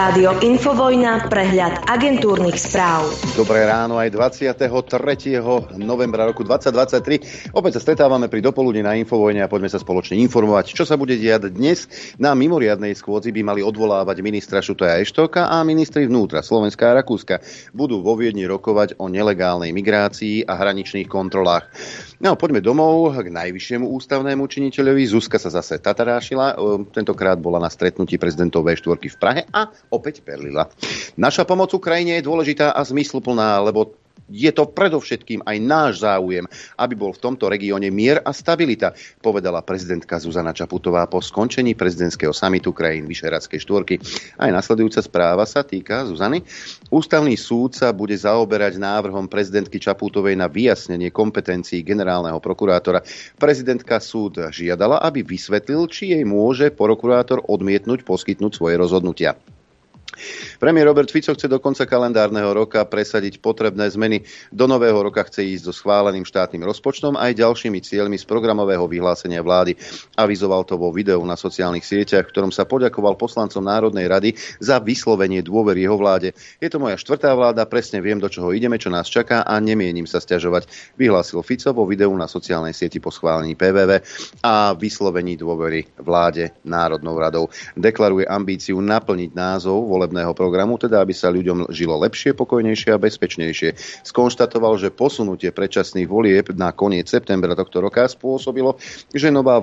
Rádio Infovojna, prehľad agentúrnych správ. Dobré ráno aj 23. novembra roku 2023. Opäť sa stretávame pri dopoludne na Infovojne a poďme sa spoločne informovať, čo sa bude diať dnes. Na mimoriadnej schôdzi by mali odvolávať ministra Šutaja Eštoka a ministri vnútra Slovenska a Rakúska. Budú vo Viedni rokovať o nelegálnej migrácii a hraničných kontrolách. No, poďme domov k najvyššiemu ústavnému činiteľovi. Zuzka sa zase tatarášila. Tentokrát bola na stretnutí prezidentov V4 v Prahe a opäť perlila. Naša pomoc Ukrajine je dôležitá a zmysluplná, lebo je to predovšetkým aj náš záujem, aby bol v tomto regióne mier a stabilita, povedala prezidentka Zuzana Čaputová po skončení prezidentského samitu krajín Vyšehradskej štvorky. Aj nasledujúca správa sa týka Zuzany. Ústavný súd sa bude zaoberať návrhom prezidentky Čaputovej na vyjasnenie kompetencií generálneho prokurátora. Prezidentka súd žiadala, aby vysvetlil, či jej môže prokurátor odmietnúť poskytnúť svoje rozhodnutia. Premiér Robert Fico chce do konca kalendárneho roka presadiť potrebné zmeny. Do nového roka chce ísť so schváleným štátnym rozpočtom aj ďalšími cieľmi z programového vyhlásenia vlády. Avizoval to vo videu na sociálnych sieťach, v ktorom sa poďakoval poslancom Národnej rady za vyslovenie dôvery jeho vláde. Je to moja štvrtá vláda, presne viem, do čoho ideme, čo nás čaká a nemienim sa sťažovať, vyhlásil Fico vo videu na sociálnej sieti po schválení PVV a vyslovení dôvery vláde Národnou radou. Deklaruje ambíciu naplniť názov volebného programu, teda aby sa ľuďom žilo lepšie, pokojnejšie a bezpečnejšie. Skonštatoval, že posunutie predčasných volieb na koniec septembra tohto roka spôsobilo, že nová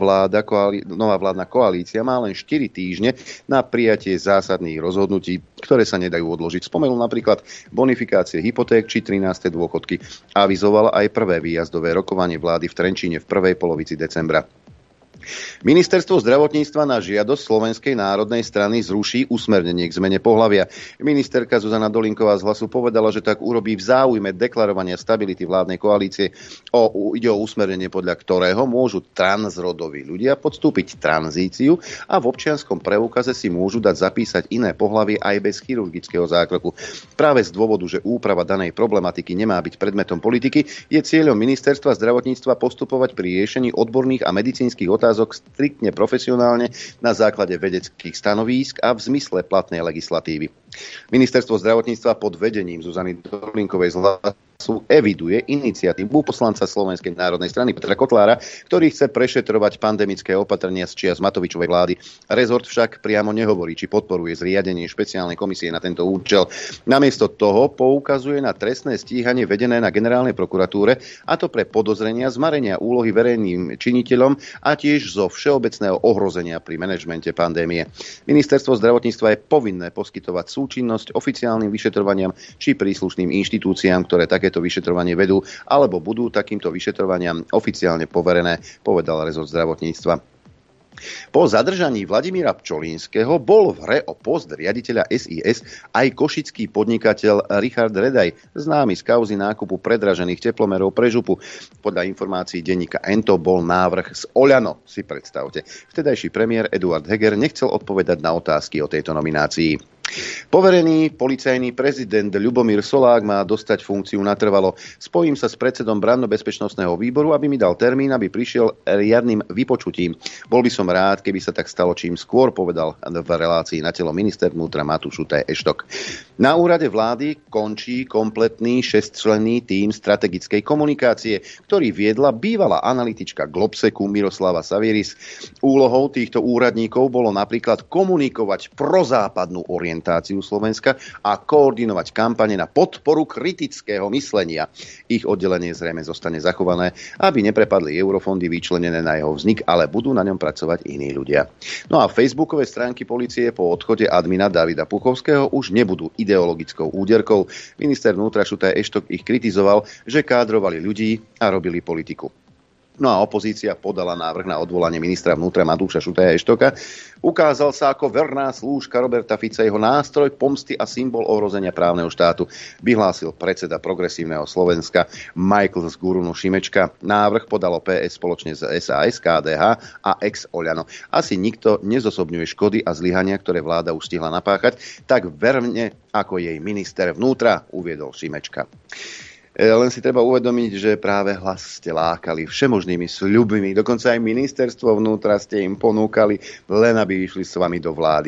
vládna koalícia má len 4 týždne na prijatie zásadných rozhodnutí, ktoré sa nedajú odložiť. Spomenul napríklad bonifikácie hypoték či 13. dôchodky. Avizoval aj prvé výjazdové rokovanie vlády v Trenčíne v prvej polovici decembra. Ministerstvo zdravotníctva na žiadosť Slovenskej národnej strany zruší usmernenie k zmene pohlavia. Ministerka Zuzana Dolinková z Hlasu povedala, že tak urobí v záujme deklarovania stability vládnej koalície. Ide o usmernenie, podľa ktorého môžu transrodoví ľudia podstúpiť tranzíciu a v občianskom preukaze si môžu dať zapísať iné pohlavie aj bez chirurgického zákroku. Práve z dôvodu, že úprava danej problematiky nemá byť predmetom politiky, je cieľom ministerstva zdravotníctva postupovať pri riešení odborných a medicínskych otázok striktne profesionálne na základe vedeckých stanovísk a v zmysle platnej legislatívy. Ministerstvo zdravotníctva pod vedením Zuzany Dolinkovej z Hlasu eviduje iniciatívu poslanca Slovenskej národnej strany Petra Kotlára, ktorý chce prešetrovať pandemické opatrenia z čias Matovičovej vlády. Rezort však priamo nehovorí, či podporuje zriadenie špeciálnej komisie na tento účel. Namiesto toho poukazuje na trestné stíhanie vedené na generálnej prokuratúre, a to pre podozrenia zmarenia úlohy verejným činiteľom a tiež zo všeobecného ohrozenia pri manažmente pandémie. Ministerstvo zdravotníctva je povinné poskytovať súčinnosť oficiálnym vyšetrovaniam či príslušným inštitúciám, ktoré takéto vyšetrovanie vedú alebo budú takýmto vyšetrovaniam oficiálne poverené, povedal rezort zdravotníctva. Po zadržaní Vladimíra Pčolínskeho bol v hre o post riaditeľa SIS aj košický podnikateľ Richard Redaj, známy z kauzy nákupu predražených teplomerov pre župu. Podľa informácií denníka Ento bol návrh z Oľano, si predstavte. Vtedajší premiér Eduard Heger nechcel odpovedať na otázky o tejto nominácii. Poverený policajný prezident Ľubomír Solák má dostať funkciu natrvalo. Spojím sa s predsedom branno-bezpečnostného výboru, aby mi dal termín, aby prišiel riadnym vypočutím. Bol by som rád, keby sa tak stalo čím skôr, povedal v relácii Na telo minister vnútra Matúš Šutaj Eštok. Na úrade vlády končí kompletný 6-členný tím strategickej komunikácie, ktorý viedla bývalá analytička Globseku Miroslava Savieris. Úlohou týchto úradníkov bolo napríklad komunikovať prozápadnú orientáciu Slovenska a koordinovať kampane na podporu kritického myslenia. Ich oddelenie zrejme zostane zachované, aby neprepadli eurofondy vyčlenené na jeho vznik, ale budú na ňom pracovať iní ľudia. No a facebookové stránky polície po odchode admina Davida Puchovského už nebudú ideologickou úderkou. Minister vnútra Šutaj Eštok ich kritizoval, že kádrovali ľudí a robili politiku. No a opozícia podala návrh na odvolanie ministra vnútra Matúša Šutaja Eštoka. Ukázal sa ako verná slúžka Roberta Fica, jeho nástroj pomsty a symbol ohrozenia právneho štátu, vyhlásil predseda Progresívneho Slovenska Michael z Gurunu Šimečka. Návrh podalo PS spoločne s SAS, KDH a ex-Oľano. Asi nikto nezosobňuje škody a zlyhania, ktoré vláda už stihla napáchať, tak verne ako jej minister vnútra, uviedol Šimečka. Len si treba uvedomiť, že práve Hlas ste lákali všemožnými sľubmi. Dokonca aj ministerstvo vnútra ste im ponúkali, len aby išli s vami do vlády.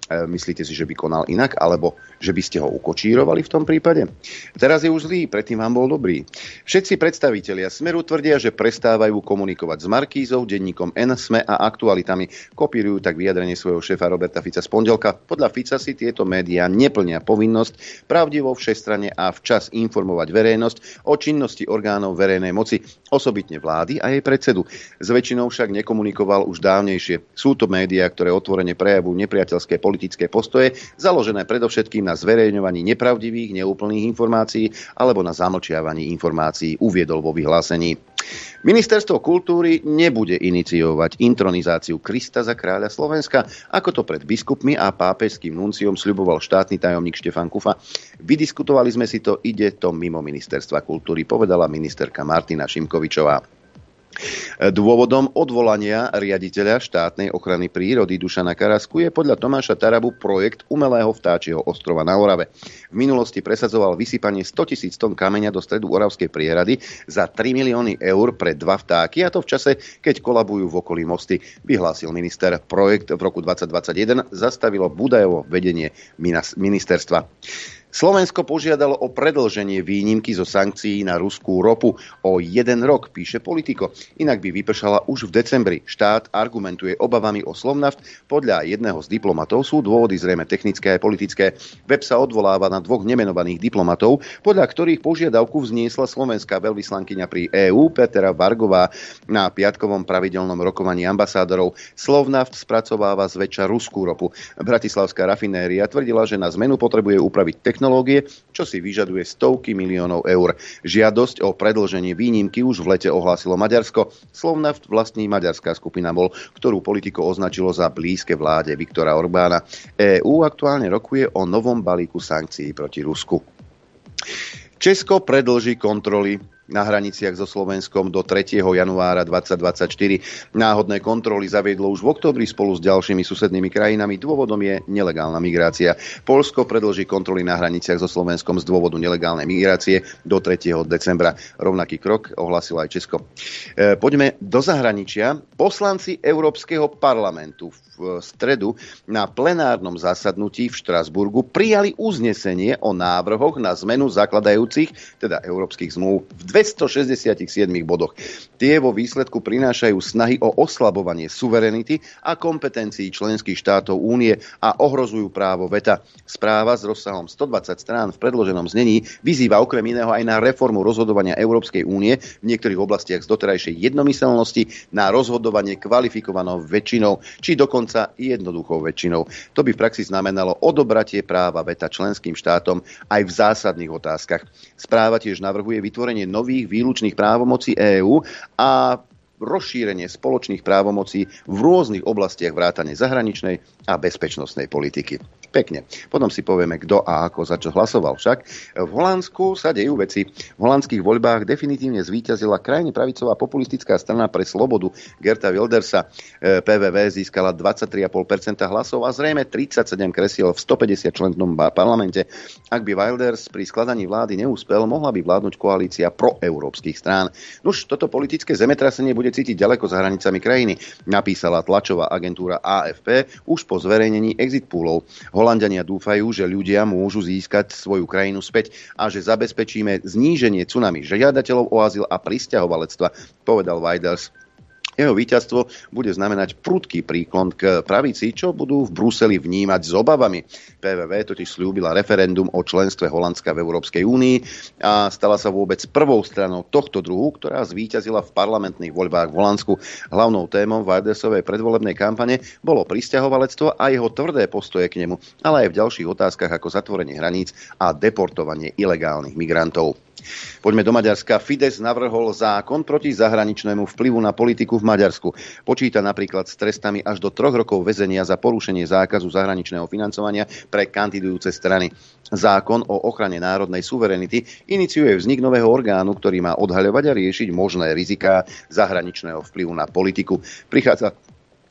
Myslíte si, že by konal inak, alebo že by ste ho ukočírovali v tom prípade? Teraz je už zlý, predtým vám bol dobrý. Všetci predstavitelia Smeru tvrdia, že prestávajú komunikovať s Markízou, denníkom N, Sme a Aktualitami. Kopírujú tak vyjadrenie svojho šéfa Roberta Fica z pondelka. Podľa Fica si tieto médiá neplnia povinnosť pravdivo, všestranne a včas informovať verejnosť o činnosti orgánov verejnej moci, osobitne vlády a jej predsedu. S väčšinou však nekomunikoval už dávnejšie. Sú to médiá, ktoré otvorene prejavujú nepriateľské politické postoje, založené predovšetkým na zverejňovaní nepravdivých, neúplných informácií alebo na zamlčiavaní informácií, uviedol vo vyhlásení. Ministerstvo kultúry nebude iniciovať intronizáciu Krista za kráľa Slovenska, ako to pred biskupmi a pápežským nunciom sľuboval štátny tajomník Štefan Kufa. Vydiskutovali sme si to, ide to mimo Ministerstva kultúry, povedala ministerka Martina Šimkovičová. Dôvodom odvolania riaditeľa štátnej ochrany prírody Dušana Karasku je podľa Tomáša Tarabu projekt umelého vtáčieho ostrova na Orave. V minulosti presadzoval vysypanie 100 000 tón kameňa do stredu Oravskej priehrady za 3 milióny eur pre 2 vtáky, a to v čase, keď kolabujú v okolí mosty, vyhlásil minister. Projekt v roku 2021 zastavilo Budajovo vedenie ministerstva. Slovensko požiadalo o predĺženie výnimky zo sankcií na ruskú ropu o 1 rok, píše Politico. Inak by vypršala už v decembri. Štát argumentuje obavami o Slovnaft. Podľa jedného z diplomatov sú dôvody zrejme technické a politické. Web sa odvoláva na 2 nemenovaných diplomatov, podľa ktorých požiadavku vzniesla slovenská veľvyslankyňa pri EÚ Petra Vargová na piatkovom pravidelnom rokovaní ambasádorov. Slovnaft spracováva zväčša ruskú ropu. Bratislavská rafinéria tvrdila, že na zmenu potrebuje upraviť technológie, čo si vyžaduje stovky miliónov eur. Žiadosť o predĺženie výnimky už v lete ohlásilo Maďarsko. Slovnaft vlastní maďarská skupina MOL, ktorú Politico označilo za blízke vláde Viktora Orbána. EÚ aktuálne rokuje o novom balíku sankcií proti Rusku. Česko predĺží kontroly na hraniciach so Slovenskom do 3. januára 2024. Náhodné kontroly zaviedlo už v októbri spolu s ďalšími susednými krajinami. Dôvodom je nelegálna migrácia. Poľsko predĺží kontroly na hraniciach so Slovenskom z dôvodu nelegálnej migrácie do 3. decembra. Rovnaký krok ohlasilo aj Česko. Poďme do zahraničia. Poslanci Európskeho parlamentu v stredu na plenárnom zasadnutí v Štrasburgu prijali uznesenie o návrhoch na zmenu zakladajúcich, teda európskych zmluv v 267 bodoch. Tie vo výsledku prinášajú snahy o oslabovanie suverenity a kompetencií členských štátov únie a ohrozujú právo veta. Správa s rozsahom 120 strán v predloženom znení vyzýva okrem iného aj na reformu rozhodovania Európskej únie v niektorých oblastiach z doterajšej jednomyselnosti na rozhodovanie kvalifikovanou väčšinou, či dokonca jednoduchou väčšinou. To by v praxi znamenalo odobratie práva veta členským štátom aj v zásadných otázkach. Správa tiež navrhuje vytvorenie nových výlučných právomocí EÚ a rozšírenie spoločných právomocí v rôznych oblastiach vrátane zahraničnej a bezpečnostnej politiky. Pekne. Potom si povieme, kto a ako za čo hlasoval. Však v Holandsku sa dejú veci. V holandských voľbách definitívne zvíťazila krajne pravicová populistická strana Pre slobodu Geerta Wildersa. PVV získala 23,5% hlasov a zrejme 37 kresiel v 150 člennom parlamente. Ak by Wilders pri skladaní vlády neúspel, mohla by vládnuť koalícia proeurópskych strán. Nuž, toto politické zemetrasenie bude cítiť ďaleko za hranicami krajiny, napísala tlačová agentúra AFP už po zverejnení exit poolov. Holanďania dúfajú, že ľudia môžu získať svoju krajinu späť a že zabezpečíme zníženie tsunami žiadateľov o azyl a prisťahovalectva, povedal Wilders. Jeho víťazstvo bude znamenať prudký príklon k pravici, čo budú v Bruseli vnímať s obavami. PVV totiž sľúbila referendum o členstve Holandska v Európskej únii a stala sa vôbec prvou stranou tohto druhu, ktorá zvíťazila v parlamentných voľbách v Holandsku. Hlavnou témou Wildersovej predvolebnej kampane bolo prisťahovalectvo a jeho tvrdé postoje k nemu, ale aj v ďalších otázkach ako zatvorenie hraníc a deportovanie ilegálnych migrantov. Poďme do Maďarska. Fidesz navrhol zákon proti zahraničnému vplyvu na politiku v Maďarsku. Počíta napríklad s trestami až do 3 rokov väzenia za porušenie zákazu zahraničného financovania pre kandidujúce strany. Zákon o ochrane národnej suverenity iniciuje vznik nového orgánu, ktorý má odhaľovať a riešiť možné riziká zahraničného vplyvu na politiku. Prichádza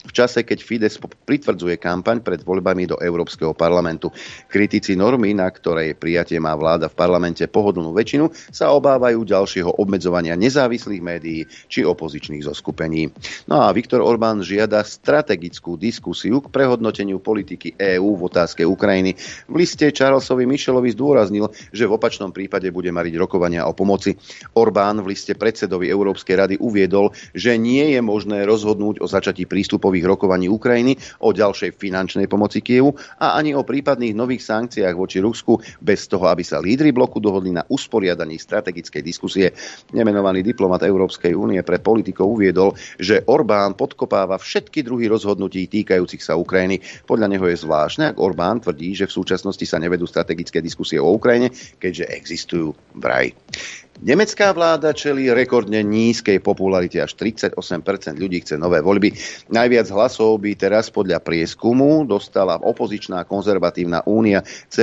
v čase, keď Fides pritvrdzuje kampaň pred voľbami do Európskeho parlamentu. Kritici normy, na ktorej prijatie má vláda v parlamente pohodlnú väčšinu, sa obávajú ďalšieho obmedzovania nezávislých médií či opozičných zoskupení. No a Viktor Orbán žiada strategickú diskusiu k prehodnoteniu politiky EÚ v otázke Ukrajiny. V liste Charlesovi Michelovi zdôraznil, že v opačnom prípade bude mariť rokovania o pomoci. Orbán v liste predsedovi Európskej rady uviedol, že nie je možné rozhodnúť o začatí prístupových rokovaní Ukrajiny, o ďalšej finančnej pomoci Kyjevu a ani o prípadných nových sankciách voči Rusku bez toho, aby sa lídri bloku dohodli na usporiadaní strategickej diskusie. Nemenovaný diplomat Európskej únie pre politikov uviedol, že Orbán podkopáva všetky druhy rozhodnutí týkajúcich sa Ukrajiny. Podľa neho je zvláštne, ak Orbán tvrdí, že v súčasnosti sa nevedú strategické diskusie o Ukrajine, keďže existujú vraj. Nemecká vláda čelí rekordne nízkej popularite, až 38% ľudí chce nové voľby. Najviac hlasov by teraz podľa prieskumu dostala opozičná konzervatívna únia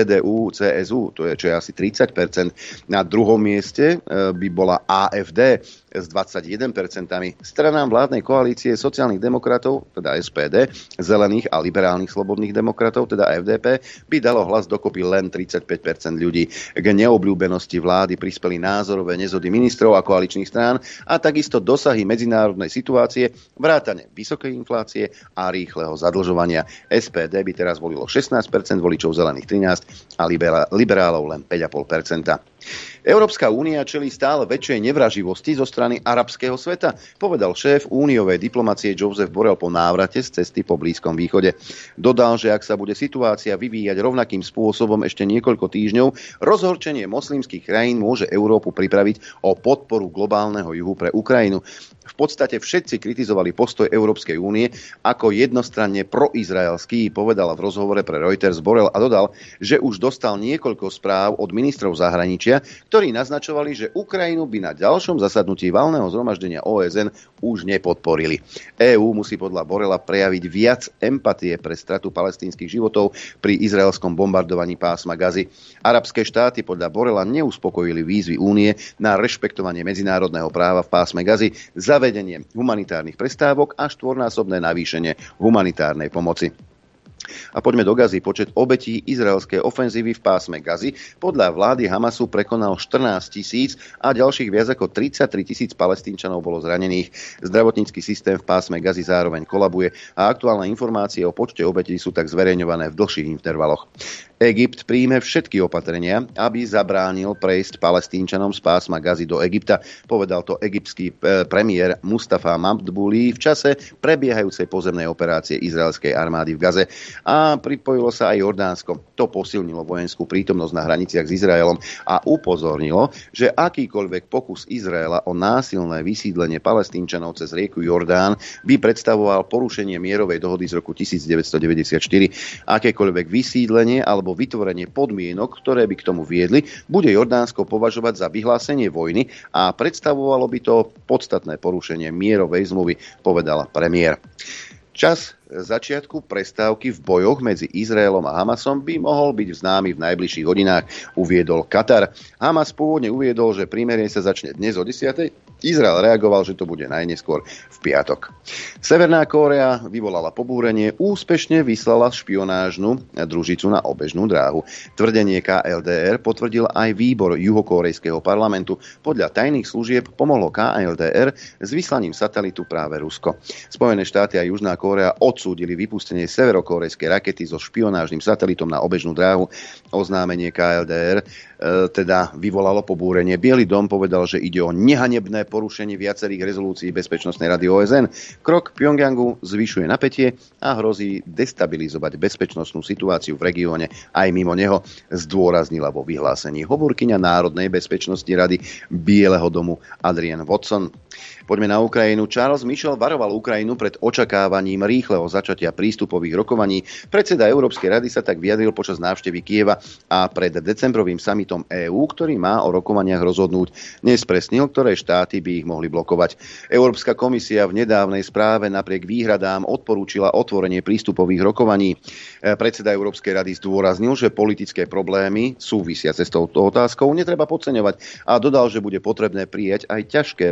CDU-CSU, to je čo je asi 30%. Na druhom mieste by bola AfD s 21%. Stranám vládnej koalície sociálnych demokratov, teda SPD, zelených a liberálnych slobodných demokratov, teda FDP, by dalo hlas dokopy len 35% ľudí. K neobľúbenosti vlády prispeli názorové nezhody ministrov a koaličných strán a takisto dosahy medzinárodnej situácie, vrátane vysokej inflácie a rýchleho zadlžovania. SPD by teraz volilo 16%, voličov zelených 13% a liberálov len 5,5%. Európska únia čelí stále väčšej nevraživosti zo strany arabského sveta, povedal šéf úniovej diplomacie Joseph Borrell po návrate z cesty po Blízkom východe. Dodal, že ak sa bude situácia vyvíjať rovnakým spôsobom ešte niekoľko týždňov, rozhorčenie moslimských krajín môže Európu pripraviť o podporu globálneho juhu pre Ukrajinu. V podstate všetci kritizovali postoj Európskej únie ako jednostranne proizraelský, povedal v rozhovore pre Reuters Borrell a dodal, že už dostal niekoľko správ od ministrov zahraničia, ktorí naznačovali, že Ukrajinu by na ďalšom zasadnutí valného zhromaždenia OSN už nepodporili. EÚ musí podľa Borrella prejaviť viac empatie pre stratu palestínskych životov pri izraelskom bombardovaní pásma Gazy. Arabské štáty podľa Borrella neuspokojili výzvy únie na rešpektovanie medzinárodného práva v pásme Gazy, zavedenie humanitárnych prestávok a štvornásobné navýšenie humanitárnej pomoci. A poďme do Gazy. Počet obetí izraelskej ofenzívy v pásme Gazy podľa vlády Hamasu prekonal 14 000 a ďalších viac ako 33 000 Palestínčanov bolo zranených. Zdravotnícky systém v pásme Gazy zároveň kolabuje a aktuálne informácie o počte obetí sú tak zverejňované v dlhších intervaloch. Egypt príjme všetky opatrenia, aby zabránil prejsť Palestínčanom z pásma Gazy do Egypta, povedal to egyptský premiér Mustafa Madbuli v čase prebiehajúcej pozemnej operácie izraelskej armády v Gaze. A pripojilo sa aj Jordánsko. To posilnilo vojenskú prítomnosť na hraniciach s Izraelom a upozornilo, že akýkoľvek pokus Izraela o násilné vysídlenie Palestínčanov cez rieku Jordán by predstavoval porušenie mierovej dohody z roku 1994. Akékoľvek vysídlenie alebo vytvorenie podmienok, ktoré by k tomu viedli, bude Jordánsko považovať za vyhlásenie vojny a predstavovalo by to podstatné porušenie mierovej zmluvy, povedal premiér. Čas začiatku prestávky v bojoch medzi Izraelom a Hamasom by mohol byť známy v najbližších hodinách, uviedol Katar. Hamas pôvodne uviedol, že prímerie sa začne dnes o 10:00. Izrael reagoval, že to bude najneskôr v piatok. Severná Kórea vyvolala pobúrenie, úspešne vyslala špionážnu družicu na obežnú dráhu. Tvrdenie KLDR potvrdil aj výbor juhokórejského parlamentu. Podľa tajných služieb pomohlo KLDR s vyslaním satelitu práve Rusko. Spojené štáty a Južná Kórea odsúdili vypustenie severokórejskej rakety so špionážnym satelitom na obežnú dráhu. Oznámenie KLDR teda vyvolalo pobúrenie. Biely dom povedal, že ide o nehanebné porušenie viacerých rezolúcií Bezpečnostnej rady OSN. Krok Pyongyangu zvyšuje napätie a hrozí destabilizovať bezpečnostnú situáciu v regióne aj mimo neho, zdôraznila vo vyhlásení hovorkyňa Národnej bezpečnosti rady Bieleho domu Adrienne Watson. Poďme na Ukrajinu. Charles Michel varoval Ukrajinu pred očakávaním rýchleho začatia prístupových rokovaní. Predseda Európskej rady sa tak vyjadril počas návštevy Kyjeva a pred decembrovým samitom EÚ, ktorý má o rokovaniach rozhodnúť. Nespresnil, ktoré štáty by ich mohli blokovať. Európska komisia v nedávnej správe napriek výhradám odporúčila otvorenie prístupových rokovaní. Predseda Európskej rady zdôraznil, že politické problémy súvisiace s touto otázkou netreba podceňovať a dodal, že bude potrebné prijať aj ťažké rozpočtové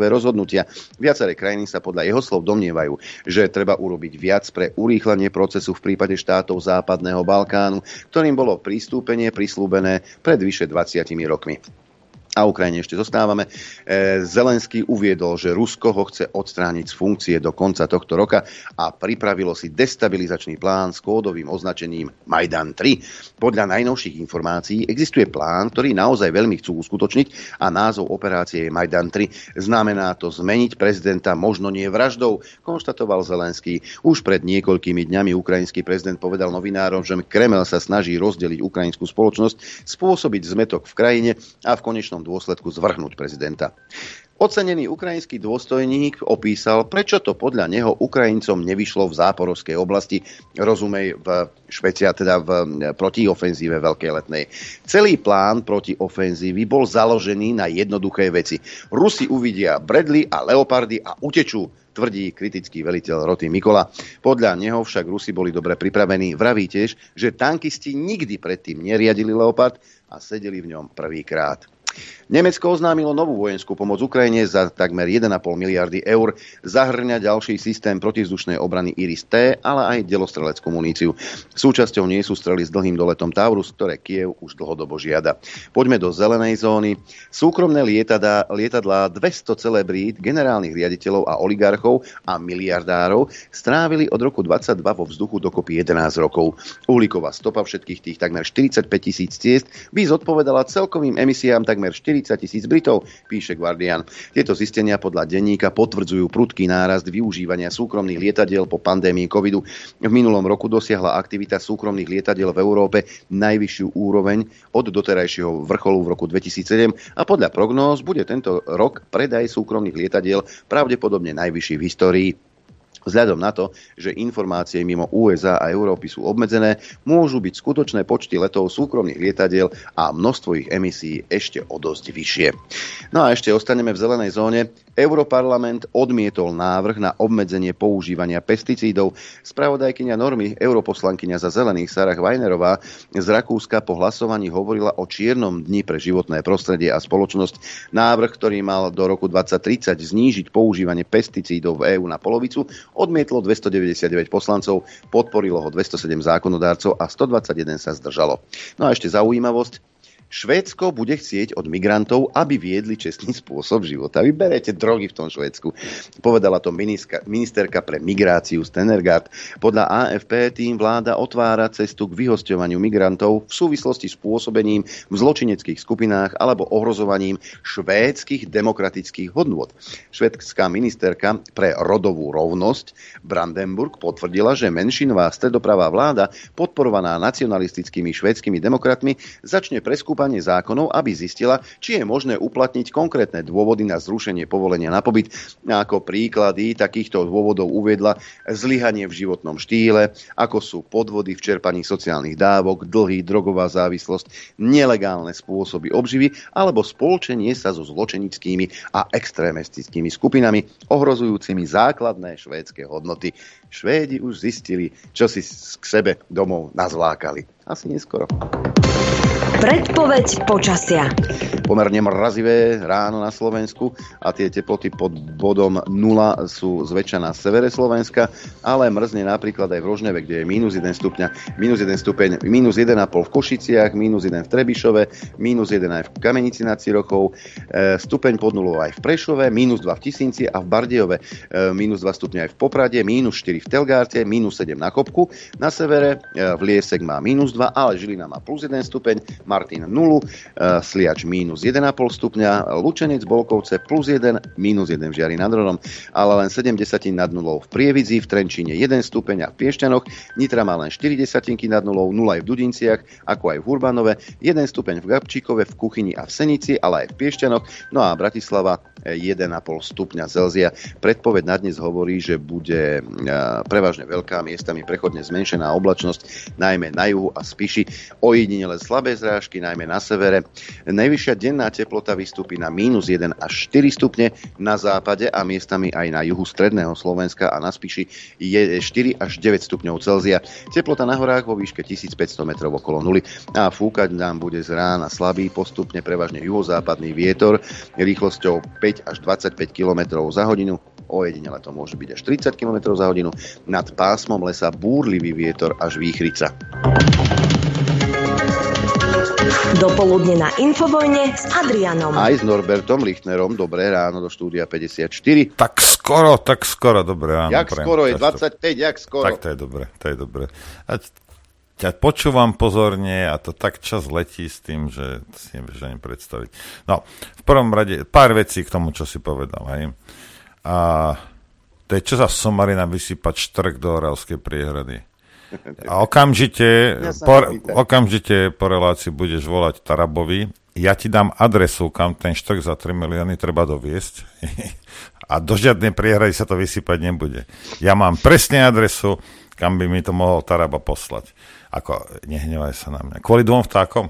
kľúčové rozhodnutia. Viaceré krajiny sa podľa jeho slov domnievajú, že treba urobiť viac pre urýchlenie procesu v prípade štátov Západného Balkánu, ktorým bolo pristúpenie prislúbené pred vyše 20 rokmi. A Ukrajine ešte zostávame. Zelenský uviedol, že Rusko ho chce odstrániť z funkcie do konca tohto roka a pripravilo si destabilizačný plán s kódovým označením Majdan 3. Podľa najnovších informácií existuje plán, ktorý naozaj veľmi chcú uskutočniť a názov operácie je Majdan 3. Znamená to zmeniť prezidenta možno nie vraždou, konštatoval Zelenský. Už pred niekoľkými dňami ukrajinský prezident povedal novinárom, že Kreml sa snaží rozdeliť ukrajinskú spoločnosť, spôsobiť zmätok v krajine a v konečnom dôsledku zvrhnúť prezidenta. Ocenený ukrajinský dôstojník opísal, prečo to podľa neho Ukrajincom nevyšlo v Záporovskej oblasti, rozumej v Švécia, teda v protiofenzíve Veľkej Letnej. Celý plán protiofenzívy bol založený na jednoduché veci. Rusi uvidia Bradley a Leopardy a utečú, tvrdí kritický veliteľ roty Mikola. Podľa neho však Rusi boli dobre pripravení. Vraví tiež, že tankisti nikdy predtým neriadili Leopard a sedeli v ňom prvýkrát. Nemecko oznámilo novú vojenskú pomoc Ukrajine za takmer 1,5 miliardy eur. Zahŕňa ďalší systém protivzdušnej obrany Iris-T, ale aj delostreleckú muníciu. Súčasťou nie sú strely s dlhým doletom Taurus, ktoré Kyjev už dlhodobo žiada. Poďme do zelenej zóny. Súkromné lietadlá 200 celebrít, generálnych riaditeľov a oligarchov a miliardárov strávili od roku 22 vo vzduchu dokopy 11 rokov. Uhlíková stopa všetkých tých takmer 45 000 ciest by zodpovedala celkovým emisiám takmer 40 000 Britov, píše Guardian. Tieto zistenia podľa denníka potvrdzujú prudký nárast využívania súkromných lietadiel po pandémii covidu. V minulom roku dosiahla aktivita súkromných lietadiel v Európe najvyššiu úroveň od doterajšieho vrcholu v roku 2007 a podľa prognóz bude tento rok predaj súkromných lietadiel pravdepodobne najvyšší v histórii. Vzhľadom na to, že informácie mimo USA a Európy sú obmedzené, môžu byť skutočné počty letov súkromných lietadiel a množstvo ich emisí ešte o dosť vyššie. No a ešte ostaneme v zelenej zóne. Europarlament odmietol návrh na obmedzenie používania pesticídov. Spravodajkyňa normy, europoslankyňa za zelených Sarah Weinerová z Rakúska po hlasovaní hovorila o čiernom dni pre životné prostredie a spoločnosť. Návrh, ktorý mal do roku 2030 znížiť používanie pesticídov v EÚ na polovicu, odmietlo 299 poslancov, podporilo ho 207 zákonodárcov a 121 sa zdržalo. No a ešte zaujímavosť. Švédsko bude chcieť od migrantov, aby viedli čestný spôsob života. Vy berete drogy v tom Švédsku. Povedala to ministerka pre migráciu Stenergaard. Podľa AFP tým vláda otvára cestu k vyhosťovaniu migrantov v súvislosti s pôsobením v zločineckých skupinách alebo ohrozovaním švédskych demokratických hodnôt. Švédská ministerka pre rodovú rovnosť Brandenburg potvrdila, že menšinová stredopravá vláda, podporovaná nacionalistickými švédskymi demokratmi, začne preskúpať zákonov, aby zistila, či je možné uplatniť konkrétne dôvody na zrušenie povolenia na pobyt. Ako príklady takýchto dôvodov uviedla zlyhanie v životnom štýle, ako sú podvody v čerpaní sociálnych dávok, dlhy, drogová závislosť, nelegálne spôsoby obživy alebo spolčenie sa so zločenickými a extrémistickými skupinami ohrozujúcimi základné švédske hodnoty. Švédi už zistili, čo si k sebe domov nazvlákali. Asi neskoro. Predpoveď počasia. Pomerne mrazivé ráno na Slovensku a tie teploty pod bodom 0 sú zväčša na severe Slovenska, ale mrzne napríklad aj v Rožňave, kde je -1 stupňa, -1 stupeň, -1,5 v Košiciach, -1 v Trebišove, -1 aj v Kamenici nad Cirochou, stupeň pod nulou aj v Prešove, -2 v Tisínci a v Bardejove, -2 stupňa aj v Poprade, -4 v Telgárte, -7 na Kopku, na severe v Liesek má -2, ale Žilina má +1 stupeň, Martin 0, Sliač -1,5 stupňa, Lučenec, Bolkovce +1, -1 v Žiari nad Hronom, ale len 7 nad nulou v Prievidzi, v Trenčíne 1 stupeň a v Piešťanoch, Nitra má len 4 nad nulou, 0 aj v Dudinciach, ako aj v Urbanove, 1 stupeň v Gabčíkove, v Kuchyni a v Senici, ale aj v Piešťanoch, no a Bratislava 1,5 stupňa Celzia. Predpoveď na dnes hovorí, že bude prevažne veľká, miestami prechodne zmenšená oblačnosť, najmä na juhu a Spiši, ojedinele slabé zrážky, najmä na severe. Najvyššia denná teplota vystúpi na -1 až 4 stupne na západe a miestami aj na juhu stredného Slovenska a na Spiši je 4 až 9 stupňov Celzia. Teplota na horách vo výške 1500 metrov okolo nuly a fúkať nám bude z rána slabý, postupne prevažne juhozápadný vietor rýchlosťou 5 až 25 km za hodinu. Ojedinele to môže byť až 30 km za hodinu. Nad pásmom lesa búrlivý vietor až výchrica. Dopoludne na Infovojne s Adrianom. Aj s Norbertom Lichtnerom. Dobré ráno do štúdia 54. Tak skoro, dobré ráno. Jak skoro je? 25, jak skoro? Tak to je dobré. A ťa počúvam pozorne a to tak čas letí s tým, že si nevieš ani predstaviť. No, v prvom rade pár vecí k tomu, čo si povedal. Hej. A to je čo za somarina vysypať štrk do Oravskej priehrady. A okamžite po relácii budeš volať Tarabovi. Ja ti dám adresu, kam ten štrk za 3 milióny treba doviesť. A do žiadnej priehrady sa to vysypať nebude. Ja mám presne adresu, kam by mi to mohol Taraba poslať. Ako, nehnevaj sa na mňa. Kvôli 2 vtákom?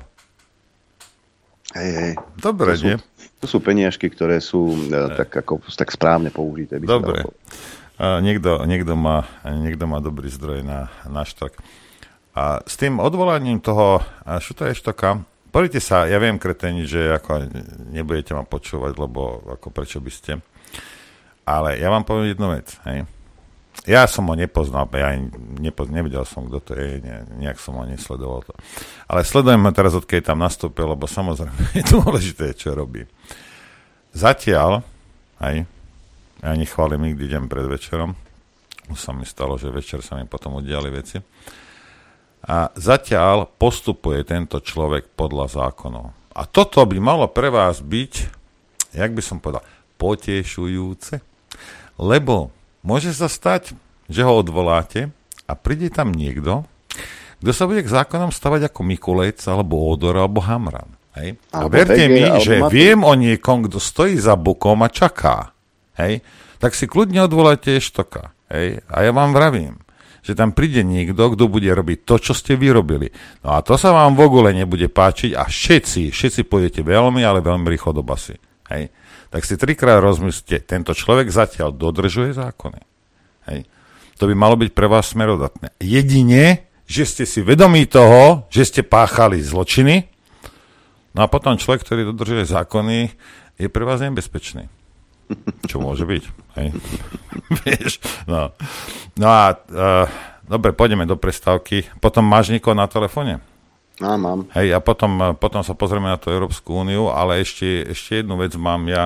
Hej. Dobre, nie? To sú peniažky, ktoré sú tak správne použité. Dobre. Niekto má dobrý zdroj na štrk. A s tým odvolaním toho Šuta Eštoka, poďte sa, ja viem, kreteni, že ako nebudete ma počúvať, lebo ako prečo by ste. Ale ja vám poviem jednu vec. Hej. Ja som ho nepoznal, nevedel som, kto to je, nejak som ho nesledoval to. Ale sledujem ho teraz, odkedy tam nastúpil, lebo samozrejme je dôležité, čo robí. Zatiaľ, hej, ja nechválim nikdy deň pred večerom. Už sa mi stalo, že večer sa mi potom udiali veci. A zatiaľ postupuje tento človek podľa zákonov. A toto by malo pre vás byť, jak by som povedal, potešujúce. Lebo môže sa stať, že ho odvoláte a príde tam niekto, kto sa bude k zákonom stavať ako Mikulec, alebo Ódor, alebo Hamran. Hej? A verte mi, že viem o niekom, kto stojí za bukom a čaká. Hej, tak si kľudne odvoláte Eštoka. Hej, a ja vám vravím, že tam príde niekto, kto bude robiť to, čo ste vyrobili. No a to sa vám v ogóle nebude páčiť a všetci pôjdete veľmi, ale veľmi rýchlo do basy. Hej, tak si 3-krát rozmyslite, tento človek zatiaľ dodržuje zákony. Hej, to by malo byť pre vás smerodatné. Jedine, že ste si vedomí toho, že ste páchali zločiny, no a potom človek, ktorý dodržuje zákony, je pre vás nebezpečný. Čo môže byť? Hej. Vieš? No a dobre, pôjdeme do prestávky. Potom máš niekoho na telefóne? Mám. Hej, a potom sa pozrieme na tú Európsku úniu, ale ešte jednu vec mám ja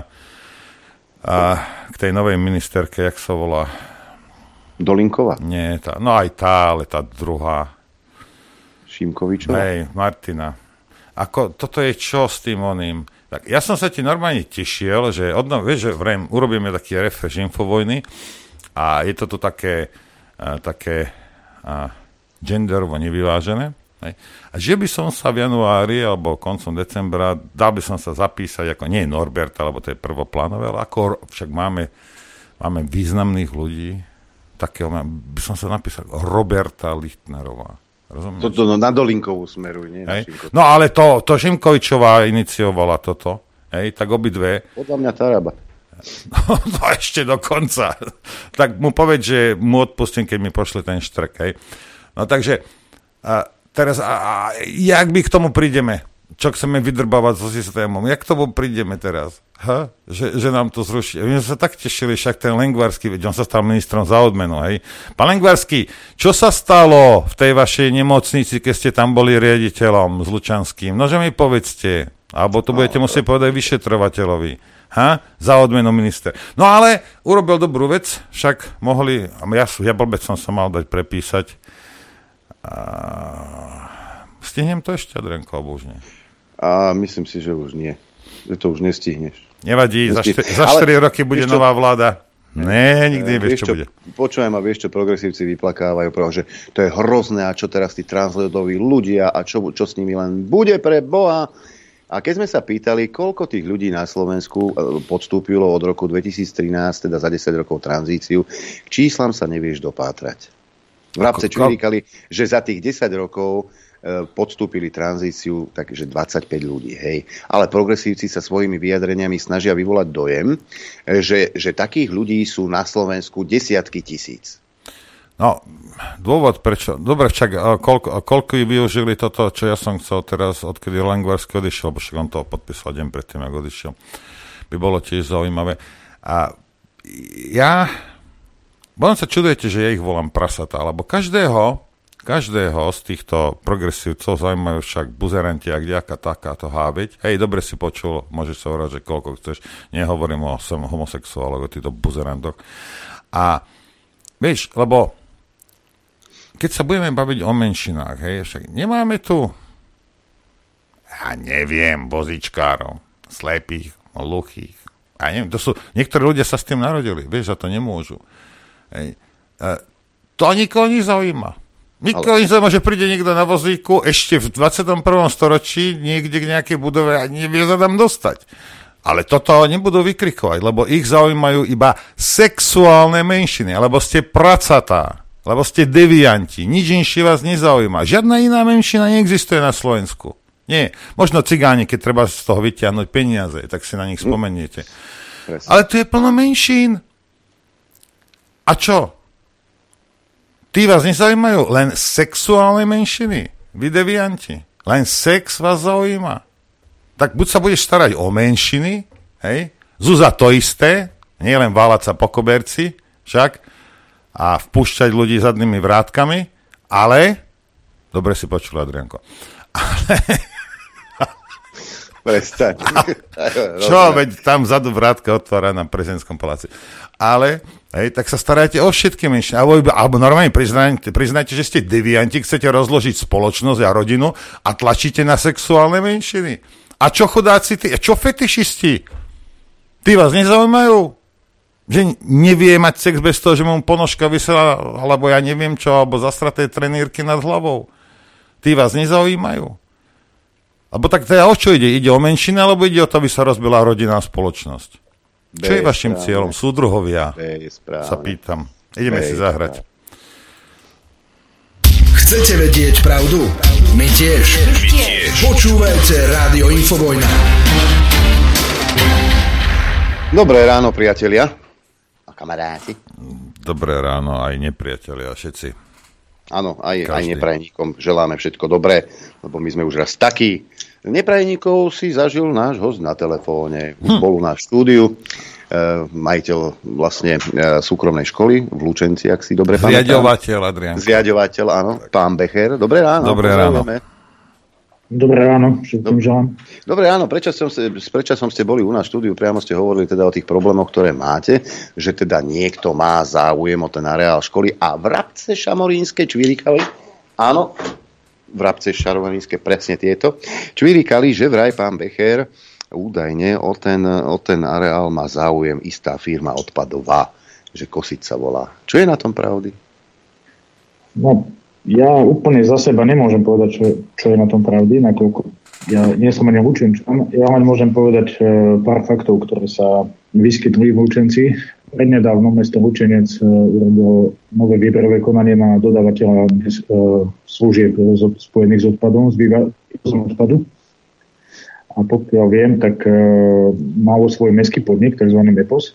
k tej novej ministerke, jak sa volá? Dolinková? Nie, aj tá, ale tá druhá. Šimkovičová? Hej, Martina. Toto je čo s tým oným? Tak ja som sa ti normálne tešiel, že vieš, že urobíme taký refresh Infovojny a je to tu také genderovo nevyvážené. Hej. A že by som sa v januári alebo koncom decembra dal by som sa zapísať ako nie Norberta, lebo to je prvoplánové, ale ako však máme významných ľudí, takého by som sa napísal Roberta Lichtnerová. Rozumieš? Toto na Dolinkovú smeruj, nie? No ale to Šimkovičová iniciovala toto, hej, tak obidve. Podľa mňa Taraba. No ešte dokonca. Tak mu povedz, že mu odpustím, keď mi pošle ten štrk, hej. No takže, teraz, jak by k tomu prídeme? Čo chceme vydrbávať so systémom? Jak k tomu prídeme teraz? Že nám to zruší. My sme sa tak tešili, však ten Lengvarský, veď on sa stal ministrom za odmenu, hej. Pán Lengvarský, čo sa stalo v tej vašej nemocnici, keď ste tam boli riaditeľom s Lučanským? No, že mi povedzte. Alebo to budete musieť povedať vyšetrovateľovi. Za odmenu minister. No ale urobil dobrú vec, však mohli, ja blbec som sa mal dať prepísať. Stihnem to ešte, Adrenko, alebo už nie? A myslím si, že už nie. Že to už nestihneš. Nevadí, za 4 roky bude nová vláda. Ne, nikdy nevieš, čo bude. Počujem a vieš, čo progresívci vyplakávajú, že to je hrozné a čo teraz tí transledoví ľudia a čo s nimi len bude pre Boha. A keď sme sa pýtali, koľko tých ľudí na Slovensku podstúpilo od roku 2013, teda za 10 rokov tranzíciu, k číslam sa nevieš dopátrať. Vrabce čvirikali, že za tých 10 rokov podstúpili tranzíciu takže 25 ľudí, hej. Ale progresívci sa svojimi vyjadreniami snažia vyvolať dojem, že takých ľudí sú na Slovensku desiatky tisíc. No, dôvod prečo. Dobre, však koľko využili toto, čo ja som chcel teraz, odkedy Langvarský odišiel, bo však on to podpísal deň predtým, ako odišiel. By bolo tiež zaujímavé. A potom sa čudujete, že ja ich volám prasatá, lebo každého z týchto progresívcov zaujímajú však buzeranti a kdejaká takáto hábiť. Hej, dobre si počul, môžeš sa hovoriť, že koľko chceš. Nehovorím o homosexuáloch, o týchto buzerantoch. A vieš, lebo keď sa budeme baviť o menšinách, hej, však nemáme tu, ja neviem, vozičkárov, slepých, hluchých. Ja neviem, niektorí ľudia sa s tým narodili, vieš, za to nemôžu. Hej. To nikoho nezaujíma. Nikoho nezaujíma, že príde niekto na vozíku ešte v 21. storočí niekde k nejakej budove a nevie sa tam dostať. Ale toto nebudú vykrikovať, lebo ich zaujímajú iba sexuálne menšiny, alebo ste pracatá, lebo ste devianti, nič inšie vás nezaujíma. Žiadna iná menšina neexistuje na Slovensku. Nie. Možno cigáni, keď treba z toho vyťahnuť peniaze, tak si na nich spomeniete. Presne. Ale tu je plno menšín. A čo? Tí vás nezaujímajú? Len sexuálne menšiny. Vy devianti. Len sex vás zaujíma. Tak buď sa budeš starať o menšiny, hej? Zúza to isté, nie len váľať sa po koberci, však, a vpúšťať ľudí zadnými vrátkami, ale, dobre si počul, Adrianko, Prestaň. Čo, veď tam vzadu vrátka otvára na prezidentskom paláci. Ale, hej, tak sa starajte o všetky menšiny. Alebo normálne priznajte, že ste devianti, chcete rozložiť spoločnosť a rodinu a tlačíte na sexuálne menšiny. A čo chudáci tí? A čo fetišisti? Tí vás nezaujímajú? Že nevie mať sex bez toho, že mu ponožka vysela, alebo ja neviem čo, alebo zastraté trenírky nad hlavou. Tí vás nezaujímajú. Alebo tak teda o čo ide? Ide o menšiny, alebo ide o to, aby sa rozbila rodinná spoločnosť? Čo je vašim cieľom? Súdruhovia? Sa pýtam. Ideme si zahrať. Chcete vedieť pravdu? My tiež. Počúvajte Rádio Infovojna. Dobré ráno, priatelia a kamaráti. Dobré ráno aj nepriatelia, všetci. Áno, aj neprajníkom želáme všetko dobré, lebo my sme už raz takí. Neprajníkov si zažil náš host na telefóne. Už bol u nás v štúdiu. Majiteľ vlastne súkromnej školy v Lučenci, ak si dobre pamätám. Zriaďovateľ, Adrián. Zriaďovateľ, áno. Pán Becher. Dobré ráno. Dobré ráno. Dobré ráno, všetkým želám. Dobré ráno, prečo ste boli u nás v štúdiu, priamo ste hovorili teda o tých problémoch, ktoré máte, že teda niekto má záujem o ten areál školy a Vrabce Šamorínske čvirikali, áno, Vrabce Šamorínske, presne tieto, čvirikali, že vraj pán Becher údajne o ten areál má záujem istá firma odpadová, že Kosiť sa volá. Čo je na tom pravdy? No, ja úplne za seba nemôžem povedať, čo je na tom pravdy, nakoľko ja nie som ani Lučenčan. Ja len môžem povedať pár faktov, ktoré sa vyskytli v Lučenci. Prednedávno mesto Lučenec urobilo nové výberové konanie na dodávateľa služieb spojených s odpadom, z odpadu. A pokiaľ viem, tak malo svoj mestský podnik, tzv. MEPOS,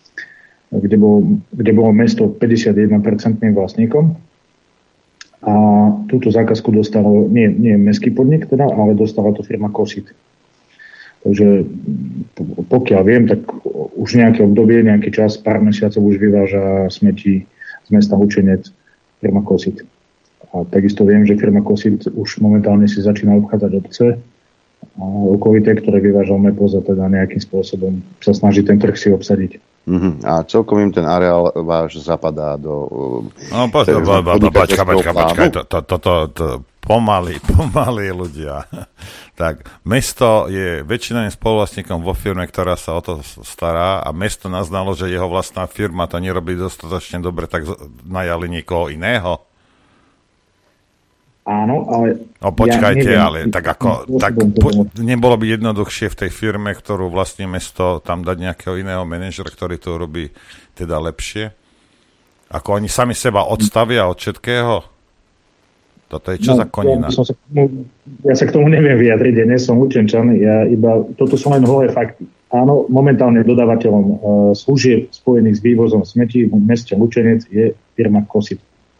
kde bolo mesto 51% vlastníkom. A túto zákazku dostalo nie mestský podnik, teda, ale dostala to firma Kosit. Takže pokiaľ viem, tak už nejaké obdobie, nejaký čas, pár mesiacov už vyváža smeti z mesta Lučenec firma Kosit. A takisto viem, že firma Kosit už momentálne si začína obchádzať obce a okolité, ktoré vyvážal MEPOS a teda nejakým spôsobom sa snaží ten trh si obsadiť. A celkom im ten areál váš zapadá do... No počkaj, pomaly ľudia. Tak, mesto je väčšinovým spoluvlastníkom vo firme, ktorá sa o to stará a mesto naznalo, že jeho vlastná firma to nerobí dostatočne dobre, tak najali niekoho iného. Áno, ale... No počkajte, ale tak ako... nebolo by jednoduchšie v tej firme, ktorú vlastní mesto, tam dať nejakého iného manažera, ktorý to robí teda lepšie? Ako oni sami seba odstavia od všetkého? Toto je čo za konina? Ja sa k tomu neviem vyjadriť, ja nie som Lučenčan, toto sú len holé fakty. Áno, momentálne dodávateľom služieb spojených s vývozom smetí v meste Lučenec je firma Kosit.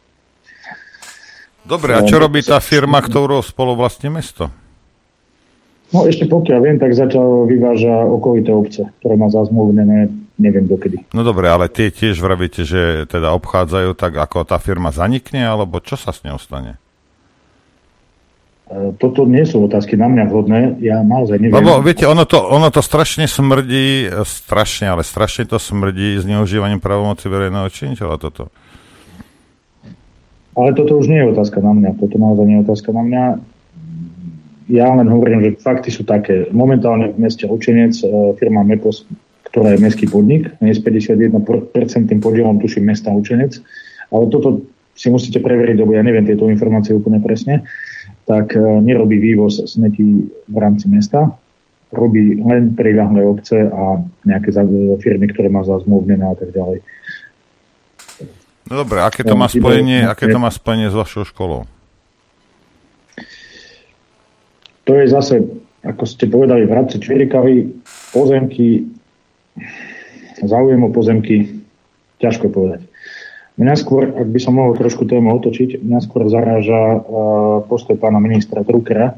Dobre, a čo robí tá firma, ktorú spoluvlastní mesto? No ešte pokiaľ viem, tak zatiaľ vyváža okolité obce, ktoré má zazmluvnené neviem dokedy. No dobre, ale tie tiež vravíte, že teda obchádzajú tak, ako tá firma zanikne, alebo čo sa s ňou stane? Toto nie sú otázky na mňa vhodné, ja naozaj neviem. Lebo viete, ono to strašne smrdí, strašne to smrdí zneužívaním právomoci verejného činiteľa toto. Ale toto už nie je otázka na mňa, toto naozaj nie je otázka na mňa. Ja len hovorím, že fakty sú také. Momentálne v meste Lučenec firma MEPOS, ktorá je mestský podnik, s 51% podielom tuším mesta Lučenec, ale toto si musíte preveriť, lebo ja neviem tieto informácie úplne presne, tak nerobí vývoz smetí v rámci mesta, robí len priľahlé obce a nejaké firmy, ktoré má zazmluvnené a tak ďalej. No dobre, aké to má spojenie s vašou školou? To je zase, ako ste povedali, v Hradci Čvirikavy, pozemky, záujem o pozemky, ťažko povedať. Mňa skôr, ak by som mohol trošku tému otočiť, mňa skôr zaráža postoj pána ministra Druckera,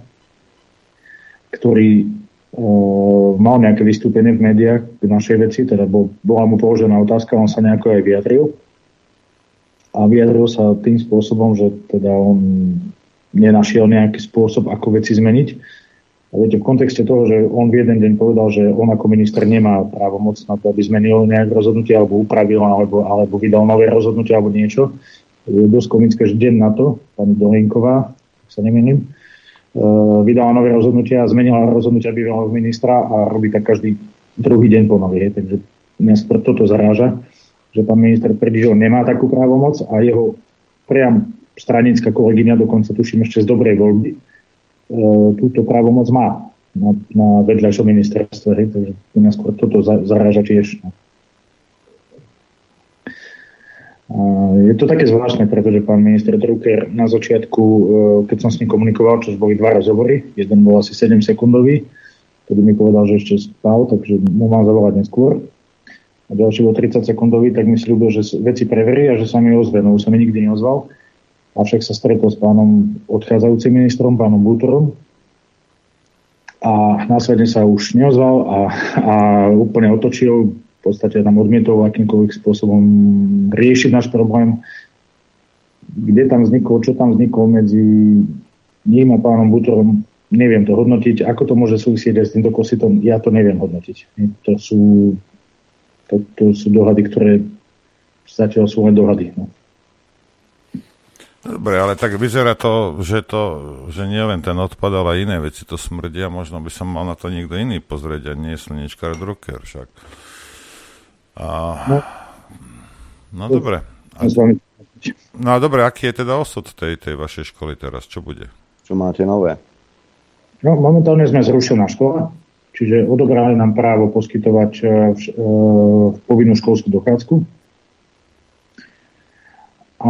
ktorý mal nejaké vystúpenie v médiách k našej veci, teda bola mu položená otázka, on sa nejako aj vyjadril. A vyjadril sa tým spôsobom, že teda on nenašiel nejaký spôsob, ako veci zmeniť. A viete, v kontexte toho, že on v jeden deň povedal, že on ako minister nemá právomoc na to, aby zmenil nejaké rozhodnutie, alebo upravil, alebo vydal nové rozhodnutie, alebo niečo. Je dosť komické, že deň na to, pani Dolinková, ak sa nemýlim, vydala nové rozhodnutia a zmenila rozhodnutia bývalého ministra a robí tak každý druhý deň pomaly. Takže mňa toto zaráža, že pán minister tvrdí, že on nemá takú právomoc a jeho priam stranická kolegyňa, dokonca tuším ešte z dobrej voľby, túto právomoc má na vedľajšom ministerstve. Takže mňa skôr toto zaráža tiež. Je to také zvláštne, pretože pán minister Drucker na začiatku, keď som s ním komunikoval, čo boli 2 rozhovory, jeden bol asi 7-sekundový, ktorý mi povedal, že ešte spal, takže mu mám zavolať neskôr. A ďalší bol 30-sekundový, tak mi sľúbil, že veci preverí a že sa mi ozve. No už sa mi nikdy neozval. Avšak sa stretol s pánom odchádzajúcim ministrom, pánom Bútorom. A následne sa už neozval a úplne otočil. V podstate tam odmietol akýmkoľvek spôsobom riešiť náš problém. Kde tam vzniklo, čo tam vzniklo medzi ním a pánom Bútorom, neviem to hodnotiť. Ako to môže súvisieť aj s týmto Kositom, ja to neviem hodnotiť. To sú dohady, ktoré zatiaľ sú len dohady. No. Dobre, ale tak vyzerá to, že nie len ten odpad, ale iné veci to smrdia. Možno by som mal na to niekto iný pozrieť a nie slnečkár Drucker však. No dobre. No a dobre, aký je teda osud tej vašej školy teraz? Čo bude? Čo máte nové? No, momentálne sme zrušená škola, čiže odobrali nám právo poskytovať povinnú školskú dochádzku. A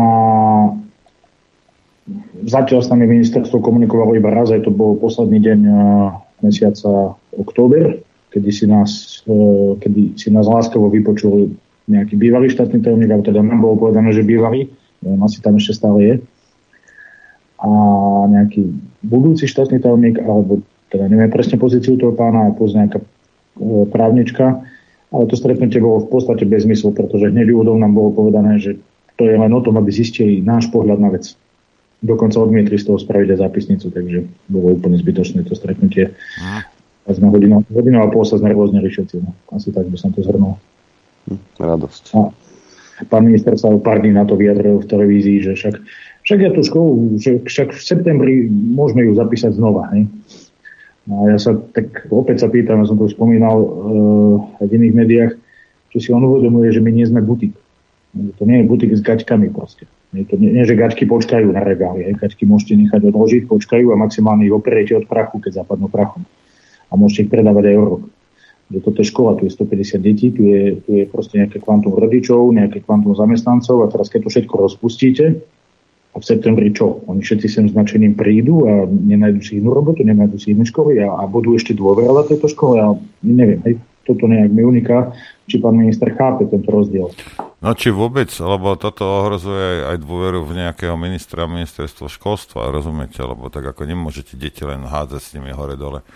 zatiaľ s nami ministerstvo komunikovalo iba raz, aj to bol posledný deň mesiaca október, kedy si nás láskavo vypočul nejaký bývalý štátny tajomník, alebo teda nám bolo povedané, že bývalý, asi tam ešte stále je, a nejaký budúci štátny tajomník, alebo teda neviem presne pozíciu toho pána, a plus nejaká právnička, ale to stretnutie bolo v podstate bez zmyslu, pretože hneď úvodom nám bolo povedané, že to je len o tom, aby zistili náš pohľad na vec. Dokonca odmietli z toho spraviť aj zápisnicu, takže bolo úplne zbytočné to stretnutie. A sme hodinu a pol sa znervóznili všetci. No. Asi tak by som to zhrnul. Radosť. A pán minister sa pár dní na to vyjadril v televízii, že však ja tú školu, však v septembri môžeme ju zapísať znova. Hej? A ja sa tak opäť sa pýtam, ja som to už spomínal aj v iných médiách, či si on uvedomuje, že my nie sme butik. To nie je butik s gaťkami proste. Nie, že gačky počkajú na regáli. Gačky môžete nechať odložiť, počkajú a maximálne ich operiete od prachu, keď zapadnú prachom. A môžete ich predávať aj o rok. Že toto je škola, tu je 150 detí, tu je proste nejaké kvantum rodičov, nejaké kvantum zamestnancov a teraz keď to všetko rozpustíte a A v septembri čo? Oni všetci sem značením prídu a nenajdu si inú robotu, nenajdu si iné školy a budú ešte dôverovať tejto škole. A neviem, toto nejak mi uniká, či pán minister chápe tento rozdiel. No či vôbec, lebo toto ohrozuje aj dôveru v nejakého ministra a ministerstvo školstva, rozumiete? Lebo tak ako nemôžete deti len hádzať s nimi hore-dole.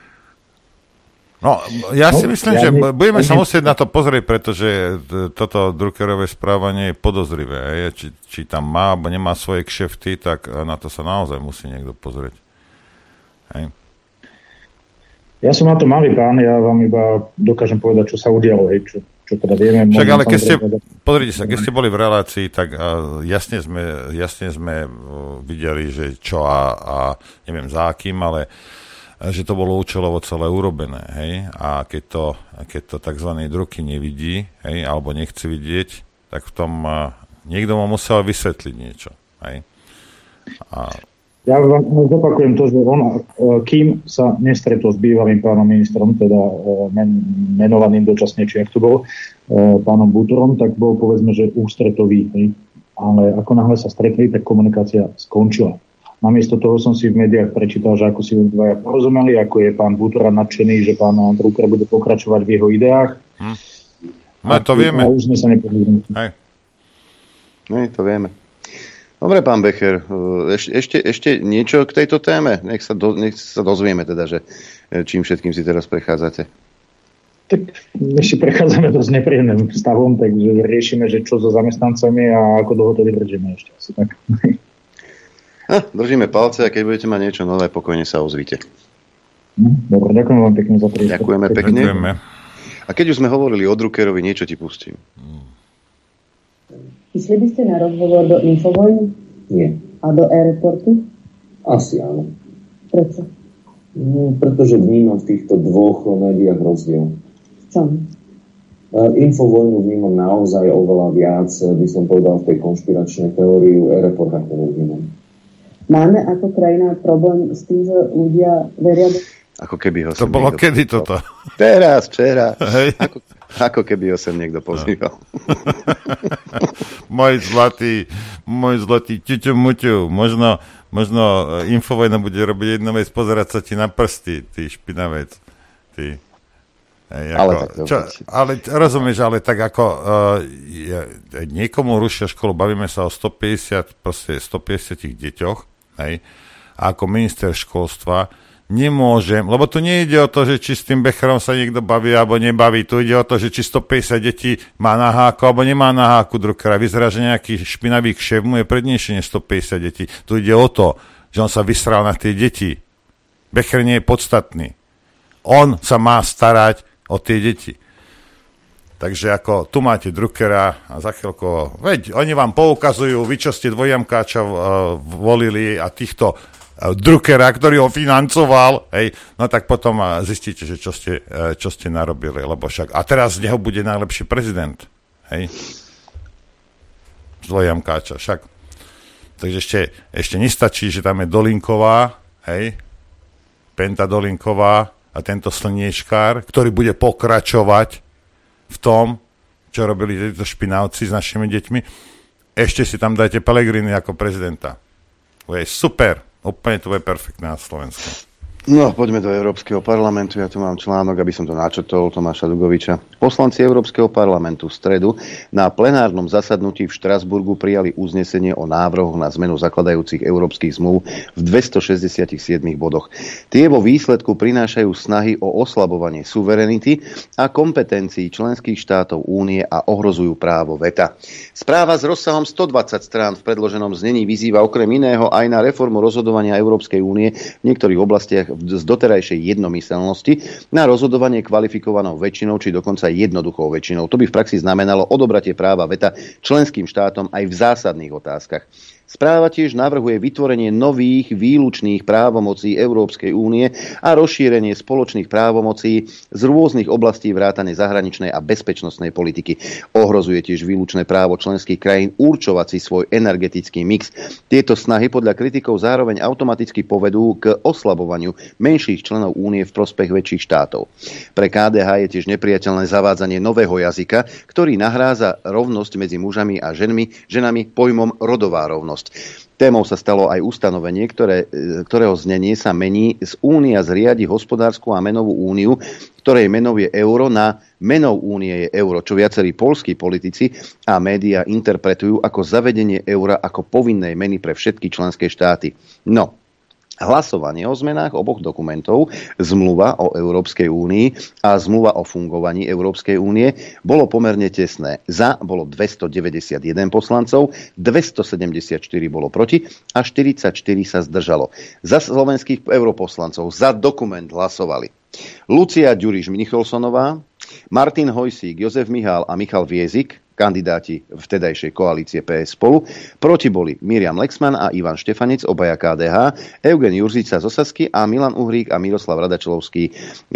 No, ja si myslím, že budeme sa musieť na to pozrieť, pretože toto Druckerové správanie je podozrivé. Či tam má, alebo nemá svoje kšefty, tak na to sa naozaj musí niekto pozrieť. Hej. Ja som na to malý pán, ja vám iba dokážem povedať, čo sa udialo, čo teda vieme. Však ale pozrite sa, keď ste boli v relácii, tak jasne sme videli, že čo a neviem za akým, ale že to bolo účelovo celé urobené, hej, a keď to tzv. Drucky nevidí, hej, alebo nechce vidieť, tak v tom niekto mu musel vysvetliť niečo, hej. Ja vám zopakujem to, že on, kým sa nestretol s bývalým pánom ministrom, teda menovaným dočasne, či ak to bol, pánom Bútorom, tak bol, povedzme, že ústretový, hej. Ale ako náhle sa stretli, tak komunikácia skončila. Namiesto toho som si v médiách prečítal, že ako si dvaja porozumeli, ako je pán Bútora nadšený, že pán Drucker bude pokračovať v jeho ideách. No to vieme. A už sme sa nepovedali. To vieme. Dobre, pán Becher, ešte niečo k tejto téme? Nech sa dozvieme teda, že čím všetkým si teraz prechádzate. Tak ešte prechádzame dosť nepríjemným stavom, takže riešime, že čo so zamestnancami a ako dlho to vydržíme ešte asi tak. Držíme palce a keď budete mať niečo nové, pokojne sa ozvite. Dobre, ďakujem vám pekne za príležitosť. Ďakujeme pekne. A keď už sme hovorili o Druckerovi, niečo ti pustím. Išli by ste na rozhovor do Infovojny? Nie. A do e-reportu? Asi áno. Prečo? Pretože vnímam v týchto dvoch médiách rozdiel. V čom? Infovojnu vnímam naozaj oveľa viac, by som povedal, v tej konšpiračnej teóriu, e-report ako nevnímam. Máme ako krajina problém s tým, že ľudia veria... Ako keby ho to bolo kedy toto? Teraz, včera. Ako keby ho sem niekto pozýval. Môj zlatý ťuťu muťu. Možno Infovojna bude robiť jednu vec, pozerať sa ti na prsty, ty špinavec. Ty. Ale rozumieš, ale tak ako niekomu rušia školu, bavíme sa o 150 deťoch, hej, a ako minister školstva nemôžem, lebo tu nejde o to, že či s tým Becherom sa niekto baví alebo nebaví, tu ide o to, že či 150 detí má na háku alebo nemá na háku Druckera. Vyzerá, že nejaký špinavý kšef mu je prednejšie než 150 detí. Tu ide o to, že on sa vysral na tie deti. Becher nie je podstatný. On sa má starať o tie deti. Takže ako tu máte Druckera a za chvíľko, veď oni vám poukazujú, vy čo ste dvojamkáča volili a týchto Druckera, ktorý ho financoval, hej, no tak potom zistíte, že čo ste narobili, lebo však, a teraz z neho bude najlepší prezident, hej, z dvojamkáča, však. Takže ešte nestačí, že tam je Dolinková, hej, Penta Dolinková a tento slniečkár, ktorý bude pokračovať v tom, čo robili títo špinavci s našimi deťmi. Ešte si tam dajte Pellegrini ako prezidenta. To je super. Úplne to bude perfektné na Slovensku. No, poďme do Európskeho parlamentu. Ja tu mám článok, aby som to načrtol, Tomáša Dugoviča. Poslanci Európskeho parlamentu v stredu na plenárnom zasadnutí v Štrasburgu prijali uznesenie o návrhoch na zmenu zakladajúcich európskych zmluv v 267 bodoch. Tie vo výsledku prinášajú snahy o oslabovanie suverenity a kompetencií členských štátov únie a ohrozujú právo veta. Správa s rozsahom 120 strán v predloženom znení vyzýva okrem iného aj na reformu rozhodovania Európskej únie v niektorých oblastiach z doterajšej jednomyselnosti na rozhodovanie kvalifikovanou väčšinou či dokonca jednoduchou väčšinou. To by v praxi znamenalo odobratie práva veta členským štátom aj v zásadných otázkach. Správa tiež navrhuje vytvorenie nových výlučných právomocí Európskej únie a rozšírenie spoločných právomocí z rôznych oblastí vrátane zahraničnej a bezpečnostnej politiky. Ohrozuje tiež výlučné právo členských krajín určovať si svoj energetický mix. Tieto snahy podľa kritikov zároveň automaticky povedú k oslabovaniu menších členov únie v prospech väčších štátov. Pre KDH je tiež nepriateľné zavádzanie nového jazyka, ktorý nahrádza rovnosť medzi mužami a ženami pojmom rodová rovnosť. Témou sa stalo aj ustanovenie, ktorého znenie sa mení z Únia zriadi hospodársku a menovú úniu, ktorej menou je euro, na menou únie je euro, čo viacerí poľskí politici a médiá interpretujú ako zavedenie eura ako povinnej meny pre všetky členské štáty. No, hlasovanie o zmenách oboch dokumentov, zmluva o Európskej únii a zmluva o fungovaní Európskej únie, bolo pomerne tesné. Za bolo 291 poslancov, 274 bolo proti a 44 sa zdržalo. Za slovenských europoslancov za dokument hlasovali Lucia Ďuriš-Nicholsonová, Martin Hojsík, Jozef Mihál a Michal Viezik, kandidáti vtedajšej koalície PS Spolu. Proti boli Miriam Lexman a Ivan Štefanec, obaja KDH, Eugen Jurzica z Osasky a Milan Uhrík a Miroslav Radačelovský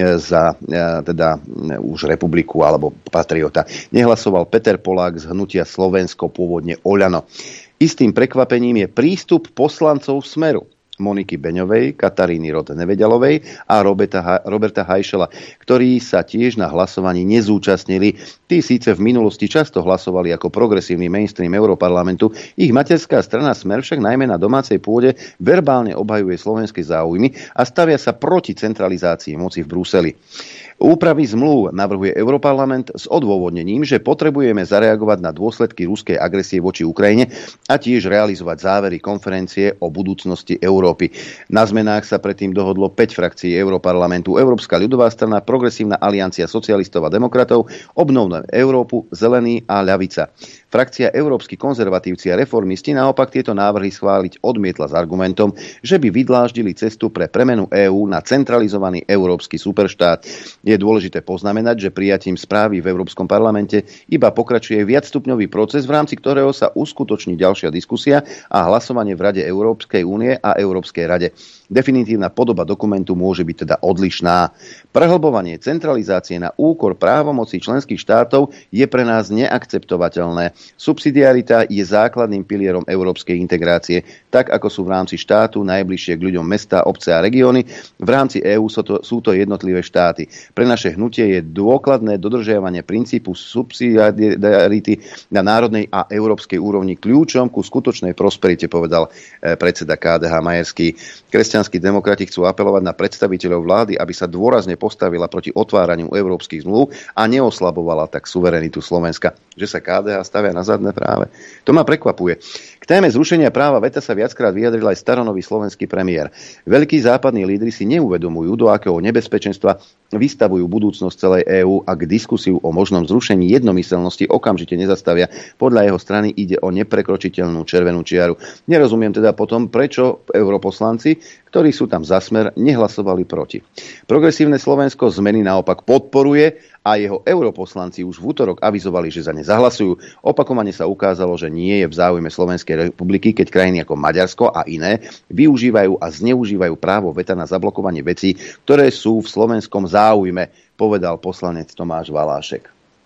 za teda už Republiku alebo Patriota. Nehlasoval Peter Polák z hnutia Slovensko, pôvodne Oľano. Istým prekvapením je prístup poslancov Smeru. Moniky Beňovej, Kataríny Rod-Neveďalovej a Roberta Hajšela, ktorí sa tiež na hlasovaní nezúčastnili. Tí síce v minulosti často hlasovali ako progresívny mainstream Európarlamentu, ich materská strana Smer však najmä na domácej pôde verbálne obhajuje slovenské záujmy a stavia sa proti centralizácii moci v Bruseli. Úpravy zmluv navrhuje Europarlament s odôvodnením, že potrebujeme zareagovať na dôsledky ruskej agresie voči Ukrajine a tiež realizovať závery konferencie o budúcnosti Európy. Na zmenách sa predtým dohodlo 5 frakcií Europarlamentu: Európska ľudová strana, Progresívna aliancia socialistov a demokratov, Obnovme Európu, Zelený a ľavica. Frakcia Európski konzervatívci a reformisti naopak tieto návrhy schváliť odmietla s argumentom, že by vydláždili cestu pre premenu EÚ na centralizovaný európsky superštát. Je dôležité poznamenať, že prijatím správy v Európskom parlamente iba pokračuje viacstupňový proces, v rámci ktorého sa uskutoční ďalšia diskusia a hlasovanie v Rade Európskej únie a Európskej rade. Definitívna podoba dokumentu môže byť teda odlišná. Prehlbovanie centralizácie na úkor právomocí členských štátov je pre nás neakceptovateľné. Subsidiarita je základným pilierom európskej integrácie, tak ako sú v rámci štátu najbližšie k ľuďom mesta, obce a regióny. V rámci EÚ sú to jednotlivé štáty. Pre naše hnutie je dôkladné dodržiavanie princípu subsidiarity na národnej a európskej úrovni kľúčom ku skutočnej prosperite, povedal predseda KDH Majerský. Kresťanskí demokrati chcú apelovať na predstaviteľov vlády, aby sa dôrazne postavila proti otváraniu európskych zmluv a neoslabovala tak suverenitu Slovenska. Že sa KDH stavia na zadné práve. To ma prekvapuje. K téme zrušenia práva veta sa viackrát vyjadril aj staronový slovenský premiér. Veľkí západní lídri si neuvedomujú, do akého nebezpečenstva vystavujú budúcnosť celej EÚ, ak diskusiu o možnom zrušení jednomyselnosti okamžite nezastavia. Podľa jeho strany ide o neprekročiteľnú červenú čiaru. Nerozumiem teda potom, prečo europoslanci, ktorí sú tam za Smer, nehlasovali proti. Progresívne Slovensko zmeny naopak podporuje a jeho europoslanci už v útorok avizovali, že za ne zahlasujú. Opakovane sa ukázalo, že nie je v záujme Slovenskej republiky, keď krajiny ako Maďarsko a iné využívajú a zneužívajú právo veta na zablokovanie vecí, ktoré sú v slovenskom záujme, povedal poslanec Tomáš Valášek.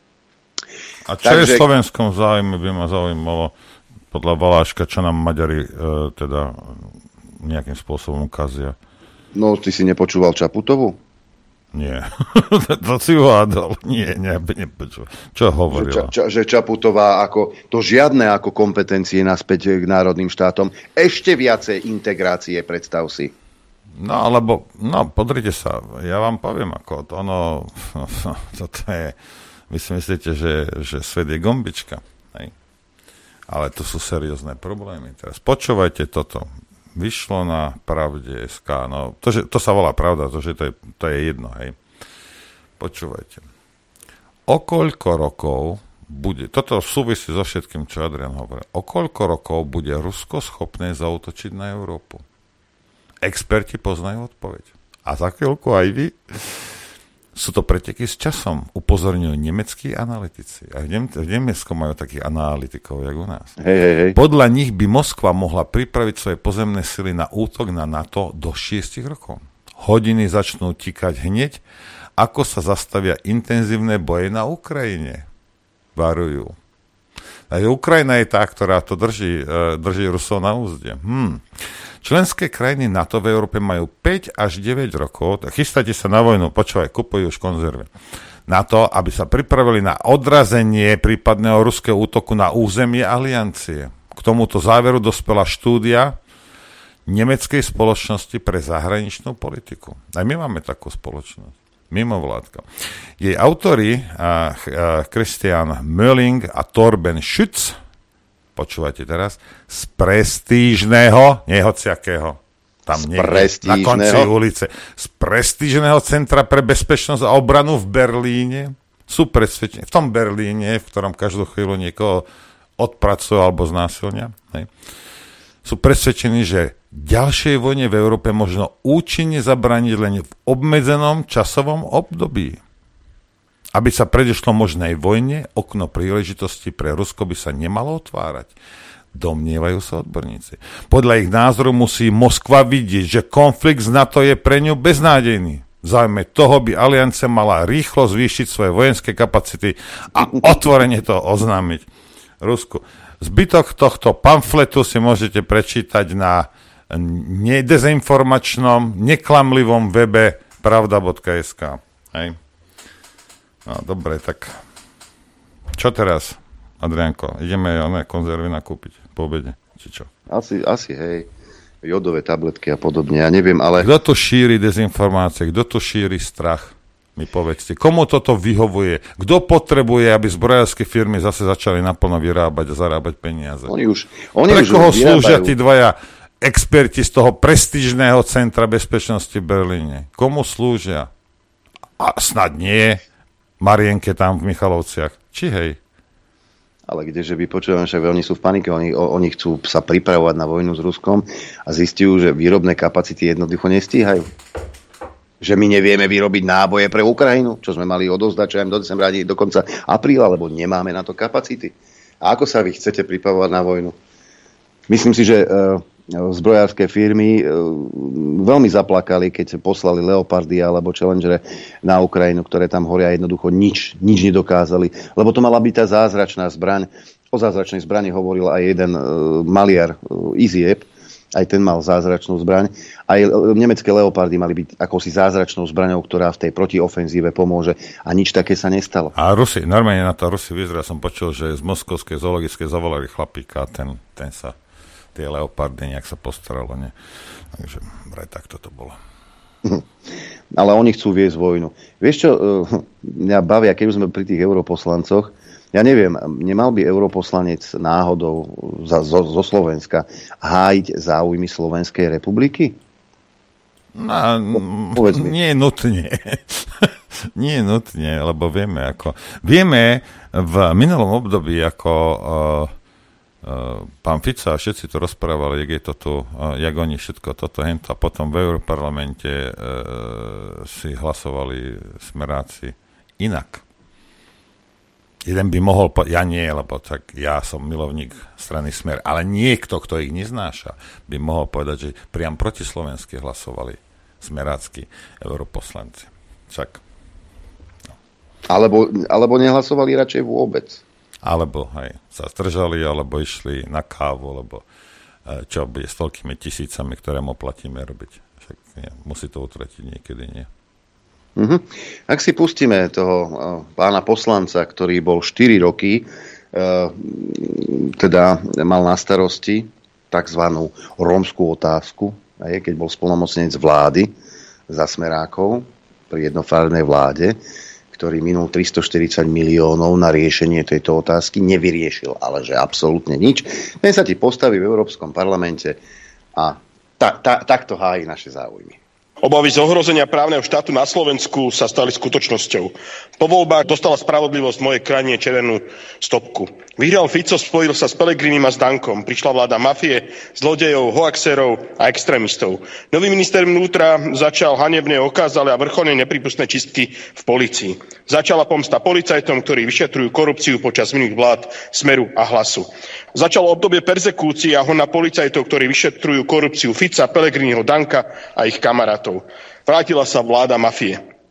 A čo je v slovenskom záujme, by ma zaujímalo podľa Valáška, čo nám Maďari teda nejakým spôsobom ukazia? No, ty si nepočúval Čaputovu? Nie. To si uhádol. Nie, nepočúval. Čo hovorila? Že Čaputová to žiadne ako kompetencie naspäť k národným štátom. Ešte viacej integrácie, predstav si. No, podrite sa. Ja vám poviem, ako toto je, vy si myslíte, že svet je gombička. Hej? Ale to sú seriózne problémy. Teraz počúvajte toto. Vyšlo na Pravde.sk. No, to sa volá pravda, to je jedno, hej. Počúvajte. O koľko rokov bude, toto súvisí so všetkým, čo Adrian hovoril, o koľko rokov bude Rusko schopné zaútočiť na Európu? Experti poznajú odpoveď. A za chvíľku aj vy. Sú to preteky s časom, upozorňujú nemeckí analytici. A v Nemecku majú takých analytikov, jak u nás. Hej. Podľa nich by Moskva mohla pripraviť svoje pozemné sily na útok na NATO do 6 rokov. Hodiny začnú tikať hneď, ako sa zastavia intenzívne boje na Ukrajine. Varujú. Takže Ukrajina je tá, ktorá to drží Rusov na úzde. Členské krajiny NATO v Európe majú 5 až 9 rokov, tak chystajte sa na vojnu, počúvaj, kupujú už konzervy, na to, aby sa pripravili na odrazenie prípadného ruského útoku na územie aliancie. k tomuto záveru dospela štúdia nemeckej spoločnosti pre zahraničnú politiku. Aj my máme takú spoločnosť. Mimovládka. Jej autori, Christian Mölling a Torben Schütz, počúvajte teraz, z prestížneho, nehociakého, tam niekde na konci ulice, z prestížneho Centra pre bezpečnosť a obranu v Berlíne, sú presvedčení, v tom Berlíne, v ktorom každú chvíľu niekoho odpracujú alebo znásilnia, sú presvedčení, že ďalšej vojne v Európe možno účinne zabrániť len v obmedzenom časovom období. Aby sa predišlo možnej vojne, okno príležitosti pre Rusko by sa nemalo otvárať. Domnievajú sa odborníci. Podľa ich názoru musí Moskva vidieť, že konflikt z NATO je pre ňu beznádejný. V záujme toho by aliancia mala rýchlo zvýšiť svoje vojenské kapacity a otvorene to oznámiť Rusku. Zbytok tohto pamfletu si môžete prečítať na nedezinformačnom, neklamlivom webe pravda.sk. Hej. No, dobre, tak čo teraz, Adriánko? Ideme konzervy nakúpiť po obede, či čo? Asi, hej. Jodové tabletky a podobne, ja neviem, ale... Kto tu šíri dezinformácie? Kto tu šíri strach? Mi povedzte, komu toto vyhovuje? Kto potrebuje, aby zbrojárske firmy zase začali naplno vyrábať a zarábať peniaze? Oni Pre koho slúžia tí dvaja experti z toho prestížneho Centra bezpečnosti v Berlíne? Komu slúžia? A snad nie Marienke tam v Michalovciach. Či hej? Ale kdeže vypočujem, že oni sú v panike, oni chcú sa pripravovať na vojnu s Ruskom a zistujú, že výrobné kapacity jednoducho nestíhajú. Že my nevieme vyrobiť náboje pre Ukrajinu, čo sme mali odovzdať do decembra, do konca apríla, lebo nemáme na to kapacity. A ako sa vy chcete pripravovať na vojnu? Myslím si, že zbrojárske firmy veľmi zaplakali, keď poslali Leopardy alebo Challengere na Ukrajinu, ktoré tam horia, jednoducho nič nedokázali. Lebo to mala byť tá zázračná zbraň. O zázračnej zbrani hovoril aj jeden maliar Izieb, aj ten mal zázračnú zbraň. Aj nemecké Leopardy mali byť akousi zázračnou zbraňou, ktorá v tej protiofenzíve pomôže. A nič také sa nestalo. A Rusi, normálne na to Rusi vyzerá, som počul, že z moskovskej zoologickej zavolali chlapíka a ten sa, tie Leopardy nejak sa postaralo. Nie? Takže vraj takto to bolo. Ale oni chcú viesť vojnu. Vieš čo, mňa bavia, keď sme pri tých europoslancoch, ja neviem, nemal by europoslanec náhodou zo Slovenska hájiť záujmy Slovenskej republiky? No, nie nutne. Nie nutne, lebo vieme, v minulom období, ako pán Fico a všetci to rozprávali, jak oni všetko toto hento, a potom v Europarlamente si hlasovali smeráci inak. Jeden by mohol, ja nie, lebo tak ja som milovník strany Smer, ale niekto, kto ich neznáša, by mohol povedať, že priam protislovenské hlasovali smerácky europoslanci. Však. No. Alebo nehlasovali radšej vôbec. Alebo sa zdržali, alebo išli na kávu, alebo čo bude s toľkými tisícami, ktoré mu platíme robiť. Však musí to utratiť niekedy, nie? Ak si pustíme toho pána poslanca, ktorý bol 4 roky, teda mal na starosti takzvanú rómskú otázku, keď bol splnomocnenec vlády za Smerákov pri jednofarebnej vláde, ktorý minul 340 miliónov na riešenie tejto otázky, nevyriešil, ale že absolútne nič. Ten sa ti postaví v Európskom parlamente a takto hájí naše záujmy. Obavy z ohrozenia právneho štátu na Slovensku sa stali skutočnosťou. Po voľbách dostala Spravodlivosť v mojej krajine červenú stopku. Vyhral Fico, spojil sa s Pelegrinim a s Dankom. Prišla vláda mafie, zlodejov, hoaxerov a extrémistov. Nový minister vnútra začal hanebné, okázale a vrcholne nepripustné čistky v polícii. Začala pomsta policajtom, ktorí vyšetrujú korupciu počas minulých vlád Smeru a Hlasu. Začalo obdobie perzekúcií a hon na policajtov, ktorí vyšetrujú korupciu Fica, Pellegriniho, Danka a ich kamarátov. Vrátila sa vláda mafie.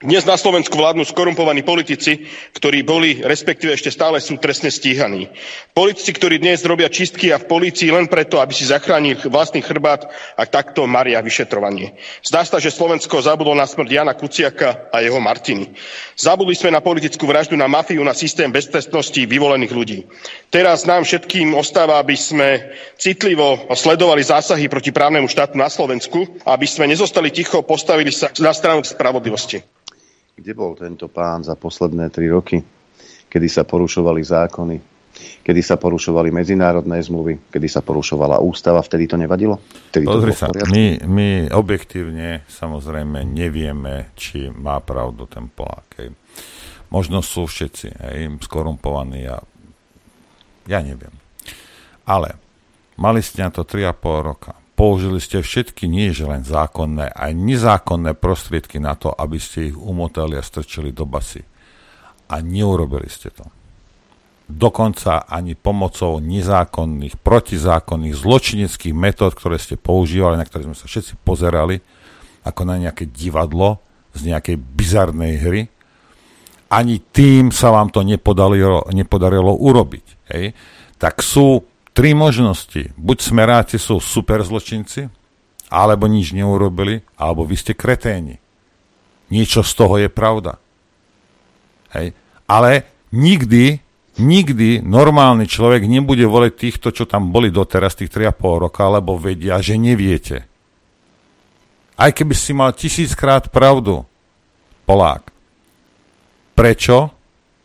Dnes na Slovensku vládnu skorumpovaní politici, ktorí boli, respektíve ešte stále sú trestne stíhaní. Politici, ktorí dnes robia čistky a v polícii len preto, aby si zachránili vlastný chrbát a takto maria vyšetrovanie. Zdá sa, že Slovensko zabudlo na smrť Jana Kuciaka a jeho Martiny. Zabudli sme na politickú vraždu, na mafiu, na systém beztrestnosti vyvolených ľudí. Teraz nám všetkým ostáva, aby sme citlivo sledovali zásahy proti právnemu štátu na Slovensku, aby sme nezostali ticho, postavili sa na stranu spravodlivosti. Kde bol tento pán za posledné 3 roky, kedy sa porušovali zákony, kedy sa porušovali medzinárodné zmluvy, kedy sa porušovala ústava, vtedy to nevadilo? Pozri sa, my objektívne samozrejme nevieme, či má pravdu ten Polák. Možno sú všetci skorumpovaní a ja neviem. Ale mali ste na to 3,5 roka. Použili ste všetky, nie že len zákonné, aj nezákonné prostriedky na to, aby ste ich umotali a strčili do basy. A neurobili ste to. Dokonca ani pomocou nezákonných, protizákonných, zločineckých metód, ktoré ste používali, na ktoré sme sa všetci pozerali, ako na nejaké divadlo z nejakej bizarnej hry, ani tým sa vám to nepodarilo urobiť. Hej? Tak sú 3 možnosti. Buď smeráci sú super zločinci, alebo nič neurobili, alebo vy ste kreténi. Niečo z toho je pravda. Hej. Ale nikdy normálny človek nebude voliť týchto, čo tam boli doteraz, tých 3,5 roka, lebo vedia, že neviete. Aj keby si mal 1000-krát pravdu, Polák. Prečo?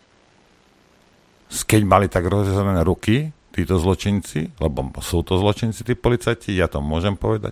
Keď mali tak rozrezané ruky, títo zločinci, lebo sú to zločinci, tí policajti, ja to môžem povedať,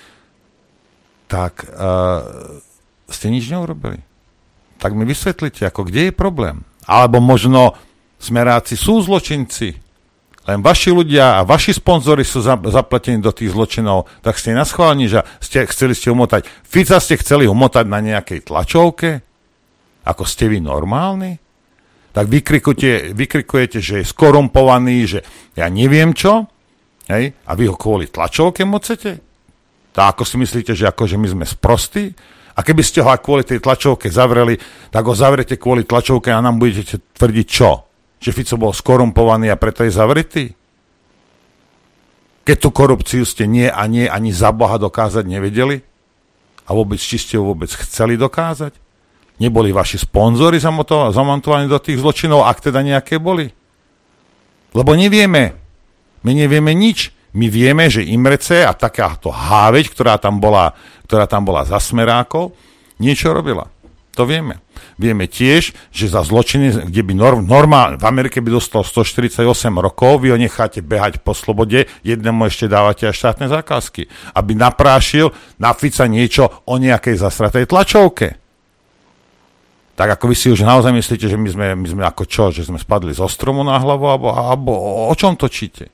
tak ste nič neurobili. Tak mi vysvetlite, kde je problém. Alebo možno smeráci sú zločinci, len vaši ľudia a vaši sponzori sú zapletení do tých zločinov, tak ste naschválni, že chceli ste umotať. Fica ste chceli umotať na nejakej tlačovke? Ako ste vy normálni? Tak vykrikujete, že je skorumpovaný, že ja neviem čo, hej? A vy ho kvôli tlačovke mocete? Tak ako si myslíte, že akože my sme sprostí? A keby ste ho aj kvôli tej tlačovke zavreli, tak ho zavrete kvôli tlačovke a nám budete tvrdiť čo? Že Fico bol skorumpovaný a preto je zavretý? Keď tú korupciu ste nie ani za Boha dokázať nevedeli? A vôbec, či ste ju vôbec chceli dokázať? Neboli vaši sponzori zamontovaní do tých zločinov, ak teda nejaké boli? Lebo nevieme. My nevieme nič. My vieme, že Imrece a takáto háveť, ktorá tam bola za smerákov, niečo robila. To vieme. Vieme tiež, že za zločiny, kde by normálne, v Amerike by dostal 148 rokov, vy ho necháte behať po slobode, jednému ešte dávate až štátne zákazky, aby naprášil na Fica niečo o nejakej zasratej tlačovke. Tak ako vy si už naozaj myslíte, že my sme ako čo, že sme spadli zo stromu na hlavu, alebo o čom točíte?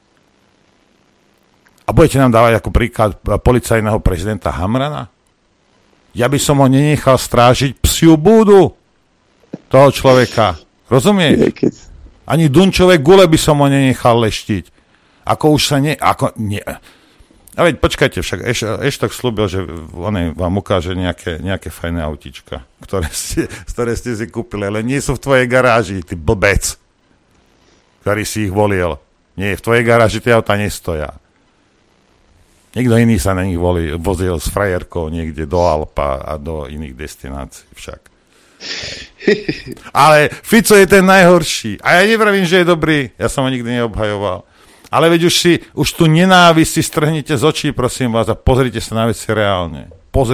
A budete nám dávať ako príklad policajného prezidenta Hamrana? Ja by som ho nenechal strážiť psiu búdu toho človeka. Rozumieš? Ani Dunčové gule by som ho nenechal leštiť. Ako už sa A veď počkajte, však Eštok slúbil, že on vám ukáže nejaké fajné autíčka, ktoré ste si kúpili, ale nie sú v tvojej garáži, ty blbec, ktorý si ich volil. Nie, v tvojej garáži tie auta nestoja. Niekto iný sa na nich vozil s frajerkou niekde do Alpa a do iných destinácií však. Ale Fico je ten najhorší. A ja nevravím, že je dobrý, ja som ho nikdy neobhajoval. Ale veď už tu nenávisť si strhnite z očí, prosím vás, a pozrite sa na veci reálne.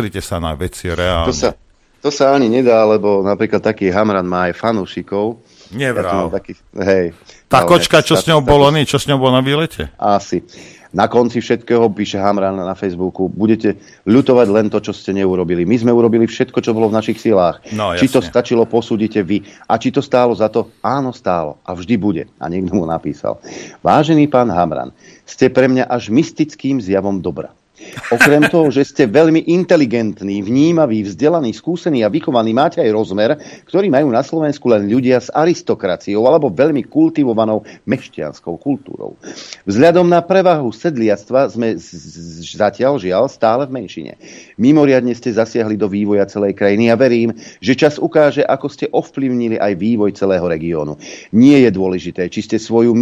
To sa ani nedá, lebo napríklad taký Hamran má aj fanúšikov. Nevral. Ja tá kočka, čo s ňou bol na výlete? Asi. Na konci všetkého píše Hamran na Facebooku, budete ľutovať len to, čo ste neurobili. My sme urobili všetko, čo bolo v našich silách. No, či to stačilo, posúdite vy. A či to stálo za to? Áno, stálo. A vždy bude. A niekto mu napísal. Vážený pán Hamran, ste pre mňa až mystickým zjavom dobra. Okrem toho, že ste veľmi inteligentní, vnímaví, vzdelaní, skúsení a vychovaní, máte aj rozmer, ktorý majú na Slovensku len ľudia s aristokraciou alebo veľmi kultivovanou mešťanskou kultúrou. Vzhľadom na prevahu sedliactva sme zatiaľ žiaľ stále v menšine. Mimoriadne ste zasiahli do vývoja celej krajiny a verím, že čas ukáže, ako ste ovplyvnili aj vývoj celého regiónu. Nie je dôležité, či ste svojou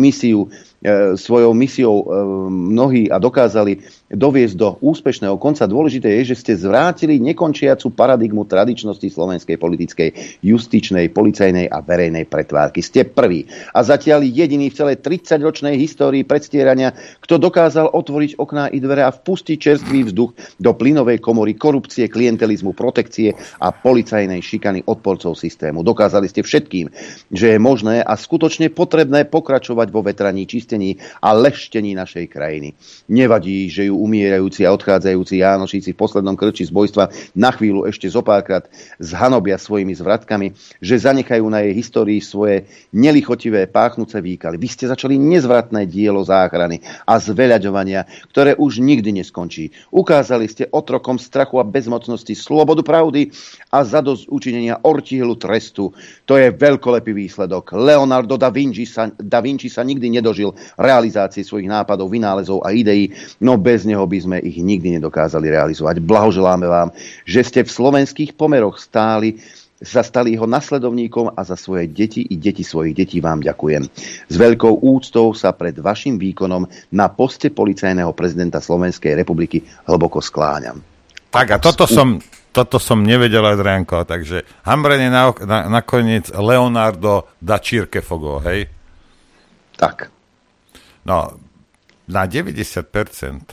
misiou mnohí a dokázali doviesť do úspešného konca. Dôležité je, že ste zvrátili nekončiacu paradigmu tradičnosti slovenskej politickej, justičnej, policajnej a verejnej pretvárky. Ste prvý a zatiaľ jediný v celej 30-ročnej histórii predstierania, kto dokázal otvoriť okná i dvere a vpustiť čerstvý vzduch do plynovej komory korupcie, klientelizmu, protekcie a policajnej šikany odporcov systému. Dokázali ste všetkým, že je možné a skutočne potrebné pokračovať vo vetraní, čistení a leštení našej krajiny. Nevadí, že ju umierajúci a odchádzajúci Jánošíci v poslednom krči zbojstva na chvíľu ešte zopárkrát zhanobia svojimi zvratkami, že zanechajú na jej histórii svoje nelichotivé páchnuce výkaly. Vy ste začali nezvratné dielo záchrany a zveľaďovania, ktoré už nikdy neskončí. Ukázali ste otrokom strachu a bezmocnosti slobodu pravdy a zadosť učinenia ortihlu trestu. To je veľkolepý výsledok. Leonardo da Vinci sa nikdy nedožil realizácie svojich nápadov, vynálezov a ideí, no bez neho by sme ich nikdy nedokázali realizovať. Blahoželáme vám, že ste v slovenských pomeroch stali jeho nasledovníkom a za svoje deti i deti svojich detí vám ďakujem. S veľkou úctou sa pred vašim výkonom na poste policajného prezidenta Slovenskej republiky hlboko skláňam. Tak a toto som nevedel, Adrianko, takže hambrenie nakoniec Leonardo da Circefogo, hej? Tak. No, na 90%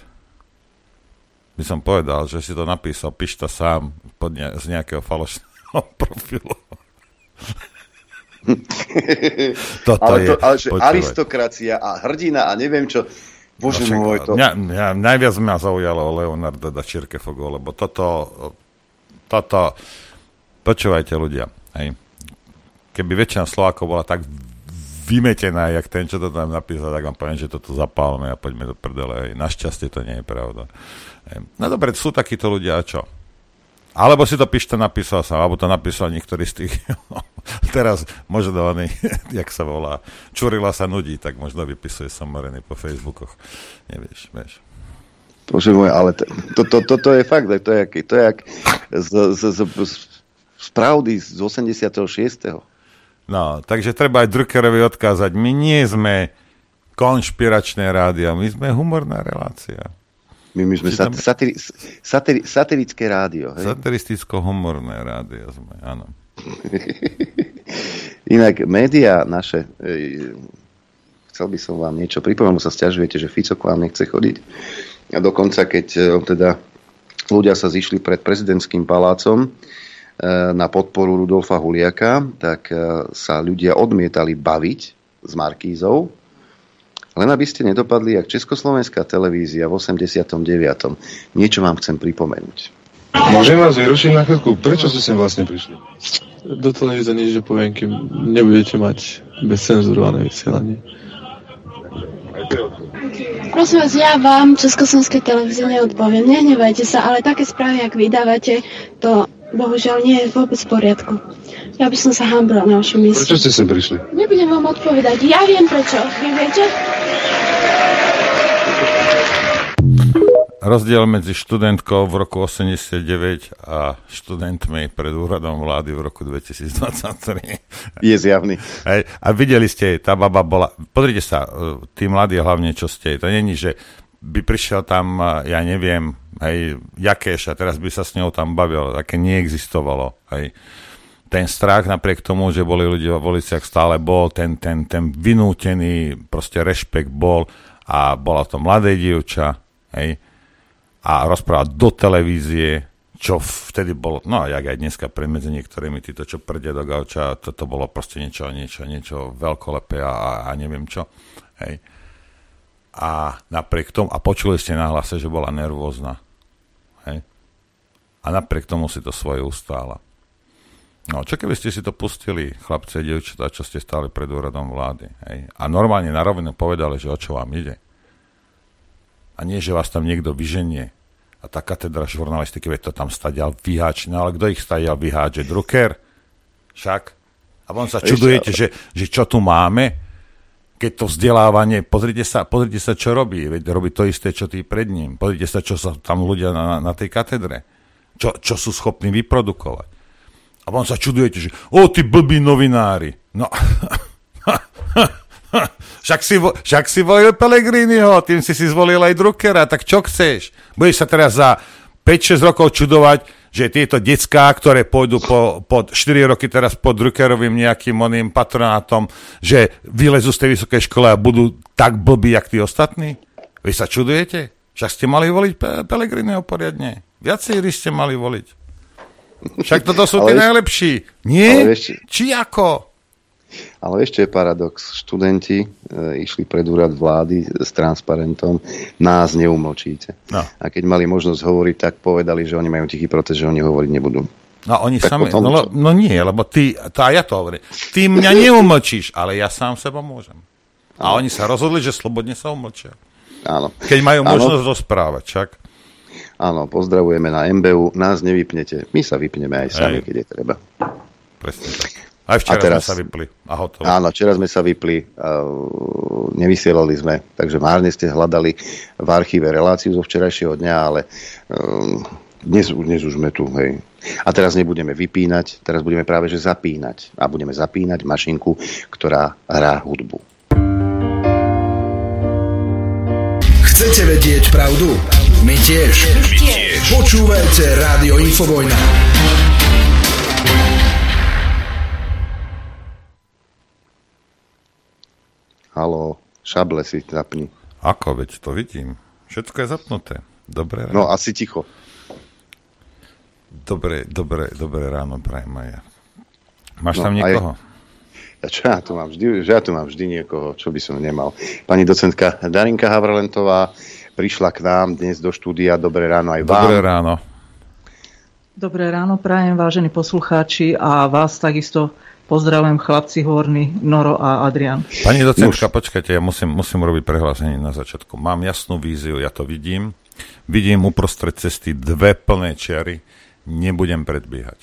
by som povedal, že si to napísal Pišta sám z nejakého falošného profilu. Ale že aristokracia a hrdina a neviem čo. Bože môj, to... Najviac ma zaujalo Leonardo da Circefogo, lebo toto počúvajte ľudia. Hej. Keby väčšina Slovákov bola tak vymetená, jak ten, čo to tam napísal, tak vám poviem, že toto zapálme a poďme do prdele. Hej. Našťastie to nie je pravda. Hej. No dobre, sú takíto ľudia a čo? Alebo si to Pišta napísal sám, alebo to napísal niektorý z tých teraz možno oný, jak sa volá, Čurila sa nudí, tak možno vypisuje Samorený po Facebookoch. Nevieš, vieš. Bože môj, ale toto je fakt, to je jak z pravdy z 86. No, takže treba aj Druckerovi odkázať, my nie sme konšpiračné rádio, my sme humorná relácia. My sme satirické rádio. Hej? Satiristicko-humorné rádio sme, áno. Inak médiá naše, chcel by som vám niečo pripomenúť, sa sťažujete, že Fico k vám nechce chodiť. A dokonca, keď teda ľudia sa zišli pred prezidentským palácom na podporu Rudolfa Huliaka, tak sa ľudia odmietali baviť s Markízou, len aby ste nedopadli, jak Československá televízia v 89. Niečo vám chcem pripomenúť. Môžem vás vyrušiť na chvíľku? Prečo ste sem vlastne prišli? Do televízie nič nepoviem, kým nebudete mať bezcenzurované vysielanie. Prosím vás, ja vám Československej televízie neodpoviem. Nehnevajte sa, ale také správy, ak vydávate, to bohužiaľ nie je vôbec v poriadku. Ja by som sa hanbila na vašom mieste. Prečo ste sem prišli? Nebudem vám odpovedať. Ja viem prečo. Vy viete? Rozdiel medzi študentkou v roku 89 a študentmi pred úradom vlády v roku 2023 je zjavný. Hej, a videli ste, tá baba bola... Pozrite sa, tí mladí hlavne, čo ste. To není, že by prišiel tam, ja neviem, hej, Jakeš a teraz by sa s ňou tam bavil. Také neexistovalo. Hej. Ten strach napriek tomu, že boli ľudia v uliciach, stále bol, ten vynútený proste rešpekt bol a bola to mladé dievča, hej, a rozprávať do televízie, čo vtedy bolo, no jak aj dneska medzi niektorými títo, čo prdia do gauča, toto bolo proste niečo veľkolepé a neviem čo. Hej. A napriek tomu, a počuli ste na hlase, že bola nervózna. Hej. A napriek tomu si to svoje ustála. No, čo keby ste si to pustili, chlapci a dievčatá, čo ste stáli pred úradom vlády. Hej. A normálne na rovinu povedali, že o čo vám ide. A nie, že vás tam niekto vyženie. A tá katedra žurnalistiky, veď to tam stadial vyháč. No ale kto ich stadial vyháč? Drucker? Však? A on sa čudujete, že čo tu máme? Keď to vzdelávanie, pozrite sa, čo robí. Veď robí to isté, čo tí pred ním. Pozrite sa, čo sa tam ľudia na tej katedre. Čo sú schopní vyprodukovať. A on sa čudujete, že tí blbí novinári. No, však si volil Pellegriniho, tým si zvolil aj Druckera, tak čo chceš? Budeš sa teraz za 5-6 rokov čudovať, že tieto decká, ktoré pôjdu po 4 roky teraz pod Druckerovým nejakým oným patronátom, že vylezú z tej vysokej školy a budú tak blbí, jak tí ostatní? Vy sa čudujete? Však ste mali voliť Pellegriniho poriadne. Viacerí ste mali voliť. Však toto sú tí najlepší. Nie? Či ako? Ale ešte je paradox. Študenti išli pred úrad vlády s transparentom. Nás neumlčíte. No. A keď mali možnosť hovoriť, tak povedali, že oni majú tichý protest, že oni hovoriť nebudú. No oni tak sami, no nie, lebo ja to hovorím. Ty mňa neumlčíš, ale ja sám seba môžem. A oni sa rozhodli, že slobodne sa umlčia. Áno. Keď majú možnosť rozprávať, však? Áno, pozdravujeme na MBU. Nás nevypnete. My sa vypneme aj sami, keď je treba. Presne tak. Aj včera sme sa vypli. A hotovo. Áno, včera sme sa vypli. Nevysielali sme. Takže márne ste hľadali v archíve reláciu zo včerajšieho dňa, ale dnes už sme tu. Hej. A teraz nebudeme vypínať, teraz budeme práve že zapínať. A budeme zapínať mašinku, ktorá hrá hudbu. Chcete vedieť pravdu? My tiež. Počúvajte Rádio Infovojna. Haló, šable si zapni. Ako, veď to vidím. Všetko je zapnuté. Dobré ráno. No, asi ticho. Dobré ráno, prajem aj ja. Máš tam niekoho? Ja tu mám vždy niekoho, čo by som nemal. Pani docentka Darinka Havralentová prišla k nám dnes do štúdia. Dobré ráno aj vám. Dobré ráno. Dobré ráno, prajem, vážení poslucháči, a vás takisto pozdravujem, chlapci Horny, Noro a Adrian. Pani docentka, počkajte, ja musím robiť prehlásenie na začiatku. Mám jasnú víziu, ja to vidím. Vidím uprostred cesty 2 plné čiary. Nebudem predbiehať.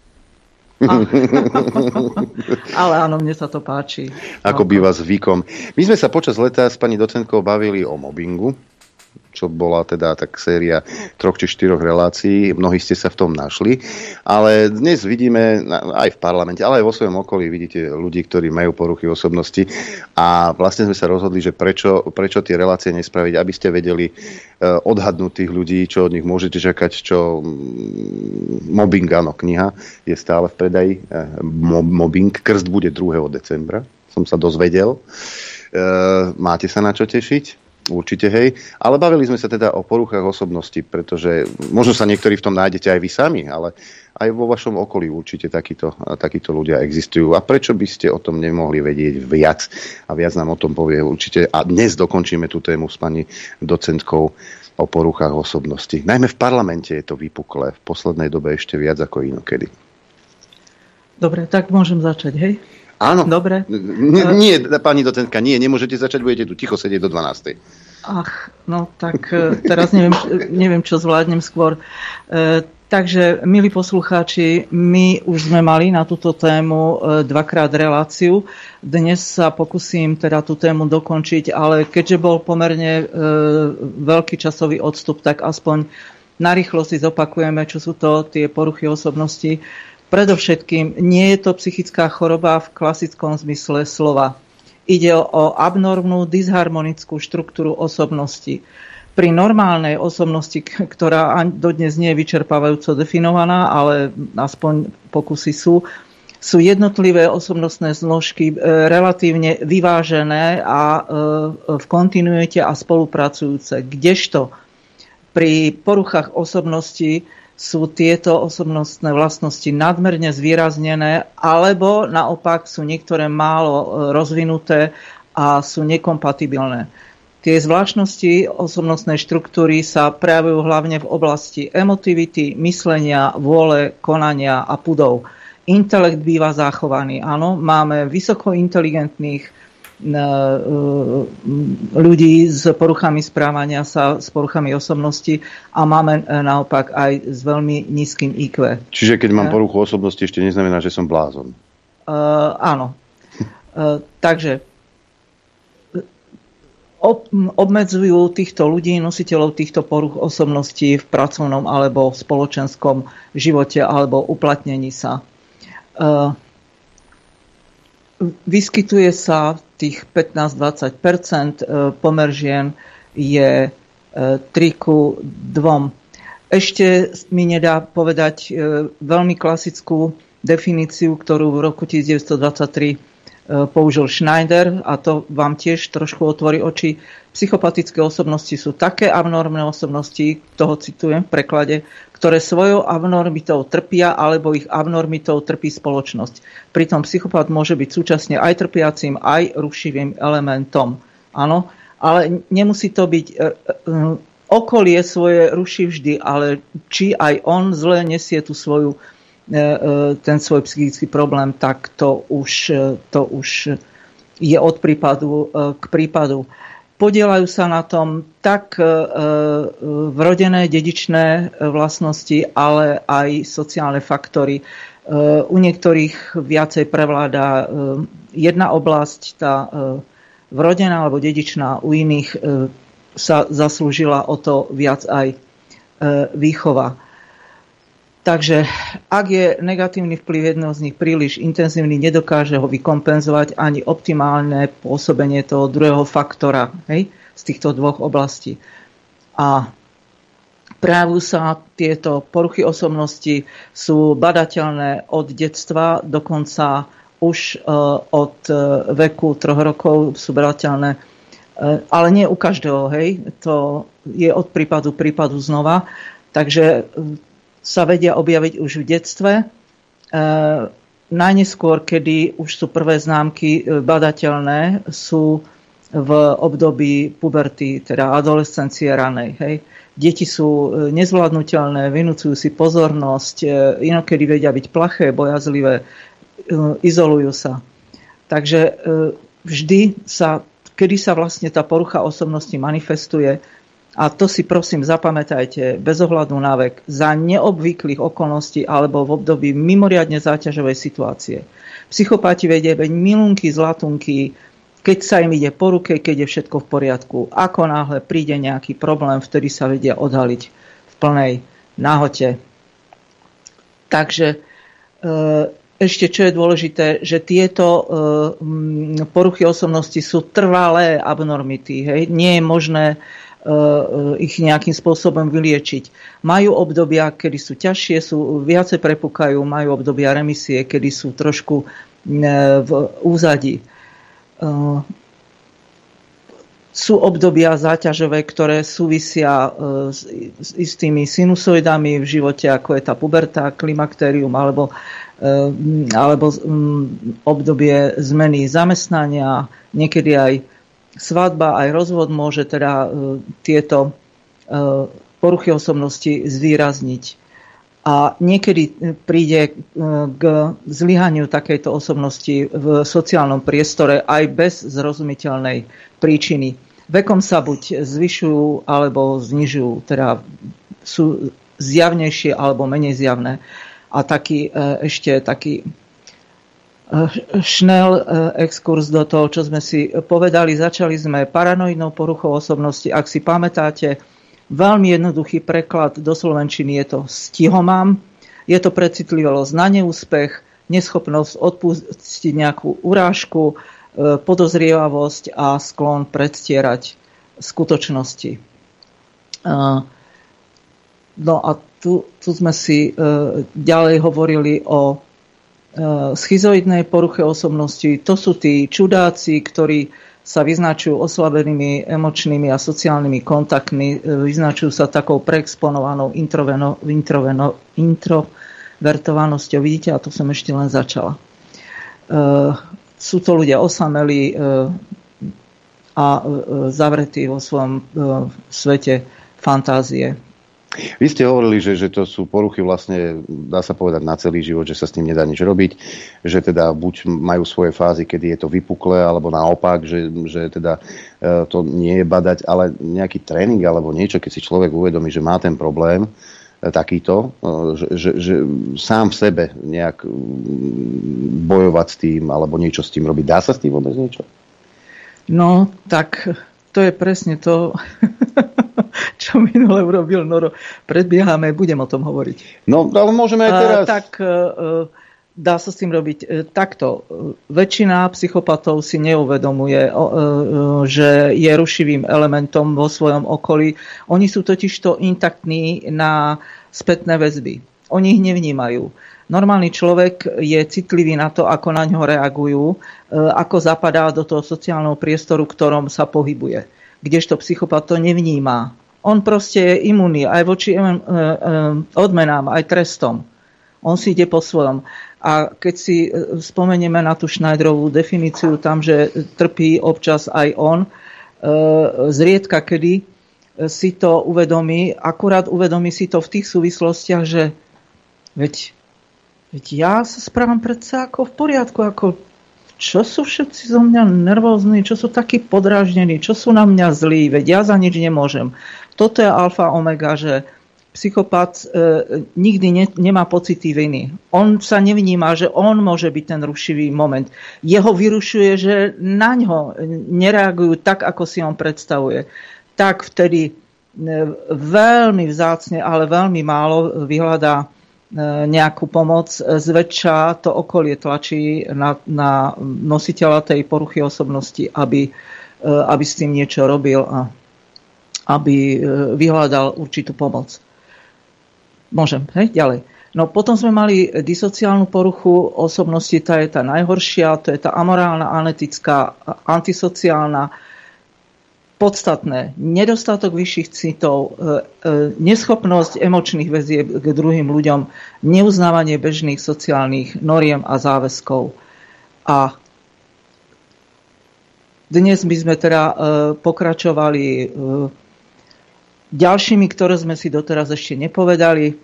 Ale áno, mne sa to páči. Ako býva zvykom. My sme sa počas leta s pani docentkou bavili o mobbingu, čo bola teda tak séria 3 či 4 relácií. Mnohí ste sa v tom našli. Ale dnes vidíme aj v parlamente, ale aj vo svojom okolí vidíte ľudí, ktorí majú poruchy osobnosti. A vlastne sme sa rozhodli, že prečo tie relácie nespraviť, aby ste vedeli odhadnúť tých ľudí, čo od nich môžete čakať, čo mobbing, áno, kniha je stále v predaji. Mobbing, krst bude 2. decembra, som sa dozvedel. Máte sa na čo tešiť? Určite, hej. Ale bavili sme sa teda o poruchách osobnosti, pretože možno sa niektorí v tom nájdete aj vy sami, ale aj vo vašom okolí určite takíto ľudia existujú. A prečo by ste o tom nemohli vedieť viac? A viac nám o tom povie určite. A dnes dokončíme tú tému s pani docentkou o poruchách osobnosti. Najmä v parlamente je to vypuklé. V poslednej dobe ešte viac ako inokedy. Dobre, tak môžem začať, hej? Áno. Dobre. Nie, pani docentka, nemôžete začať, budete tu ticho sedieť do 12. Ach, no tak teraz neviem, čo zvládnem skôr. Takže, milí poslucháči, my už sme mali na túto tému 2-krát reláciu. Dnes sa pokúsim teda tú tému dokončiť, ale keďže bol pomerne veľký časový odstup, tak aspoň narýchlo si zopakujeme, čo sú to tie poruchy osobnosti. Predovšetkým nie je to psychická choroba v klasickom zmysle slova. Ide o abnormnú disharmonickú štruktúru osobnosti. Pri normálnej osobnosti, ktorá dodnes nie je vyčerpávajúco definovaná, ale aspoň pokusy sú jednotlivé osobnostné zložky relatívne vyvážené a v kontinuite a spolupracujúce. Kdežto pri poruchách osobnosti sú tieto osobnostné vlastnosti nadmerne zvýraznené, alebo naopak sú niektoré málo rozvinuté a sú nekompatibilné. Tie zvláštnosti osobnostnej štruktúry sa prejavujú hlavne v oblasti emotivity, myslenia, vôle, konania a pudov. Intelekt býva zachovaný. Áno, máme vysoko inteligentných, ľudí s poruchami správania sa, s poruchami osobnosti a máme naopak aj s veľmi nízkym IQ. Čiže keď mám poruchu osobnosti, ešte neznamená, že som blázon. Áno. Takže obmedzujú týchto ľudí, nositeľov týchto poruch osobností v pracovnom alebo v spoločenskom živote alebo uplatnení sa. Vyskytuje sa tých 15-20%, pomer žien je 3:2. Ešte mi nedá povedať veľmi klasickú definíciu, ktorú v roku 1923 použil Schneider, a to vám tiež trošku otvorí oči. Psychopatické osobnosti sú také abnormné osobnosti, toho citujem v preklade, ktoré svojou abnormitou trpia, alebo ich abnormitou trpí spoločnosť. Pritom psychopat môže byť súčasne aj trpiacím, aj rušivým elementom. Áno, ale nemusí to byť okolie svoje ruší vždy, ale či aj on zle nesie tú svoju ten svoj psychický problém, tak to už je od prípadu k prípadu. Podielajú sa na tom tak vrodené dedičné vlastnosti, ale aj sociálne faktory. U niektorých viacej prevláda jedna oblasť, tá vrodená alebo dedičná, u iných sa zaslúžila o to viac aj výchova. Takže ak je negatívny vplyv jedného z nich príliš intenzívny, nedokáže ho vykompenzovať ani optimálne pôsobenie toho druhého faktora, hej, z týchto dvoch oblastí. A prejavujú sa tieto poruchy osobnosti, sú badateľné od detstva, dokonca už od veku 3 rokov sú badateľné, ale nie u každého, hej, to je od prípadu k prípadu znova, takže sa vedia objaviť už v detstve. Najneskôr, kedy už sú prvé známky badateľné, sú v období puberty, teda adolescencie ranej. Hej. Deti sú nezvládnutelné, vynúcujú si pozornosť, inokedy vedia byť plaché, bojazlivé, izolujú sa. Takže vždy kedy sa vlastne tá porucha osobnosti manifestuje, a to si prosím zapamätajte, bez ohľadu na vek, za neobvyklých okolností alebo v období mimoriadne záťažovej situácie. Psychopati vedia byť milunky, zlatunky, keď sa im ide po ruke, keď je všetko v poriadku. Ako náhle príde nejaký problém, vtedy sa vedia odhaliť v plnej náhote. Takže ešte čo je dôležité, že tieto poruchy osobnosti sú trvalé abnormity. Hej? Nie je možné ich nejakým spôsobom vyliečiť. Majú obdobia, kedy sú ťažšie, sú viacej prepúkajú, majú obdobia remisie, kedy sú trošku v úzadí. Sú obdobia záťažové, ktoré súvisia s istými sinusoidami v živote, ako je tá puberta, klimakterium alebo obdobie zmeny zamestnania, niekedy aj svadba, aj rozvod môže teda tieto poruchy osobnosti zvýrazniť. A niekedy príde k zlyhaniu takejto osobnosti v sociálnom priestore aj bez zrozumiteľnej príčiny. Vekom sa buď zvyšujú alebo znižujú, teda sú zjavnejšie alebo menej zjavné. A ešte taký šnel exkurs do toho, čo sme si povedali. Začali sme paranoidnou poruchou osobnosti. Ak si pamätáte, veľmi jednoduchý preklad do slovenčiny je to stihomám. Je to precitlivosť na neúspech, neschopnosť odpustiť nejakú urážku, podozrievavosť a sklon predstierať skutočnosti. No a tu sme si ďalej hovorili o schizoidnej poruche osobnosti. To sú tí čudáci, ktorí sa vyznačujú oslabenými emočnými a sociálnymi kontaktmi, vyznačujú sa takou preexponovanou introvertovanosťou. Vidíte, a to som ešte len začala. Sú to ľudia osamelí a zavretí vo svojom svete fantázie. Vy ste hovorili, že to sú poruchy vlastne, dá sa povedať, na celý život, že sa s tým nedá nič robiť, že teda buď majú svoje fázy, kedy je to vypuklé, alebo naopak, že teda to nie je badať, ale nejaký tréning alebo niečo, keď si človek uvedomí, že má ten problém takýto, že sám v sebe nejak bojovať s tým, alebo niečo s tým robiť. Dá sa s tým vôbec niečo? No, tak to je presne to, čo minule urobil Noro. Predbiehame, budem o tom hovoriť. No, ale môžeme aj teraz. Dá sa s tým robiť takto. Väčšina psychopatov si neuvedomuje, že je rušivým elementom vo svojom okolí. Oni sú totižto intaktní na spätné väzby. Oni ich nevnímajú. Normálny človek je citlivý na to, ako na ňo reagujú, ako zapadá do toho sociálneho priestoru, v ktorom sa pohybuje. Kdežto psychopat to nevníma. On proste je imunný aj voči odmenám, aj trestom. On si ide po svojom. A keď si spomenieme na tú Schneiderovú definíciu, tam, že trpí občas aj on, zriedka kedy si to uvedomí, akurát uvedomí si to v tých súvislostiach, že veď ja sa správam predsa ako v poriadku, ako čo sú všetci zo mňa nervózni, čo sú takí podráždení, čo sú na mňa zlí, veď ja za nič nemôžem. Toto je alfa omega, že psychopat nikdy nemá pocity viny. On sa nevníma, že on môže byť ten rušivý moment. Jeho vyrušuje, že na ňo nereagujú tak, ako si on predstavuje. Tak vtedy veľmi vzácne, ale veľmi málo vyhľadá nejakú pomoc. Zväčša to okolie tlačí na nositeľa tej poruchy osobnosti, aby s tým niečo robil a aby vyhľadal určitú pomoc. Môžem, hej? Ďalej. No potom sme mali disociálnu poruchu osobnosti, tá je tá najhoršia, to je tá amorálna, anetická, antisociálna. Podstatné, nedostatok vyšších citov, neschopnosť emočných väzieb k druhým ľuďom, neuznávanie bežných sociálnych noriem a záväzkov. A dnes by sme teda pokračovali ďalšími, ktoré sme si doteraz ešte nepovedali.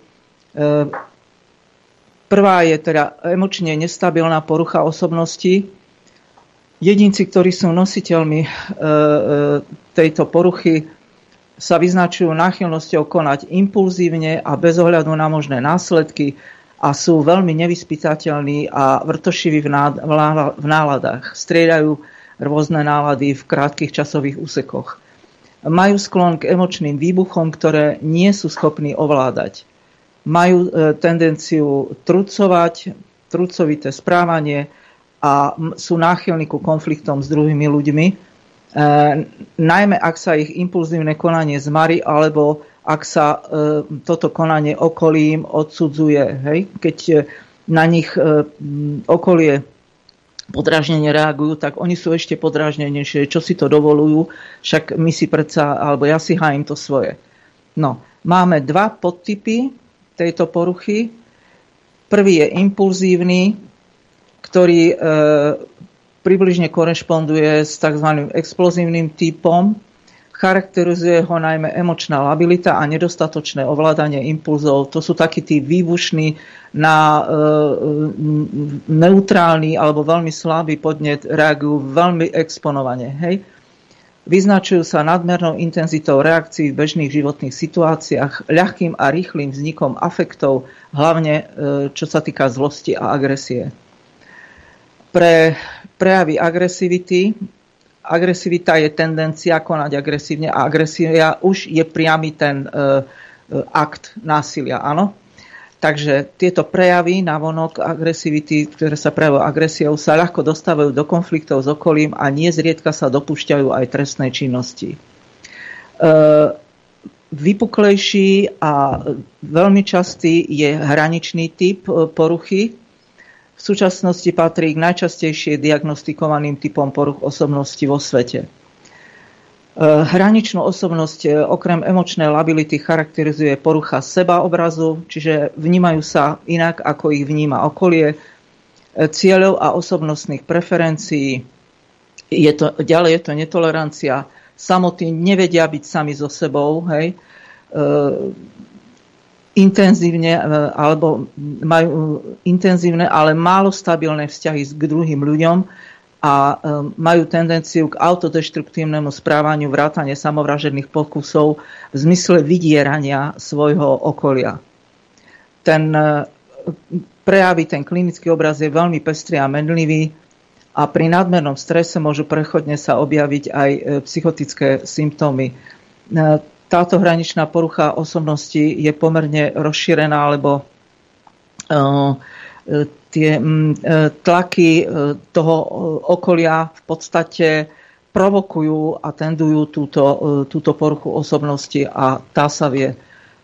Prvá je teda emočne nestabilná porucha osobnosti. Jedinci, ktorí sú nositeľmi tejto poruchy, sa vyznačujú náchylnosťou konať impulzívne a bez ohľadu na možné následky a sú veľmi nevyspytateľní a vrtošiví v náladách. Striedajú rôzne nálady v krátkych časových úsekoch. Majú sklon k emočným výbuchom, ktoré nie sú schopní ovládať. Majú tendenciu trucovať, trucovité správanie a sú náchylní ku konfliktom s druhými ľuďmi, najmä ak sa ich impulzívne konanie zmarí, alebo ak sa toto konanie okolím odsudzuje. Hej? Keď na nich okolie podrážnenie reagujú, tak oni sú ešte podrážnenejšie, čo si to dovolujú, však my si predsa, alebo ja si hájim to svoje. No, máme dva podtypy tejto poruchy. Prvý je impulzívny, ktorý približne korešponduje s tzv. Explozívnym typom. Charakterizuje ho najmä emočná labilita a nedostatočné ovládanie impulzov. To sú takí tí výbušní na neutrálny alebo veľmi slabý podnet reagujú veľmi exponovane. Hej? Vyznačujú sa nadmernou intenzitou reakcií v bežných životných situáciách, ľahkým a rýchlým vznikom afektov, hlavne čo sa týka zlosti a agresie. Pre prejavy agresivita je tendencia konať agresívne a agresia už je priamy ten akt násilia, áno? Takže tieto prejavy navonok agresivity, ktoré sa prejavujú agresiou, sa ľahko dostávajú do konfliktov s okolím a nie zriedka sa dopúšťajú aj trestnej činnosti. Vypuklejší a veľmi častý je hraničný typ poruchy. V súčasnosti patrí k najčastejšie diagnostikovaným typom poruch osobnosti vo svete. Hraničnú osobnosť okrem emočnej lability charakterizuje porucha sebaobrazu, čiže vnímajú sa inak, ako ich vníma okolie, cieľov a osobnostných preferencií. Ďalej je to netolerancia, samotní nevedia byť sami so sebou, hej. intenzívne, alebo majú intenzívne, ale málo stabilné vzťahy k druhým ľuďom a majú tendenciu k autodeštruktívnemu správaniu, vrátane samovražedných pokusov v zmysle vydierania svojho okolia. Ten klinický obraz je veľmi pestrý a menlivý a pri nadmernom strese môžu prechodne sa objaviť aj psychotické symptómy. Táto hraničná porucha osobnosti je pomerne rozšírená, lebo tie tlaky toho okolia v podstate provokujú a tendujú túto poruchu osobnosti a tá sa vie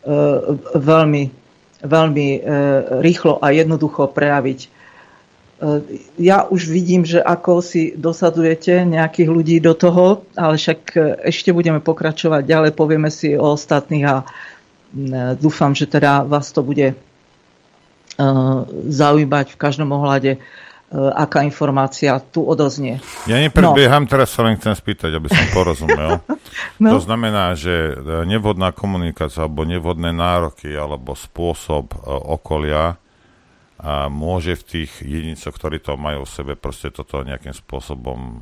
veľmi rýchlo a jednoducho prejaviť. Ja už vidím, že ako si dosadzujete nejakých ľudí do toho, ale však ešte budeme pokračovať ďalej, povieme si o ostatných a dúfam, že teda vás to bude zaujímať v každom ohľade, aká informácia tu odoznie. Ja nepredbieham, teraz sa len chcem spýtať, aby som porozumel. To znamená, že nevhodná komunikácia alebo nevhodné nároky alebo spôsob okolia a môže v tých jedincoch, ktorí to majú v sebe, proste toto nejakým spôsobom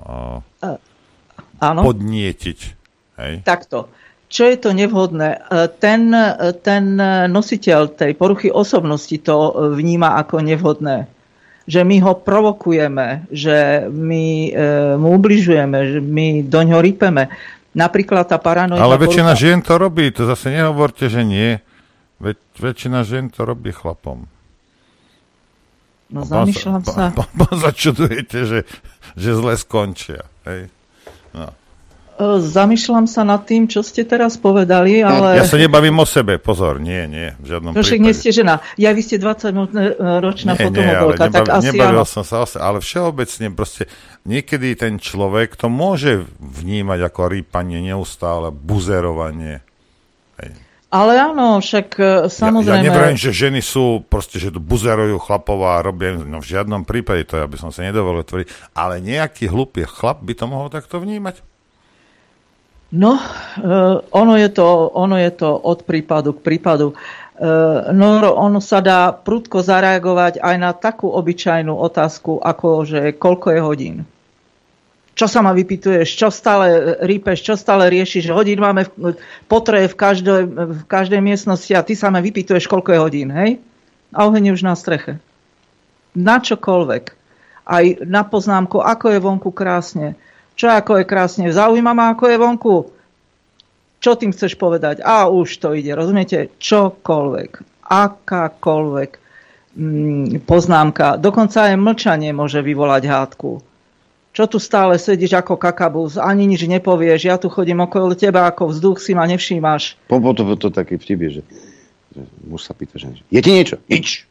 podnietiť. Hej? Takto. Čo je to nevhodné? Ten nositeľ tej poruchy osobnosti to vníma ako nevhodné. Že my ho provokujeme, že my mu ubližujeme, že my doňho rýpeme. Napríklad tá paranoidná Ale väčšina žien to robí, to zase nehovorte, že nie. Väčšina žien to robí chlapom. No zamýšľam sa. Začudujete, že zle skončia. Hej? No. Zamýšľam sa nad tým, čo ste teraz povedali, ale... Ja sa nebavím o sebe, pozor, nie, v žiadnom prípade. Však nie ste žena. Ja, vy ste 20-ročná fotomodelka, tak asi nebavil som sa o sebe, ale všeobecne proste niekedy ten človek to môže vnímať ako rýpanie, neustále buzerovanie. Hej. Ale áno, však samozrejme... Ja neviem, že ženy sú proste, že buzerujú chlapov a robia, no v žiadnom prípade, to ja by som sa nedovolil tvrdiť, ale nejaký hlupý chlap by to mohol takto vnímať? No, ono je to od prípadu k prípadu. Ono sa dá prudko zareagovať aj na takú obyčajnú otázku, ako že koľko je hodín. Čo sa ma vypytuješ, čo stále rýpeš, čo stále riešiš, hodín máme po troje v každej miestnosti a ty sa ma vypytuješ, koľko je hodín, hej? A oheň je už na streche. Na čokoľvek. Aj na poznámku, ako je vonku krásne. Čo ako je krásne? Zaujíma ma, ako je vonku. Čo tým chceš povedať? A už to ide, rozumiete? Čokoľvek. Akákoľvek poznámka. Dokonca aj mlčanie môže vyvolať hádku. Čo tu stále sedíš ako kakabus, ani nič nepovieš, ja tu chodím okolo teba ako vzduch, si ma nevšímaš. To taký vtip je, že muž sa pýta, že je ti niečo? Nič.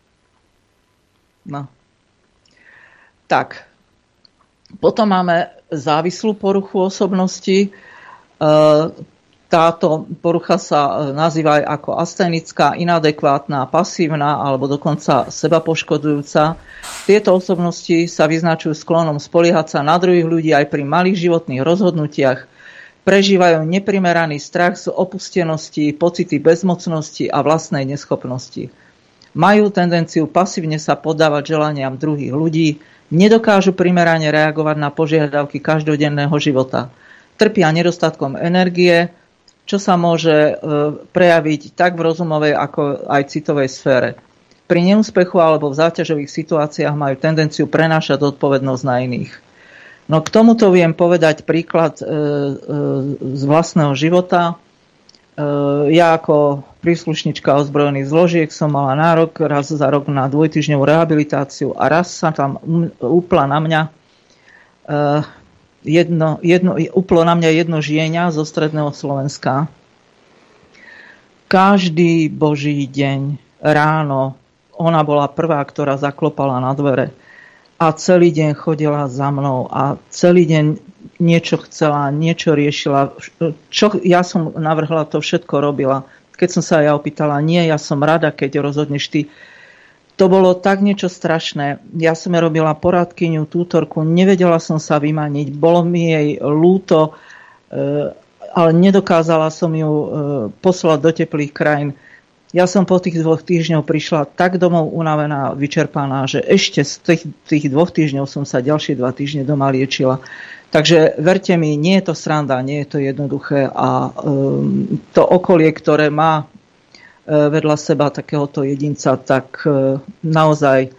No. Tak. Potom máme závislú poruchu osobnosti. Táto porucha sa nazýva aj ako astenická, inadekvátna, pasívna alebo dokonca sebapoškodujúca. Tieto osobnosti sa vyznačujú sklonom spoliehať sa na druhých ľudí aj pri malých životných rozhodnutiach. Prežívajú neprimeraný strach z opustenosti, pocity bezmocnosti a vlastnej neschopnosti. Majú tendenciu pasívne sa poddávať želaniam druhých ľudí, nedokážu primerane reagovať na požiadavky každodenného života. Trpia nedostatkom energie, čo sa môže prejaviť tak v rozumovej, ako aj citovej sfére. Pri neúspechu alebo v záťažových situáciách majú tendenciu prenášať zodpovednosť na iných. No k tomuto viem povedať príklad z vlastného života. Ja ako príslušnička ozbrojených zložiek som mala nárok raz za rok na dvojtýždňovú rehabilitáciu a raz sa tam upla na mňa jedno žieňa zo stredného Slovenska. Každý boží deň ráno ona bola prvá, ktorá zaklopala na dvere a celý deň chodila za mnou a celý deň niečo chcela, niečo riešila. Čo ja som navrhla, to všetko robila. Keď som sa ja opýtala, nie, ja som rada, keď rozhodneš ty. To bolo tak niečo strašné. Ja som jej robila poradkyňu, tútorku, nevedela som sa vymaniť, bolo mi jej ľúto, ale nedokázala som ju poslať do teplých krajín. Ja som po tých 2 týždňoch prišla tak domov unavená, vyčerpaná, že ešte z tých 2 týždňov som sa ďalšie 2 týždne doma liečila. Takže verte mi, nie je to sranda, nie je to jednoduché a to okolie, ktoré má vedľa seba takéhoto jedinca, tak naozaj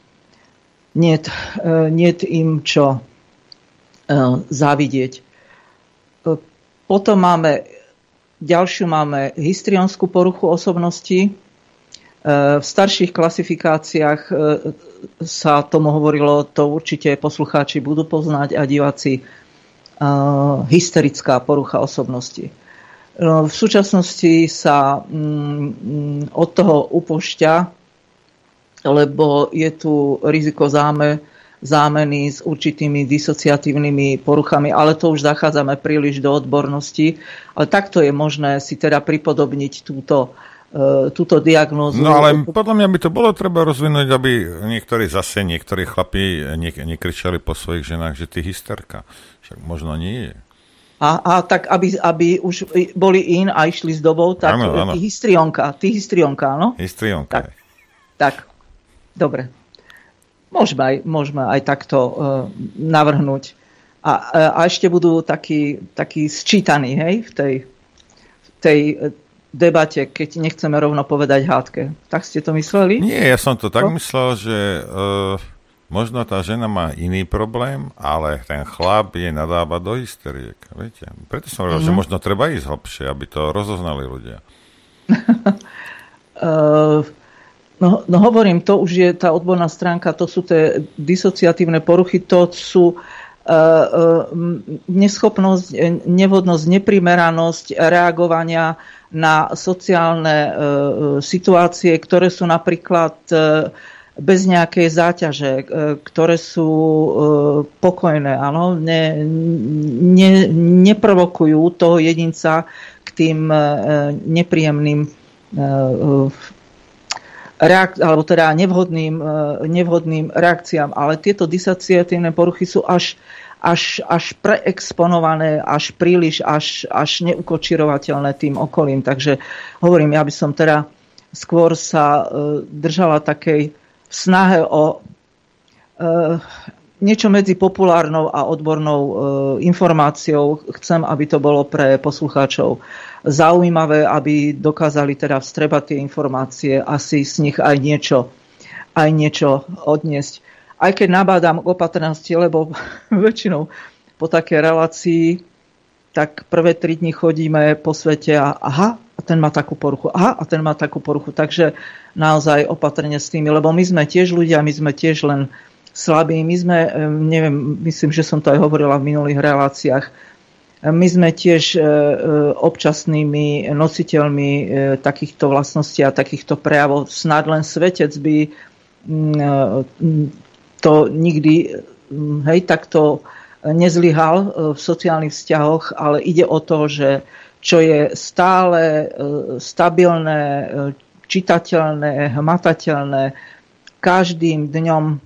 niet im čo závidieť. Potom máme histrionskú poruchu osobnosti. V starších klasifikáciách sa tomu hovorilo, to určite poslucháči budú poznať a diváci, hysterická porucha osobnosti. V súčasnosti sa od toho upúšťa, lebo je tu riziko zámeny s určitými disociatívnymi poruchami, ale to už zachádzame príliš do odbornosti. Ale takto je možné si teda pripodobniť túto diagnózu. No ale podľa mňa by to bolo treba rozvinúť, aby niektorí chlapi nekričali po svojich ženách, že ty hysterka. Však možno nie je. A tak, aby už boli in a išli s dobou, tak ano. Ty histrionka, áno? Histrionka. Tak, dobre. Môžeme aj takto navrhnúť. A ešte budú takí sčítaní, hej, v tej debate, keď nechceme rovno povedať hádke. Tak ste to mysleli? Nie, ja som to tak myslel, že možno tá žena má iný problém, ale ten chlap jej nadáva do hysteriek. Viete? Preto som hovoril, že možno treba ísť hlbšie, aby to rozoznali ľudia. No hovorím, to už je tá odborná stránka, to sú tie disociatívne poruchy, to sú neschopnosť, nevhodnosť, neprimeranosť reagovania na sociálne situácie, ktoré sú napríklad bez nejakej záťaže, ktoré sú pokojné, áno, neprovokujú toho jedinca k tým nepríjemným alebo teda nevhodným reakciám. Ale tieto disociatívne poruchy sú až preexponované, až príliš, až neukočirovateľné tým okolím. Takže hovorím, ja by som teda skôr sa držala takej snahe o niečo medzi populárnou a odbornou informáciou. Chcem, aby to bolo pre poslucháčov zaujímavé, aby dokázali teda vstrebať tie informácie a si z nich aj niečo odniesť. Aj keď nabádam k opatrnosti, lebo väčšinou po takej relácii tak prvé 3 dni chodíme po svete a ten má takú poruchu, a ten má takú poruchu. Takže naozaj opatrne s tými, lebo my sme tiež ľudia, my sme tiež len slabí. My sme, myslím, že som to aj hovorila v minulých reláciách, my sme tiež občasnými nositeľmi takýchto vlastností a takýchto prejavov. Snad len svetec by to nikdy takto nezlyhal v sociálnych vzťahoch, ale ide o to, že čo je stále stabilné, čitateľné, hmatateľné, každým dňom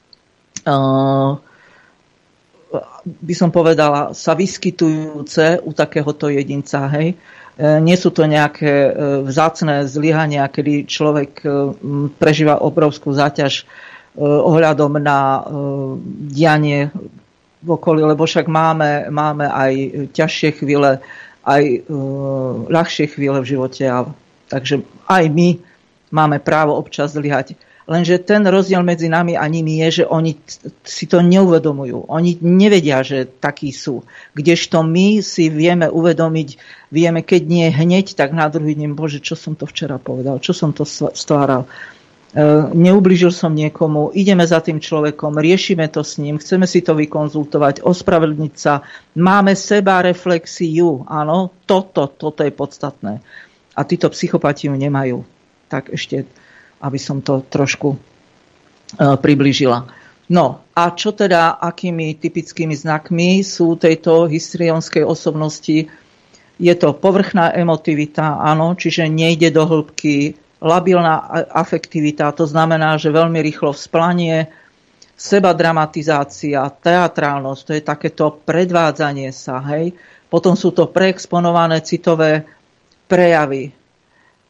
by som povedala, sa vyskytujúce u takéhoto jedinca. Hej. Nie sú to nejaké vzácne zlyhania, kedy človek prežíva obrovskú záťaž ohľadom na dianie v okolí, lebo však máme aj ťažšie chvíle, aj ľahšie chvíle v živote. Takže aj my máme právo občas zlyhať. Lenže ten rozdiel medzi nami a nimi je, že oni si to neuvedomujú. Oni nevedia, že takí sú. Kdežto my si vieme uvedomiť, keď nie hneď, tak na druhý deň, Bože, čo som to včera povedal, čo som to stváral. Neublížil som niekomu, ideme za tým človekom, riešime to s ním, chceme si to vykonzultovať, ospravedlniť sa, máme seba reflexiu, áno, toto je podstatné. A títo psychopati ju nemajú. Tak ešte, aby som to trošku priblížila. No a čo teda, akými typickými znakmi sú tejto histrionskej osobnosti? Je to povrchná emotivita, áno, čiže nejde do hĺbky, labilná afektivita, to znamená, že veľmi rýchlo vzplanie, sebadramatizácia, teatrálnosť, to je takéto predvádzanie sa, hej. Potom sú to preexponované citové prejavy.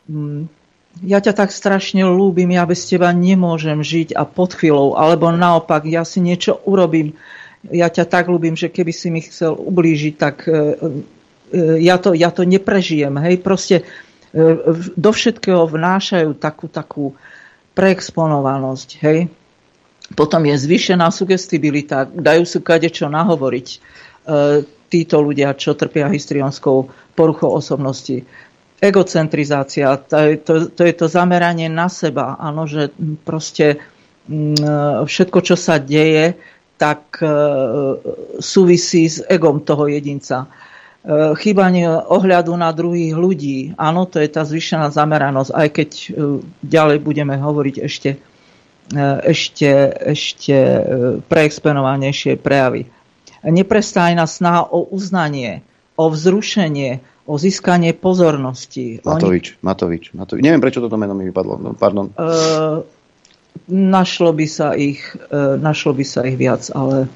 ja ťa tak strašne ľúbim, ja bez teba nemôžem žiť a pod chvíľou, alebo naopak, ja si niečo urobím, ja ťa tak ľúbim, že keby si mi chcel ublížiť, tak ja to neprežijem. Hej, proste do všetkého vnášajú takú preexponovanosť. Hej. Potom je zvýšená sugestibilita, dajú si kadečo nahovoriť títo ľudia, čo trpia histrionskou poruchou osobnosti. Egocentrizácia, to je to zameranie na seba. Áno, že proste všetko, čo sa deje, tak súvisí s egom toho jedinca. Chýbanie ohľadu na druhých ľudí. Áno, to je tá zvýšená zameranosť, aj keď ďalej budeme hovoriť ešte preexponovanejšie prejavy. Neprestajná snaha o uznanie, o vzrušenie, o získanie pozornosti. Matovič. Neviem, prečo toto meno mi vypadlo. No, pardon. Našlo by sa ich viac, ale...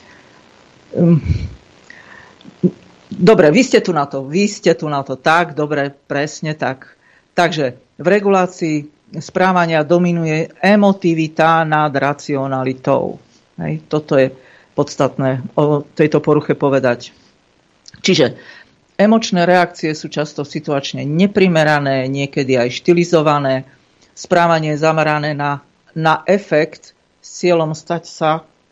Dobre, vy ste tu na to. Tak, dobre, presne tak. Takže v regulácii správania dominuje emotivita nad racionalitou. Hej, toto je podstatné o tejto poruche povedať. Čiže emočné reakcie sú často situačne neprimerané, niekedy aj štilizované. Správanie je zamerané na efekt s cieľom stať sa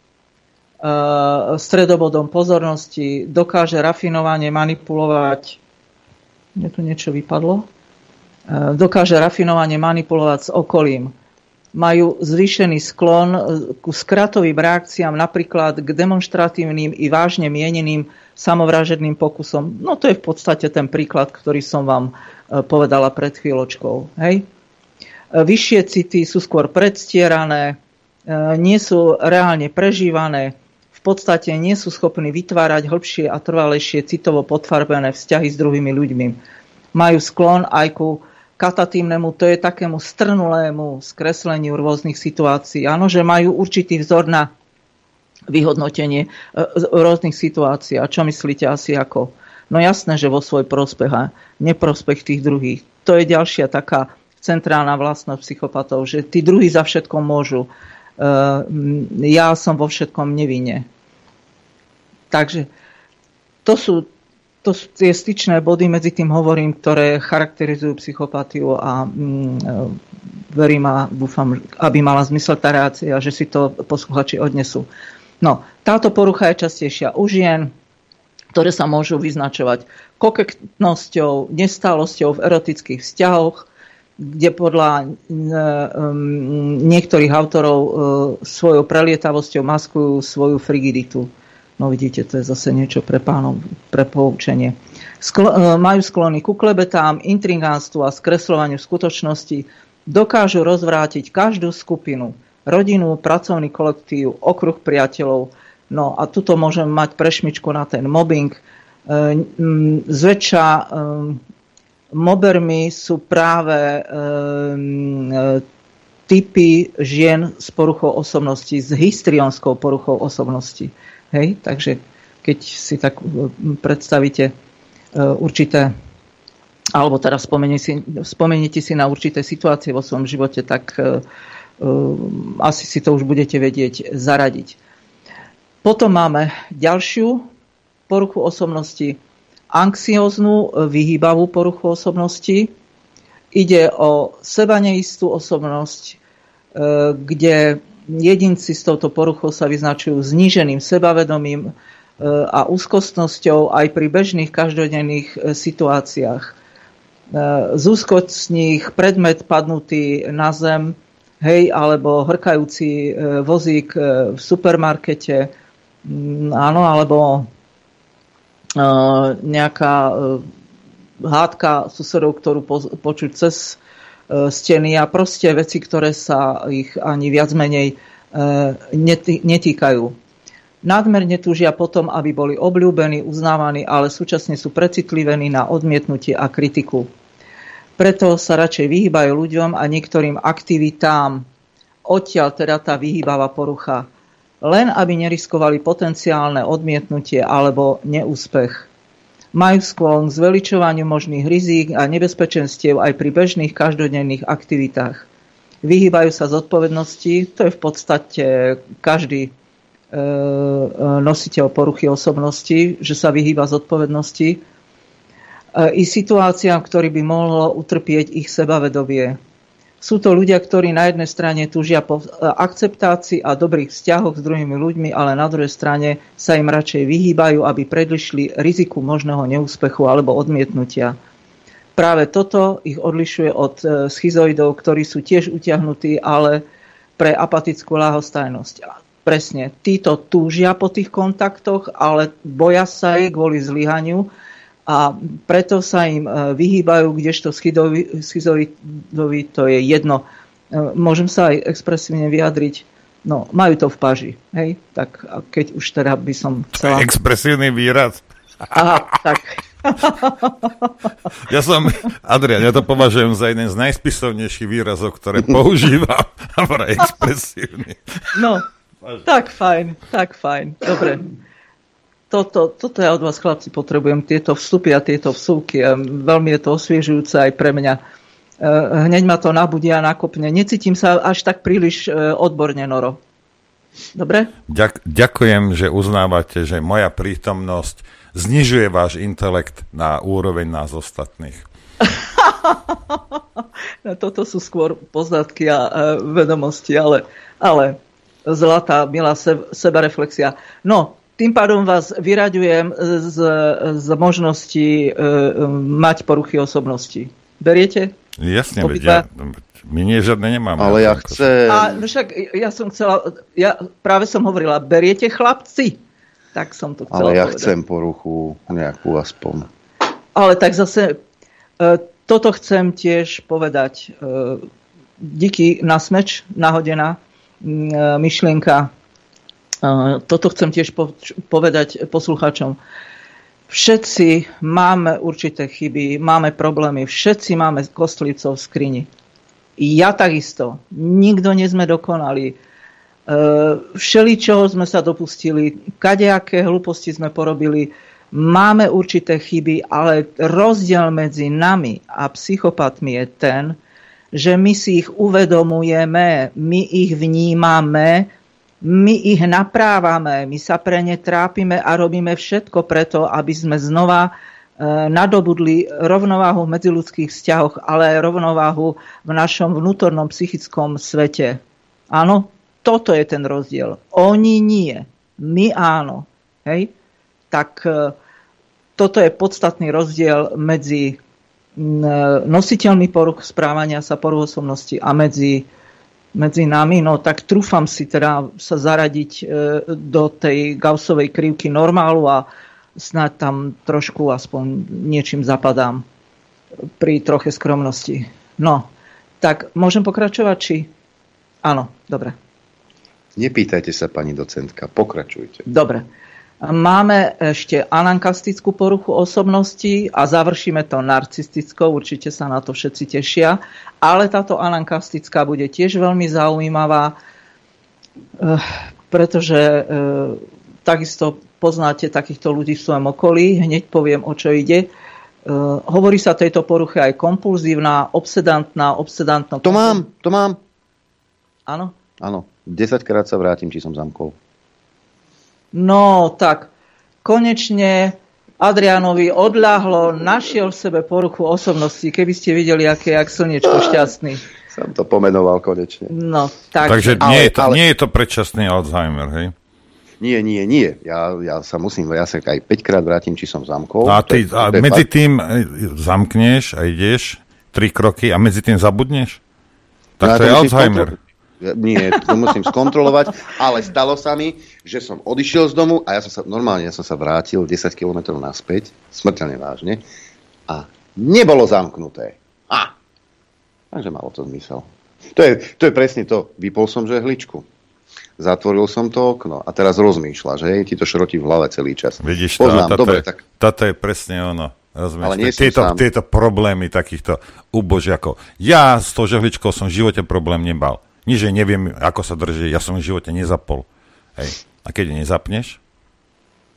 stredobodom pozornosti, dokáže rafinovane manipulovať. Mne tu niečo vypadlo. Dokáže rafinovane manipulovať s okolím. Majú zvýšený sklon ku skratovým reakciám, napríklad k demonštratívnym i vážne mieneným samovražedným pokusom. No to je v podstate ten príklad, ktorý som vám povedala pred chvíľočkou. Hej? Vyššie city sú skôr predstierané, nie sú reálne prežívané, v podstate nie sú schopní vytvárať hĺbšie a trvalejšie citovo podfarbené vzťahy s druhými ľuďmi. Majú sklon aj ku katatívnemu, to je takému strnulému skresleniu rôznych situácií. Áno, že majú určitý vzor na vyhodnotenie rôznych situácií. A čo myslíte asi ako? No jasné, že vo svoj prospech a neprospech tých druhých. To je ďalšia taká centrálna vlastnosť psychopatov, že tí druhí za všetko môžu. Ja som vo všetkom nevinne. Takže to sú tie styčné body, medzi tým hovorím, ktoré charakterizujú psychopatiu a verím a dúfam, aby mala zmysel tá reakcia, že si to posluchači odnesú. No, táto porucha je častejšia u žien, ktoré sa môžu vyznačovať kokektnosťou, nestálosťou v erotických vzťahoch, kde podľa niektorých autorov svojou prelietavosťou maskujú svoju frigiditu. No vidíte, to je zase niečo pre pánov, pre poučenie. Majú sklony ku klebetám, intrigánstvu a skresľovaniu skutočnosti. Dokážu rozvrátiť každú skupinu, rodinu, pracovný kolektív, okruh priateľov. No a tuto môžem mať prešmičku na ten mobbing. Zväčša mobermi sú práve typy žien s poruchou osobnosti, s histrionskou poruchou osobnosti. Hej, takže keď si tak predstavíte určité, alebo teraz spomeniete si na určité situácie vo svojom živote, tak asi si to už budete vedieť zaradiť. Potom máme ďalšiu poruchu osobnosti, anxióznu, vyhýbavú poruchu osobnosti. Ide o sebaneistú osobnosť, kde jedinci s touto poruchou sa vyznačujú zníženým sebavedomím a úzkostnosťou aj pri bežných každodenných situáciách. Z úzkostných predmet padnutý na zem, hej, alebo hrkajúci vozík v supermarkete, áno, alebo nejaká hádka susedov, ktorú počuť cez steny a proste veci, ktoré sa ich ani viac menej netýkajú. Nadmerne túžia potom, aby boli obľúbení, uznávaní, ale súčasne sú precitlivení na odmietnutie a kritiku. Preto sa radšej vyhýbajú ľuďom a niektorým aktivitám. Odtiaľ teda tá vyhýbavá porucha. Len aby neriskovali potenciálne odmietnutie alebo neúspech. Majú sklon k zveličovaniu možných rizík a nebezpečenstiev aj pri bežných každodenných aktivitách. Vyhýbajú sa zodpovednosti, to je v podstate každý nositeľ poruchy osobnosti, že sa vyhýba zodpovednosti i situáciám, v ktorých by mohlo utrpieť ich sebavedomie. Sú to ľudia, ktorí na jednej strane túžia po akceptácii a dobrých vzťahoch s druhými ľuďmi, ale na druhej strane sa im radšej vyhýbajú, aby predišli riziku možného neúspechu alebo odmietnutia. Práve toto ich odlišuje od schizoidov, ktorí sú tiež utiahnutí, ale pre apatickú ľahostajnosť. Presne, títo túžia po tých kontaktoch, ale boja sa ich kvôli zlyhaniu a preto sa im vyhýbajú, kdežto schizoidovi to je jedno. Môžem sa aj expresívne vyjadriť, no majú to v paži, hej? Tak keď už teda by som chcela... Expresívny výraz. Aha, tak... Adrian, ja to považujem za jeden z najspisovnejších výrazov, ktoré používam a vraj expresívny. No, tak fajn, dobre. Toto ja od vás, chlapci, potrebujem, tieto vstupy a tieto vsúky. Veľmi je to osviežujúce aj pre mňa. Hneď ma to nabudí a nakopne. Necítim sa až tak príliš odborne, Noro. Dobre? Ďakujem, že uznávate, že moja prítomnosť znižuje váš intelekt na úroveň nás ostatných. Toto sú skôr poznatky a vedomosti, ale zlatá, milá sebareflexia. No, tým pádom vás vyraďujem z možnosti mať poruchy osobnosti. Beriete? Jasne, my nie žiadne nemáme. Ale ja chcem... Však ja som chcela, práve som hovorila, beriete, chlapci? Tak som to chcela povedať. Ale ja povedať. chcem poruchu nejakú aspoň. Ale tak zase, toto chcem tiež povedať. Díky na smeč nahodená myšlienka. Toto chcem tiež povedať poslucháčom. Všetci máme určité chyby, máme problémy, všetci máme kostlivcov v skrini. Ja takisto. Nikto nie sme dokonali. Všeličoho sme sa dopustili, kadejaké hlúposti sme porobili, máme určité chyby, ale rozdiel medzi nami a psychopatmi je ten, že my si ich uvedomujeme, my ich vnímame, my ich naprávame, my sa pre ne trápime a robíme všetko preto, aby sme znova nadobudli rovnováhu v medziľudských vzťahoch, ale aj rovnováhu v našom vnútornom psychickom svete. Áno, toto je ten rozdiel. Oni nie, my áno. Hej? Tak toto je podstatný rozdiel medzi nositeľmi poruch správania sa, poruch osobnosti a medzi nami, no tak trúfam si teda sa zaradiť do tej Gaussovej krivky normálu a snáď tam trošku aspoň niečím zapadám pri troche skromnosti. No, tak môžem pokračovať, či? Áno, dobre. Nepýtajte sa, pani docentka, pokračujte. Dobre. Máme ešte anankastickú poruchu osobnosti a završíme to narcistickou, určite sa na to všetci tešia, ale táto anankastická bude tiež veľmi zaujímavá, pretože takisto poznáte takýchto ľudí v svojom okolí, hneď poviem, o čo ide. Hovorí sa tejto poruche aj kompulzívna, obsedantná. To mám. Áno? Áno, 10-krát sa vrátim, či som zamkol. No, tak konečne Adrianovi odľahlo, našiel v sebe poruchu osobnosti. Keby ste videli, aké je jak slniečko šťastný. Som to pomenoval konečne. No, tak. Takže nie je to predčasný Alzheimer, hej? Nie. Ja sa aj 5-krát vrátim, či som zamkol. A ty medzi tým zamkneš a ideš 3 kroky a medzi tým zabudneš? Tak to je Alzheimer. Nie, to musím skontrolovať, ale stalo sa mi, že som odišiel z domu a ja som sa vrátil 10 km naspäť, smrteľne vážne, a nebolo zamknuté. Takže malo to zmysel. To je presne to. Vypol som žehličku. Zatvoril som to okno a teraz rozmýšľa, že ti to šrotí v hlave celý čas. Vidíš, tak... Toto je presne ono. Tieto problémy takýchto ubožiakov. Ja s tou žehličkou som v živote problém nebal. Nič, že neviem, ako sa drží, ja som v živote nezapol. Hej. A keď nezapneš?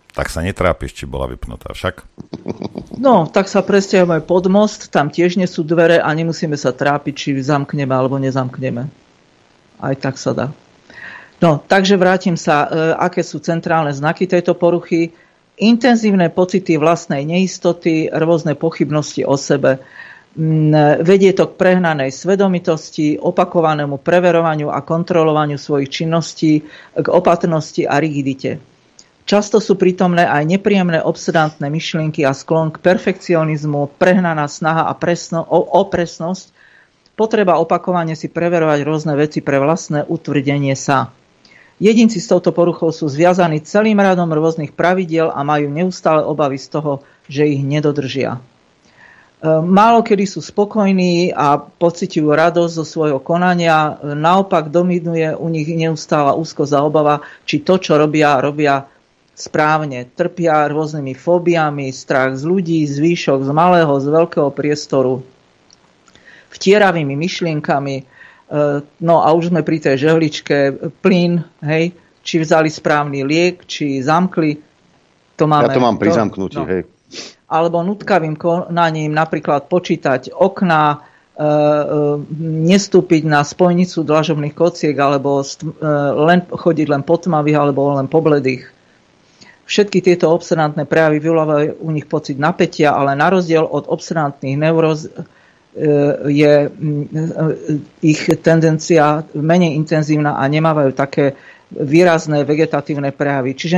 Tak sa netrápiš, či bola vypnutá však? No, tak sa presťahujeme pod most, tam tiež nie sú dvere a nemusíme sa trápiť, či zamkneme alebo nezamkneme. Aj tak sa dá. No, takže vrátim sa, aké sú centrálne znaky tejto poruchy. Intenzívne pocity vlastnej neistoty, rôzne pochybnosti o sebe. Vedie to k prehnanej svedomitosti, opakovanému preverovaniu a kontrolovaniu svojich činností, k opatrnosti a rigidite. Často sú prítomné aj nepríjemné obsedantné myšlienky a sklon k perfekcionizmu, prehnaná snaha o presnosť, potreba opakovane si preverovať rôzne veci pre vlastné utvrdenie sa. Jedinci s touto poruchou sú zviazaní celým radom rôznych pravidiel a majú neustále obavy z toho, že ich nedodržia. Málo kedy sú spokojní a pociťujú radosť zo svojho konania, naopak dominuje u nich neustála úzkosť a obava, či to, čo robia správne. Trpia rôznymi fóbiami, strach z ľudí, zvýšok z malého, z veľkého priestoru, vtieravými myšlienkami. No a už sme pri tej žehličke, plyn, hej, či vzali správny liek, či zamkli. Ja to mám pri zamknutí, hej. Alebo nutkavým konaním napríklad počítať okná, nestúpiť na spojnicu dlažobných kociek alebo chodiť len po tmavých alebo len po bledých. Všetky tieto obsedantné prejavy vyvolávajú u nich pocit napätia, ale na rozdiel od obsedantných neuróz je ich tendencia menej intenzívna a nemávajú také výrazné vegetatívne prejavy. Čiže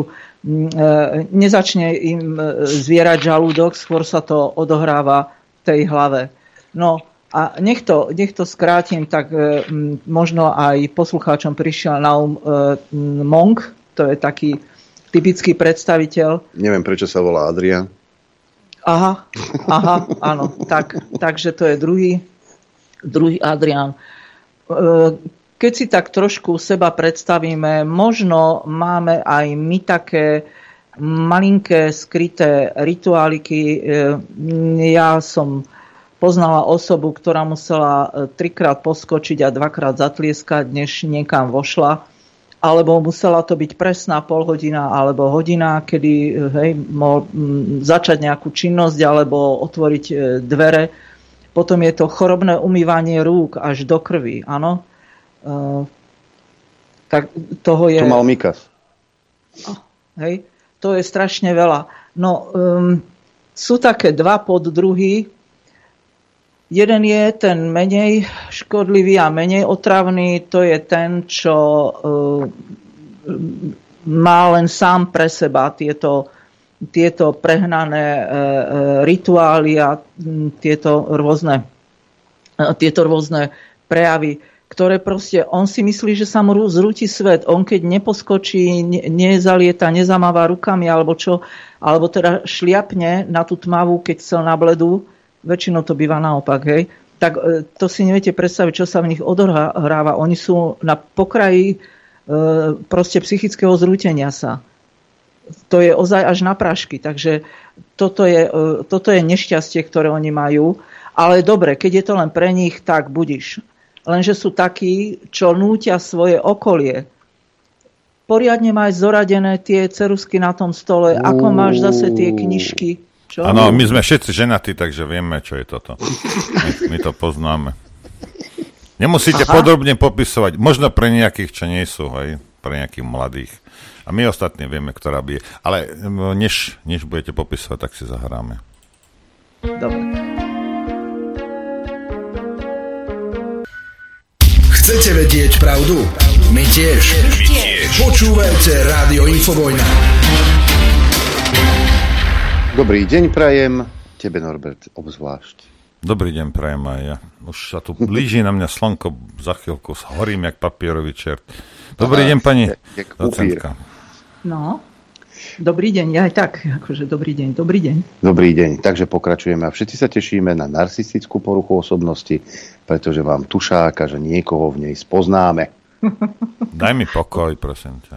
nezačne im zvierať žalúdok, skôr sa to odohráva v tej hlave. No a nech to skrátim, tak možno aj poslucháčom prišiel na Monk, to je taký typický predstaviteľ. Neviem, prečo sa volá Adrian. Aha, áno. Takže to je druhý Adrian. Keď si tak trošku seba predstavíme, možno máme aj my také malinké skryté rituáliky. Ja som poznala osobu, ktorá musela 3-krát poskočiť a 2-krát zatlieskať, než niekam vošla. Alebo musela to byť presná polhodina alebo hodina, kedy mohol začať nejakú činnosť alebo otvoriť dvere. Potom je to chorobné umývanie rúk až do krvi, áno. Tak toho je... To mal Mikas. Hej, to je strašne veľa. No, sú také dva poddruhy. Jeden je ten menej škodlivý a menej otravný. To je ten, čo má len sám pre seba tieto prehnané rituály a tieto rôzne prejavy, ktoré proste, on si myslí, že sa mu zrúti svet. On keď neposkočí, nezalieta, nezamáva rukami, alebo teda šliapne na tú tmavú, keď chcel na bledu, väčšinou to býva naopak, hej, tak to si neviete predstaviť, čo sa v nich odohráva. Oni sú na pokraji proste psychického zrútenia sa. To je ozaj až na prášky. Takže toto je nešťastie, ktoré oni majú. Ale dobre, keď je to len pre nich, tak budiš. Lenže sú takí, čo nútia svoje okolie. Poriadne máš zoradené tie ceruzky na tom stole, ako máš zase tie knižky. Áno, my sme všetci ženatí, takže vieme, čo je toto. My to poznáme. Nemusíte podrobne popisovať. Možno pre nejakých, čo nie sú, hej, pre nejakých mladých. A my ostatní vieme, ktorá by je. Ale než budete popisovať, tak si zahráme. Dobre. Chcete vedieť pravdu? My tiež. Počúvajte Rádio Infovojna. Dobrý deň prajem. Tebe, Norbert, obzvlášť. Dobrý deň prajem aj ja. Už sa tu blíži na mňa slnko. Za chvíľku horím jak papierový čert. Dobrý deň, pani docentka. No, dobrý deň. Ja aj tak. Akože dobrý deň. Dobrý deň. Takže pokračujeme a všetci sa tešíme na narcistickú poruchu osobnosti, pretože vám tušáka, že niekoho v nej spoznáme. Daj mi pokoj, prosím ťa.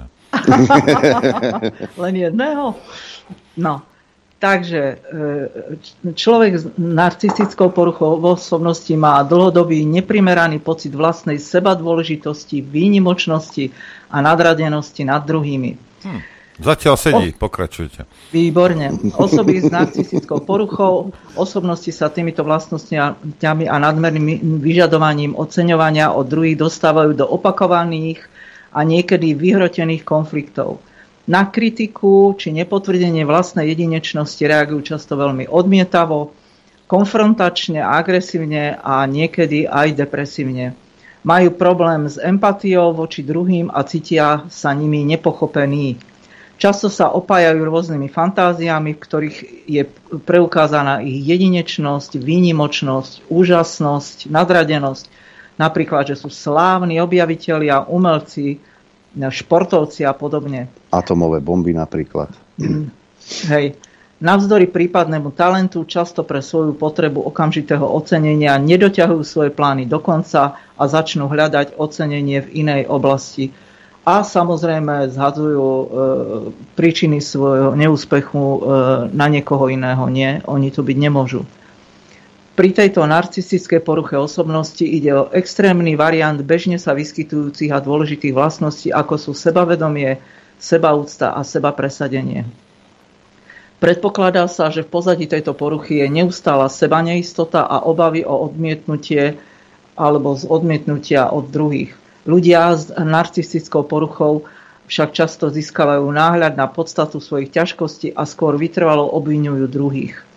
Len jedného? No, takže človek s narcistickou poruchou osobnosti má dlhodobý neprimeraný pocit vlastnej sebadôležitosti, výnimočnosti a nadradenosti nad druhými. Zatiaľ sedí, pokračujte. Výborne. Osoby s narcistickou poruchou osobnosti sa týmito vlastnosťami a nadmerným vyžadovaním oceňovania od druhých dostávajú do opakovaných a niekedy vyhrotených konfliktov. Na kritiku či nepotvrdenie vlastnej jedinečnosti reagujú často veľmi odmietavo, konfrontačne, agresívne a niekedy aj depresívne. Majú problém s empatiou voči druhým a cítia sa nimi nepochopení. Často sa opájajú rôznymi fantáziami, v ktorých je preukázaná ich jedinečnosť, výnimočnosť, úžasnosť, nadradenosť. Napríklad, že sú slávni objavitelia, umelci, športovci a podobne. Atomové bomby napríklad. Hej. Navzdory prípadnému talentu často pre svoju potrebu okamžitého ocenenia nedoťahujú svoje plány do konca a začnú hľadať ocenenie v inej oblasti. A samozrejme zhadzujú príčiny svojho neúspechu na niekoho iného. Nie, oni to byť nemôžu. Pri tejto narcistickej poruche osobnosti ide o extrémny variant bežne sa vyskytujúcich a dôležitých vlastností, ako sú sebavedomie, sebaúcta a sebapresadenie. Predpokladá sa, že v pozadí tejto poruchy je neustála sebaneistota a obavy o odmietnutie alebo z odmietnutia od druhých. Ľudia s narcistickou poruchou však často získavajú náhľad na podstatu svojich ťažkostí a skôr vytrvalo obviňujú druhých.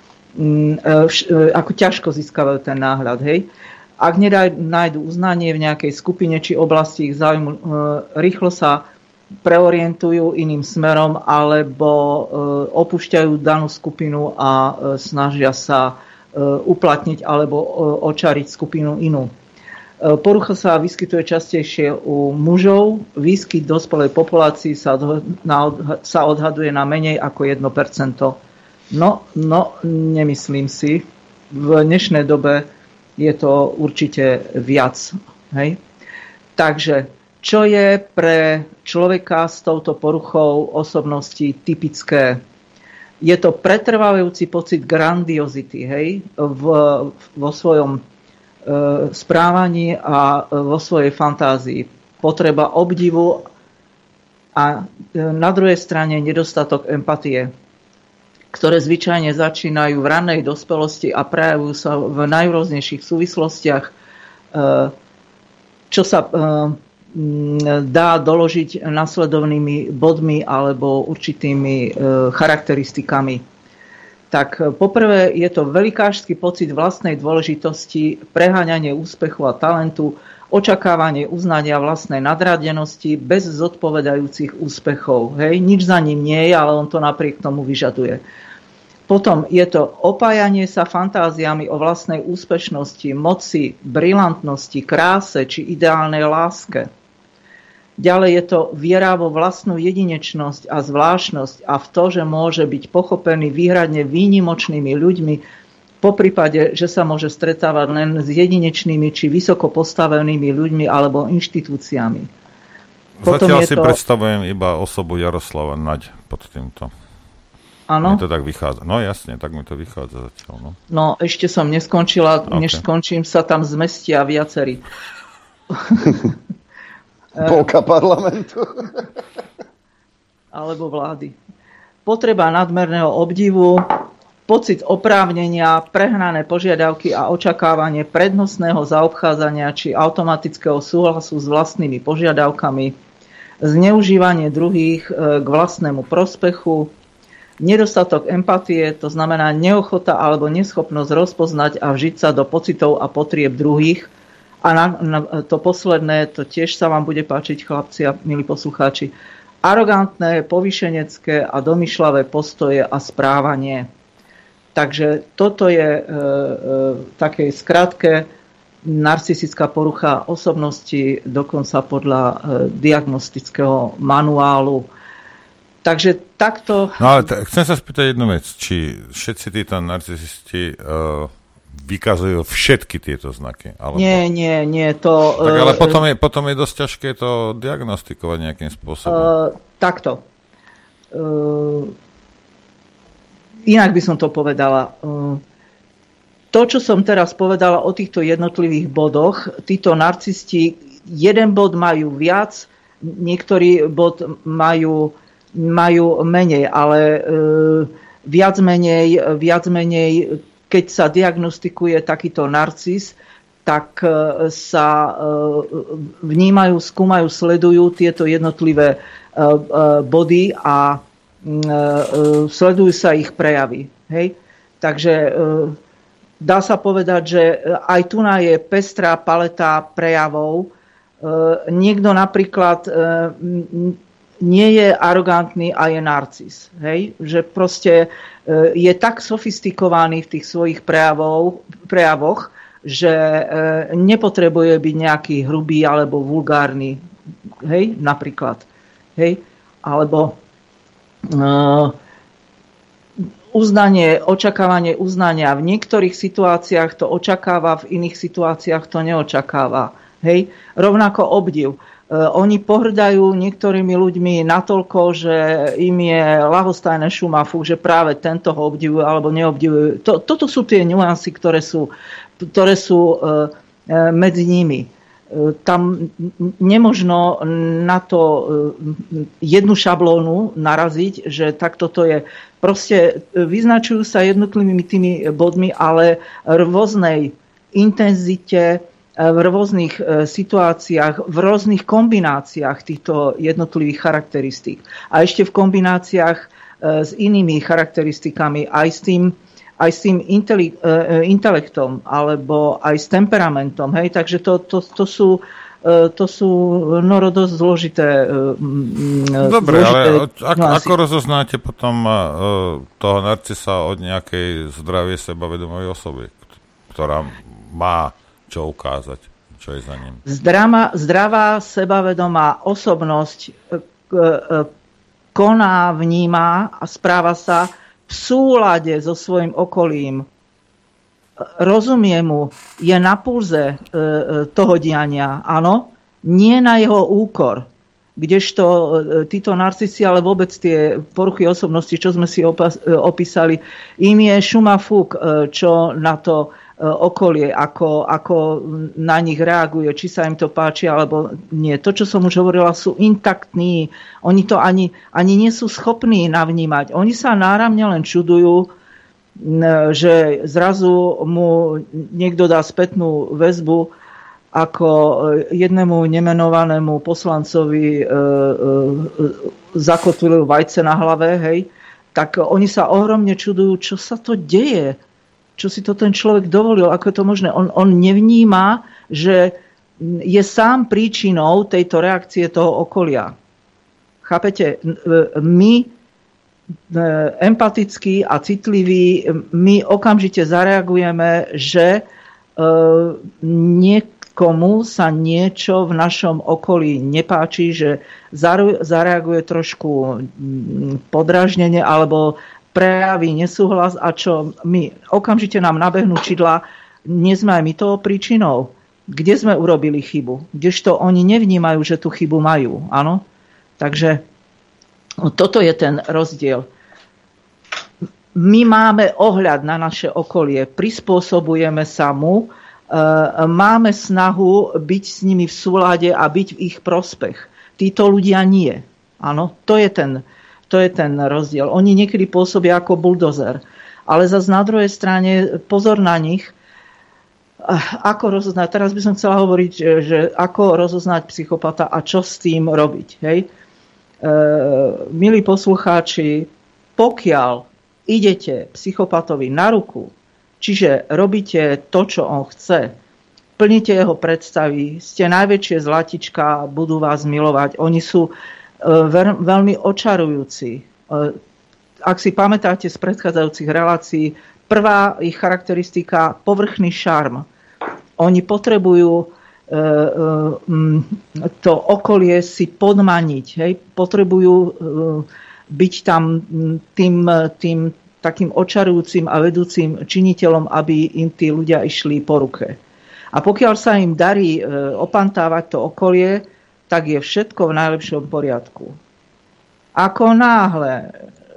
Ako ťažko získavajú ten náhľad, hej? Ak nájdu uznanie v nejakej skupine či oblasti ich záujmu, rýchlo sa preorientujú iným smerom alebo opúšťajú danú skupinu a snažia sa uplatniť alebo očariť skupinu inú. Porucha sa vyskytuje častejšie u mužov. Výskyt dospelej populácii sa odhaduje na menej ako 1%. No, nemyslím si. V dnešnej dobe je to určite viac. Hej? Takže, čo je pre človeka s touto poruchou osobnosti typické? Je to pretrvávajúci pocit grandiozity, hej? Vo svojom správaní a vo svojej fantázii. Potreba obdivu a na druhej strane nedostatok empatie, ktoré zvyčajne začínajú v ranej dospelosti a prejavujú sa v najrôznejších súvislostiach, čo sa dá doložiť nasledovnými bodmi alebo určitými charakteristikami. Tak poprvé je to velikášsky pocit vlastnej dôležitosti, preháňanie úspechu a talentu, očakávanie uznania vlastnej nadradenosti bez zodpovedajúcich úspechov. Hej, nič za ním nie je, ale on to napriek tomu vyžaduje. Potom je to opájanie sa fantáziami o vlastnej úspešnosti, moci, brilantnosti, kráse či ideálnej láske. Ďalej je to viera vo vlastnú jedinečnosť a zvláštnosť a v to, že môže byť pochopený výhradne výnimočnými ľuďmi, poprípade, že sa môže stretávať len s jedinečnými či vysoko postavenými ľuďmi alebo inštitúciami. Zatiaľ si predstavujem iba osobu Jaroslava Naď pod týmto. Áno? Mi to tak vychádza. No jasne, tak mi to vychádza zatiaľ. No ešte som neskončila. Okay. Než skončím, sa tam zmestia viacerí. Polka parlamentu. Alebo vlády. Potreba nadmerného obdivu, pocit oprávnenia, prehnané požiadavky a očakávanie prednostného zaobchádzania či automatického súhlasu s vlastnými požiadavkami, zneužívanie druhých k vlastnému prospechu, nedostatok empatie, to znamená neochota alebo neschopnosť rozpoznať a vžiť sa do pocitov a potrieb druhých. A to posledné, to tiež sa vám bude páčiť, chlapci a milí poslucháči. Arogantné, povýšenecké a domýšľavé postoje a správanie. Takže toto je také skratké narcistická porucha osobnosti, dokonca podľa diagnostického manuálu. Takže takto... No ale chcem sa spýtať jednu vec, či všetci títo narcisisti vykazujú všetky tieto znaky? Alebo... Nie. To, tak, ale potom je dosť ťažké to diagnostikovať nejakým spôsobom. Takto. Inak by som to povedala. To, čo som teraz povedala o týchto jednotlivých bodoch, títo narcisti, jeden bod majú viac, niektorý bod majú majú menej, ale viac menej, keď sa diagnostikuje takýto narcis, tak sa vnímajú, skúmajú, sledujú tieto jednotlivé body a sledujú sa ich prejavy. Hej? Takže dá sa povedať, že aj tu je pestrá paleta prejavov. Niekto napríklad nie je arogantný a je narcis. Hej? Že proste je tak sofistikovaný v tých svojich prejavoch, že nepotrebuje byť nejaký hrubý alebo vulgárny. Hej? Napríklad. Hej? Alebo očakávanie uznania. V niektorých situáciách to očakáva, v iných situáciách to neočakáva. Hej? Rovnako obdiv. Oni pohrdajú niektorými ľuďmi natoľko, že im je ľahostajné šumafúk, že práve tento ho obdivujú alebo neobdivujú. Toto sú tie nuancy, ktoré sú medzi nimi. Tam nemožno na to jednu šablónu naraziť, že takto to je. Proste vyznačujú sa jednotlivými tými bodmi, ale rôznej intenzite, v rôznych situáciách, v rôznych kombináciách týchto jednotlivých charakteristík. A ešte v kombináciách s inými charakteristikami, aj s tým intelektom, alebo aj s temperamentom. Hej? Takže to sú dosť zložité. Dobre, ale ako rozoznáte potom toho narcisa od nejakej zdravej sebavedomej osoby, ktorá má čo ukázať, čo je za ním? Zdravá sebavedomá osobnosť koná, vníma a správa sa v súlade so svojím okolím. Rozumie mu, je na pulze toho diania, áno, nie na jeho úkor. Kdežto títo narcisi, ale vôbec tie poruchy osobnosti, čo sme si opísali, im je šumafúk, čo na to okolie, ako na nich reaguje, či sa im to páči, alebo nie. To, čo som už hovorila, sú intaktní. Oni to ani nie sú schopní navnímať. Oni sa náramne len čudujú, že zrazu mu niekto dá spätnú väzbu, ako jednému nemenovanému poslancovi zakotvili vajce na hlave, hej, tak oni sa ohromne čudujú, čo sa to deje. Čo si to ten človek dovolil, ako je to možné. On nevníma, že je sám príčinou tejto reakcie toho okolia. Chápete? My, empatickí a citliví, my okamžite zareagujeme, že niekomu sa niečo v našom okolí nepáči, že zareaguje trošku podráždenie alebo prejaví nesúhlas a čo my okamžite nám nabehnú čidla, nie sme aj my toho príčinou. Kde sme urobili chybu? Kdežto oni nevnímajú, že tú chybu majú. Áno? Takže toto je ten rozdiel. My máme ohľad na naše okolie, prispôsobujeme sa mu, máme snahu byť s nimi v súlade a byť v ich prospech. Títo ľudia nie. Áno? To je ten rozdiel. Oni niekedy pôsobia ako buldozer. Ale zase na druhej strane pozor na nich. Ako rozoznať? Teraz by som chcela hovoriť, že ako rozoznať psychopata a čo s tým robiť. Hej? Milí poslucháči, pokiaľ idete psychopatovi na ruku, čiže robíte to, čo on chce, plníte jeho predstavy, ste najväčšie zlatička, budú vás milovať. Oni sú veľmi očarujúci. Ak si pamätáte z predchádzajúcich relácií, prvá ich charakteristika, povrchný šarm. Oni potrebujú to okolie si podmaniť. Hej? Potrebujú byť tam tým takým očarujúcim a vedúcim činiteľom, aby im tí ľudia išli po ruke. A pokiaľ sa im darí opantávať to okolie, tak je všetko v najlepšom poriadku. Ako náhle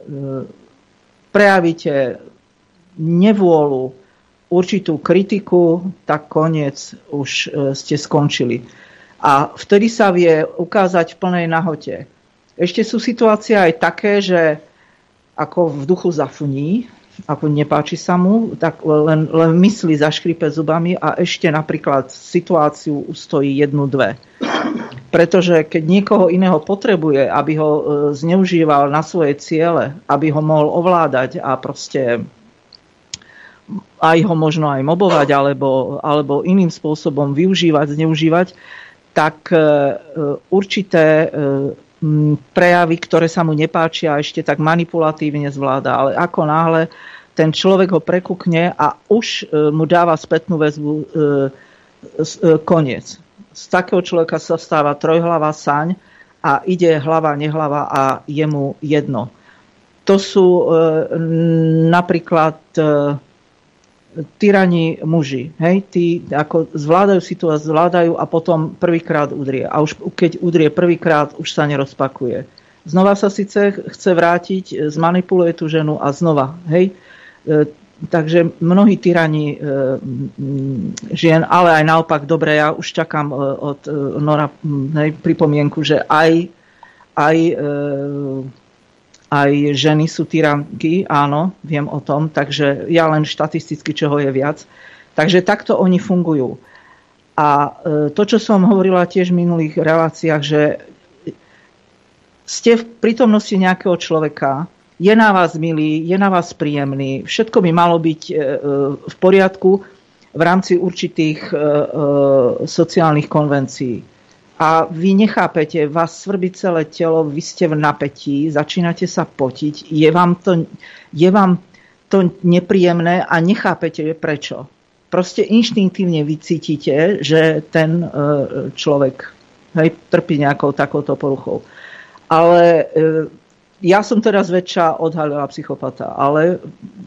prejavíte nevôľu, určitú kritiku, tak koniec už ste skončili. A vtedy sa vie ukázať v plnej nahote, Ešte sú situácie aj také, že ako v duchu zafuní, ako nepáči sa mu, tak len myslí, zaškripe zubami a ešte napríklad situáciu ustojí 1-2. Pretože keď niekoho iného potrebuje, aby ho zneužíval na svoje ciele, aby ho mohol ovládať a proste aj ho možno aj mobovať alebo iným spôsobom využívať, zneužívať, tak určité prejavy, ktoré sa mu nepáčia, ešte tak manipulatívne zvláda. Ale ako náhle ten človek ho prekukne a už mu dáva spätnú väzbu, koniec. Z takého človeka sa stáva trojhlavá saň a ide hlava, nehlava a je mu jedno. To sú napríklad tyrani muži. Hej? Tí ako zvládajú situáciu, zvládajú a potom prvýkrát udrie. A už keď udrie prvýkrát, už sa nerozpakuje. Znova sa síce chce vrátiť, zmanipuluje tú ženu a znova. Hej? Takže mnohí tyrani žien, ale aj naopak, dobre, ja už čakám od Nora pripomienku, že aj ženy sú tyranky, áno, viem o tom, takže ja len štatisticky, čoho je viac. Takže takto oni fungujú. A to, čo som hovorila tiež v minulých reláciách, že ste v prítomnosti nejakého človeka, je na vás milý, je na vás príjemný, všetko by malo byť v poriadku v rámci určitých sociálnych konvencií. A vy nechápete, vás svrbí celé telo, vy ste v napätí, začínate sa potiť, je vám to nepríjemné a nechápete prečo. Proste inštinktívne vycítite, že ten človek trpí nejakou takouto poruchou. Ale ja som teraz väčšia odhalila psychopata, ale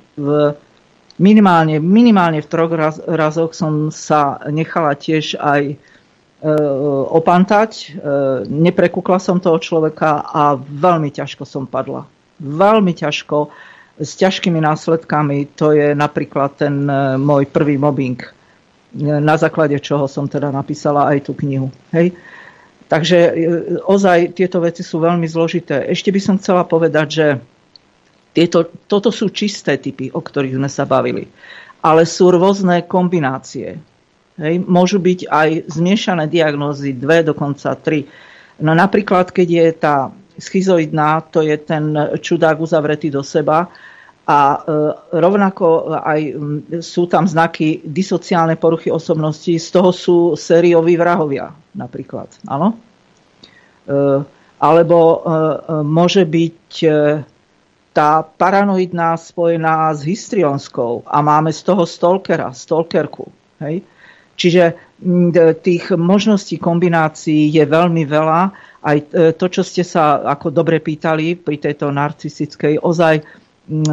minimálne v 3 razoch som sa nechala tiež aj opantať. Neprekúkla som toho človeka a veľmi ťažko som padla. Veľmi ťažko, s ťažkými následkami. To je napríklad ten môj prvý mobbing, na základe čoho som teda napísala aj tú knihu. Hej? Takže ozaj tieto veci sú veľmi zložité. Ešte by som chcela povedať, že toto sú čisté typy, o ktorých sme sa bavili. Ale sú rôzne kombinácie. Hej. Môžu byť aj zmiešané diagnózy, 2, dokonca 3. No napríklad, keď je tá schizoidná, to je ten čudák uzavretý do seba a rovnako aj sú tam znaky disociálnej poruchy osobnosti, z toho sú sérioví vrahovia napríklad. Áno? Alebo môže byť tá paranoidná spojená s histrionskou a máme z toho stalkerku. Hej? Čiže tých možností kombinácií je veľmi veľa. Aj to, čo ste sa ako dobre pýtali pri tejto narcistickej, ozaj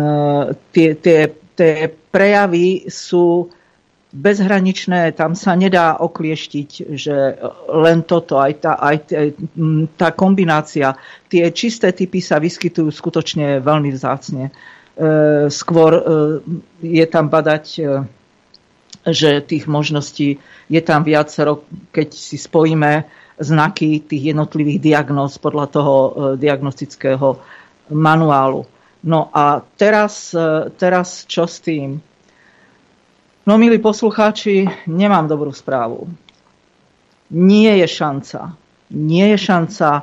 tie prejavy sú bezhraničné, tam sa nedá oklieštiť, že len toto, aj tá kombinácia. Tie čisté typy sa vyskytujú skutočne veľmi vzácne. Skôr je tam badať, že tých možností je tam viacero, keď si spojíme znaky tých jednotlivých diagnóz podľa toho diagnostického manuálu. No a teraz čo s tým? No, milí poslucháči, nemám dobrú správu. Nie je šanca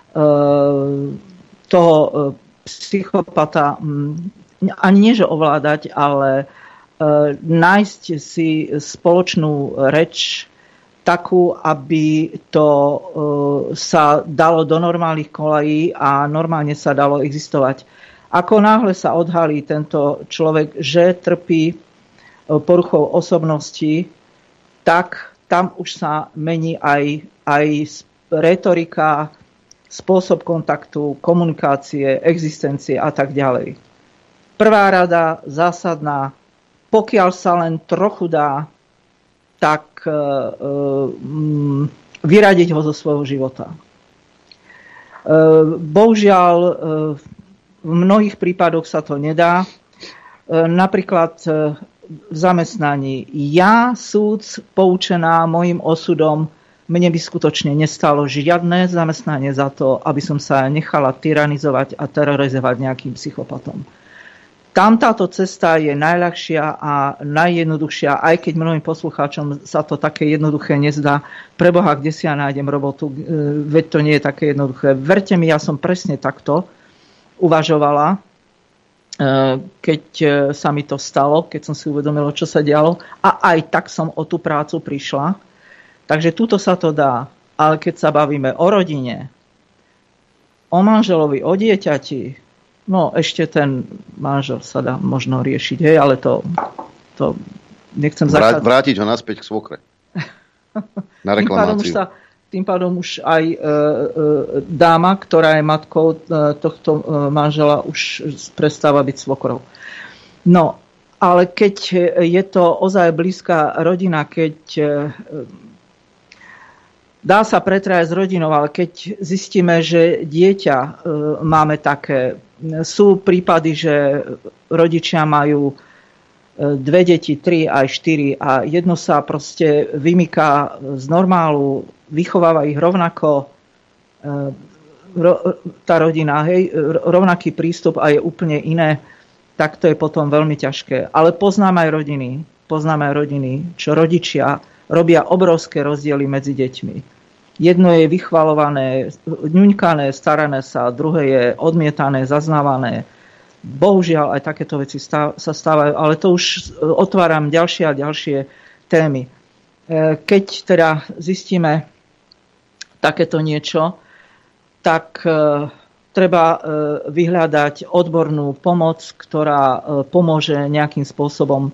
toho psychopata ani nie, že ovládať, ale nájsť si spoločnú reč takú, aby to sa dalo do normálnych kolají a normálne sa dalo existovať. Ako náhle sa odhalí tento človek, že trpí poruchou osobnosti, tak tam už sa mení aj retorika, spôsob kontaktu, komunikácie, existencie a tak ďalej. Prvá rada, zásadná, pokiaľ sa len trochu dá, tak vyradiť ho zo svojho života. Bohužiaľ, v mnohých prípadoch sa to nedá. Napríklad v zamestnaní. Ja, súd, poučená mojim osudom, Mne by skutočne nestalo žiadne zamestnanie za to, aby som sa nechala tyranizovať a terorizovať nejakým psychopatom. Tam táto cesta je najľahšia a najjednoduchšia, aj keď mnohým poslucháčom sa to také jednoduché nezdá. Preboha, kde si ja nájdem robotu, veď to nie je také jednoduché. Verte mi, ja som presne takto uvažovala, keď sa mi to stalo, keď som si uvedomila, čo sa dialo, a aj tak som o tú prácu prišla. Takže tuto sa to dá. Ale keď sa bavíme o rodine, o manželovi, o dieťati, no ešte ten manžel sa dá možno riešiť, hej, ale to nechcem zakázať. Vrátiť ho naspäť k svokre. Na reklamáciu. Tým pádom už aj dáma, ktorá je matkou tohto manžela, už prestáva byť svokrou. No, ale keď je to ozaj blízka rodina, keď dá sa pretrať s rodinou, ale keď zistíme, že dieťa máme také, sú prípady, že rodičia majú 2 deti, 3 aj 4 a jedno sa proste vymyká z normálu, vychováva ich rovnako tá rodina, hej, rovnaký prístup a je úplne iné, tak to je potom veľmi ťažké. Ale poznám aj rodiny, čo rodičia robia obrovské rozdiely medzi deťmi. Jedno je vychvalované, ňuňkané, starané sa, druhé je odmietané, zaznávané. Bohužiaľ aj takéto veci sa stávajú, ale to už otváram ďalšie a ďalšie témy. Keď teda zistíme takéto niečo, tak treba vyhľadať odbornú pomoc, ktorá pomôže nejakým spôsobom,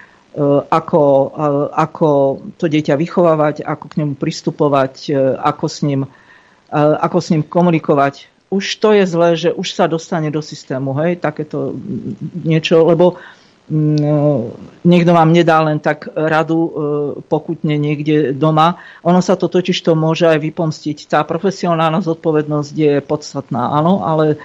ako to dieťa vychovávať, ako k nemu pristupovať, ako s ním komunikovať. Už to je zlé, že už sa dostane do systému, hej, takéto niečo, lebo niekto vám nedá len tak radu pokutne niekde doma. Ono sa to totiž to môže aj vypomstiť. Tá profesionálna zodpovednosť je podstatná, áno, ale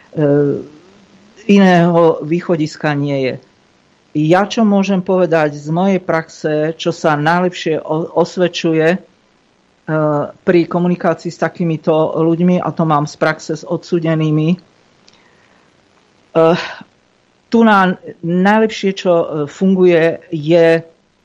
iného východiska nie je. Ja čo môžem povedať z mojej praxe, čo sa najlepšie osvedčuje pri komunikácii s takýmito ľuďmi, a to mám z praxe s odsúdenými, tu najlepšie, čo funguje, je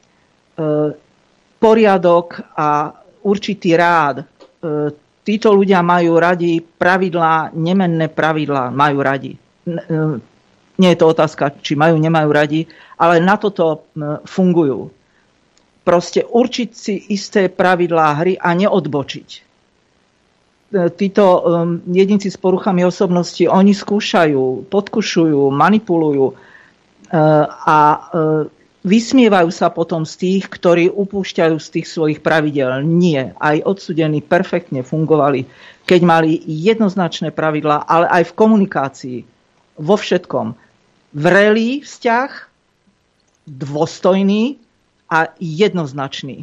poriadok a určitý rád. Títo ľudia majú radi pravidlá, nemenné pravidlá majú radi. Nie je to otázka, či majú, nemajú radi, ale na toto fungujú. Proste určiť si isté pravidlá hry a neodbočiť. Títo jedinci s poruchami osobnosti, oni skúšajú, podkušujú, manipulujú a vysmievajú sa potom z tých, ktorí upúšťajú z tých svojich pravidel. Nie. Aj odsúdení perfektne fungovali, keď mali jednoznačné pravidlá, ale aj v komunikácii, vo všetkom. Vrelý vzťah, dôstojný a jednoznačný.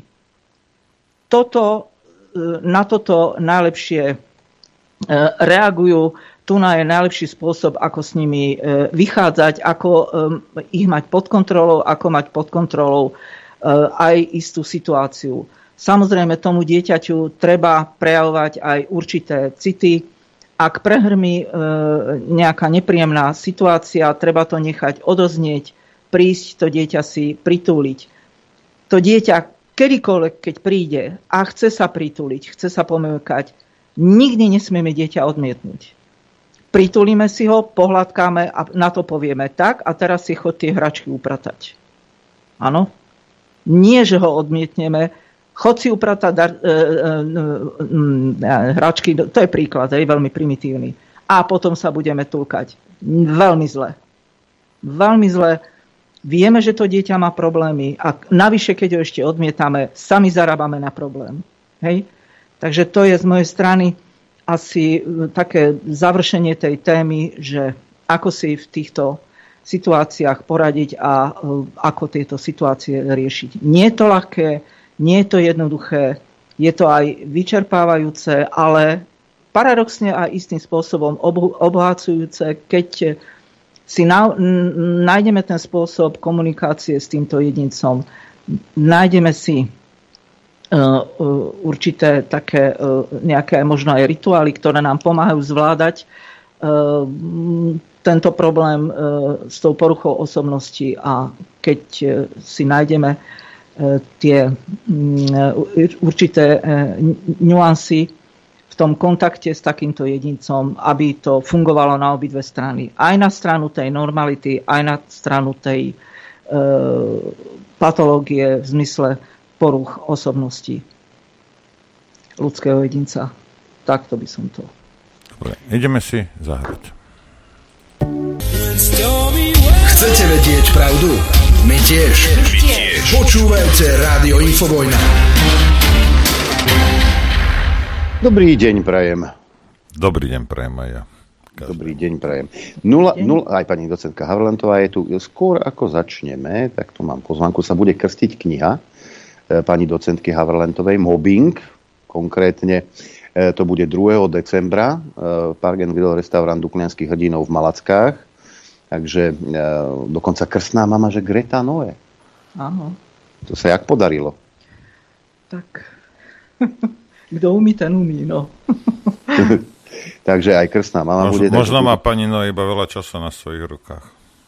Na toto najlepšie reagujú. Tu je najlepší spôsob, ako s nimi vychádzať, ako ich mať pod kontrolou, ako mať pod kontrolou aj istú situáciu. Samozrejme, tomu dieťaťu treba prejavovať aj určité city. Ak prehrmí nejaká nepríjemná situácia, treba to nechať odoznieť, prísť to dieťa si pritúliť. To dieťa kedykoľvek, keď príde a chce sa pritúliť, chce sa pomýkať, nikdy nesmieme dieťa odmietnúť. Pritúlime si ho, pohľadkáme a na to povieme tak a teraz si chod tie hračky upratať. Áno? Nie, že ho odmietneme, chod si upratať hračky, to je príklad, je veľmi primitívny. A potom sa budeme tulkať. Veľmi zle. Veľmi zle. Vieme, že to dieťa má problémy a navyše, keď ho ešte odmietame, sami zarábame na problém. Hej? Takže to je z mojej strany asi také završenie tej témy, že ako si v týchto situáciách poradiť a ako tieto situácie riešiť. Nie je to ľahké, nie je to jednoduché, je to aj vyčerpávajúce, ale paradoxne aj istým spôsobom obohacujúce, keď si nájdeme ten spôsob komunikácie s týmto jedincom, nájdeme si určité také nejaké možno aj rituály, ktoré nám pomáhajú zvládať tento problém s tou poruchou osobnosti, a keď si nájdeme tie určité nuancy v tom kontakte s takýmto jedincom, aby to fungovalo na obidve strany. Aj na stranu tej normality, aj na stranu tej patológie v zmysle poruch osobnosti ľudského jedinca. Takto by som to. Dobre, ideme si zahrať. Chcete vedieť pravdu? My tiež. Počúvajte Rádio Infovojna. Dobrý deň prajem. Dobrý deň prajem aj ja. Dobrý deň prajem. Aj pani docentka Havrlentová je tu. Skôr ako začneme, tak tu mám pozvánku, sa bude krstiť kniha pani docentky Havrlentovej Mobbing. Konkrétne to bude 2. decembra. Park and Grill restaurant Duklianských hrdinov v Malackách. Takže dokonca krstná mama, že Greta Noe. Áno. To sa jak podarilo? Tak, kto umí, ten umí, no. Takže aj krstná mama bude... Možno má pani Noe iba veľa času na svojich rukách.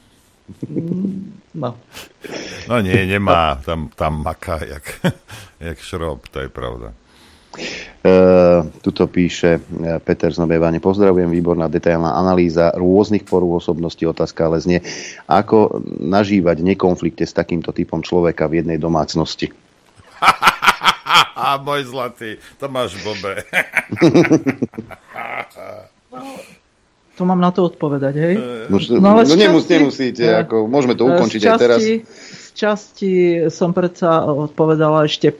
No. No nie, nemá. Tam maká jak šrob, to je pravda. Tuto píše Peter z Novej Vane. Pozdravujem, výborná detailná analýza rôznych porúch osobnosti. Otázka ale znie, ako nažívať nekonflikte s takýmto typom človeka v jednej domácnosti. Môj zlatý, to máš blbé. To mám na to odpovedať, hej? Nemusíte, ako, môžeme to ukončiť aj teraz. Z časti som predsa odpovedala ešte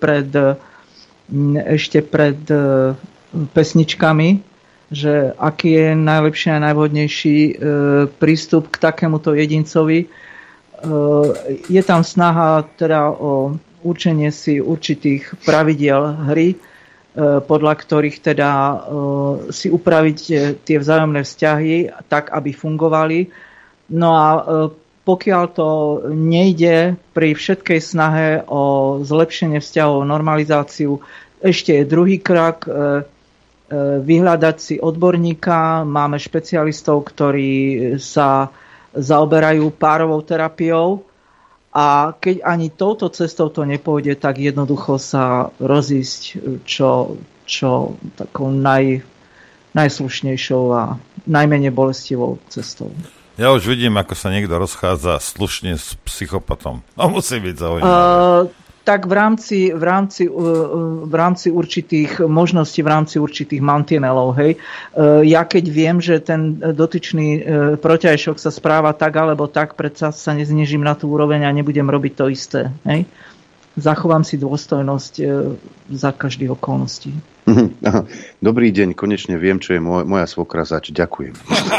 pred pesničkami, že aký je najlepší a najvhodnejší prístup k takémuto jedincovi. Je tam snaha teda o určenie si určitých pravidiel hry, podľa ktorých teda si upraviť tie vzájomné vzťahy tak, aby fungovali. No a pokiaľ to nejde pri všetkej snahe o zlepšenie vzťahov, normalizáciu, ešte je druhý krok, vyhľadať si odborníka. Máme špecialistov, ktorí sa zaoberajú párovou terapiou, a keď ani touto cestou to nepôjde, tak jednoducho sa rozísť čo takou najslušnejšou a najmenej bolestivou cestou. Ja už vidím, ako sa niekto rozchádza slušne s psychopatom. No musí byť zaujímavé. Tak v rámci určitých možností, v rámci určitých mantinelov, hej. Ja keď viem, že ten dotyčný protiajšok sa správa tak alebo tak, predsa sa neznižím na tú úroveň a nebudem robiť to isté, hej. Zachovám si dôstojnosť za každých okolností. Dobrý deň, konečne viem, čo je moja svokra zač. Ďakujem.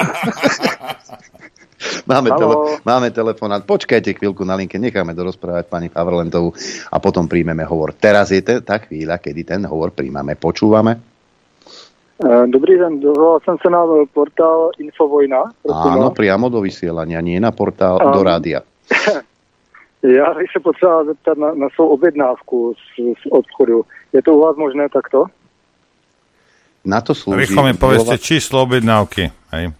Máme telefonát. Počkajte chvíľku na linke, necháme dorozprávať pani Havrlentovú a potom príjmeme hovor. Teraz je tá chvíľa, kedy ten hovor príjmame. Počúvame? Dobrý den, dovolal jsem se na portál Infovojna. Áno, priamo do vysielania, nie na portál, do rádia. Já bych se potřeboval zeptat na svou objednávku z obchodu. Je to u vás možné takto? Na to slúži... Rýchlo mi povedzte číslo objednávky. Hej.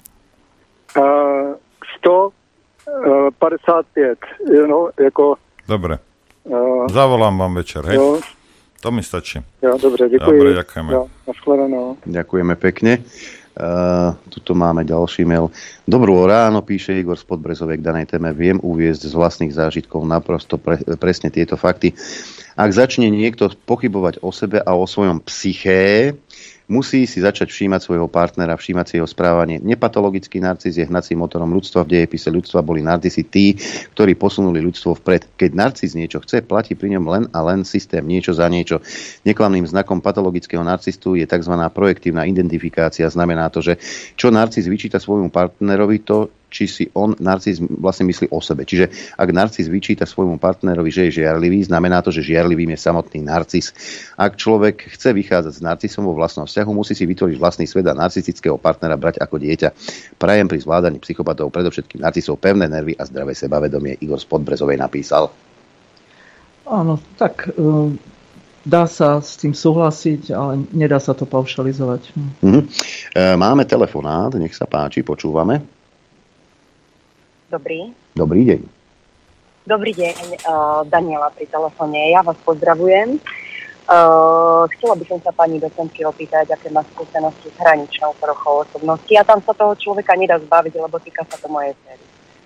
155. No, jako... Dobre. Zavolám vám večer, hej? Jo. To mi stačí. Jo, dobre, ďakujem. Dobre, ďakujeme. Jo, nashledanou. Ďakujeme pekne. Tuto máme ďalší mail. Dobrú ráno, píše Igor z Podbrezovej k danej téme. Viem uviesť z vlastných zážitkov naprosto presne tieto fakty. Ak začne niekto pochybovať o sebe a o svojom psyché, musí si začať všímať svojho partnera, všímať si jeho správanie. Nepatologický narcis je hnacím motorom ľudstva. V dejepise ľudstva boli narcisi tí, ktorí posunuli ľudstvo vpred. Keď narcis niečo chce, platí pri ňom len a len systém, niečo za niečo. Neklamným znakom patologického narcistu je tzv. Projektívna identifikácia. Znamená to, že čo narcis vyčíta svojmu partnerovi, to či si on, narcis, vlastne myslí o sebe. Čiže ak narcis vyčíta svojmu partnerovi, že je žiarlivý, znamená to, že žiarlivým je samotný narcis. Ak človek chce vychádzať s narcisom vo vlastnom vzťahu, musí si vytvoriť vlastný svet a narcistického partnera brať ako dieťa. Prajem pri zvládaní psychopatov predovšetkým narcisov pevné nervy a zdravé sebavedomie. Igor z Podbrezovej napísal. Áno, tak Dá sa s tým súhlasiť, ale nedá sa to paušalizovať. Máme telefonát, nech sa páči, počúvame. Dobrý. Dobrý deň. Dobrý deň, Daniela pri telefóne. Ja vás pozdravujem. Chcela by som sa pani docentky opýtať, aké má skúsenosti s hraničnou poruchou osobnosti. A tam sa toho človeka nedá zbaviť, lebo týka sa to mojej dcery.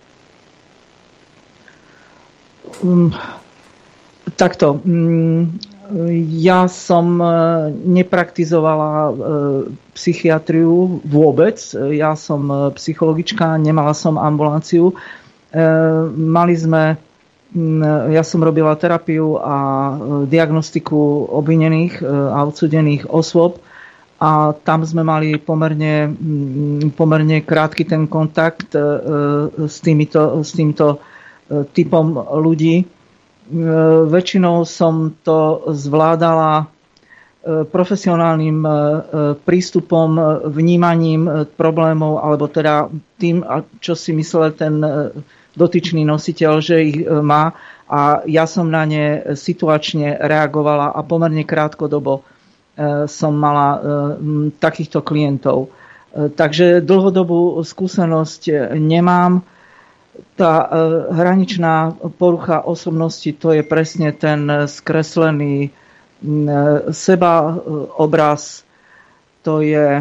Takto. Ja som nepraktizovala psychiatriu vôbec. Ja som psychologička, nemala som ambulanciu. Ja som robila terapiu a diagnostiku obvinených a odsúdených osôb a tam sme mali pomerne krátky ten kontakt s týmto typom ľudí. Väčšinou som to zvládala profesionálnym prístupom, vnímaním problémov, alebo teda tým, čo si myslel ten dotyčný nositeľ, že ich má, a ja som na ne situačne reagovala a pomerne krátkodobo som mala takýchto klientov. Takže dlhodobú skúsenosť nemám. Tá hraničná porucha osobnosti, to je presne ten skreslený sebaobraz, to je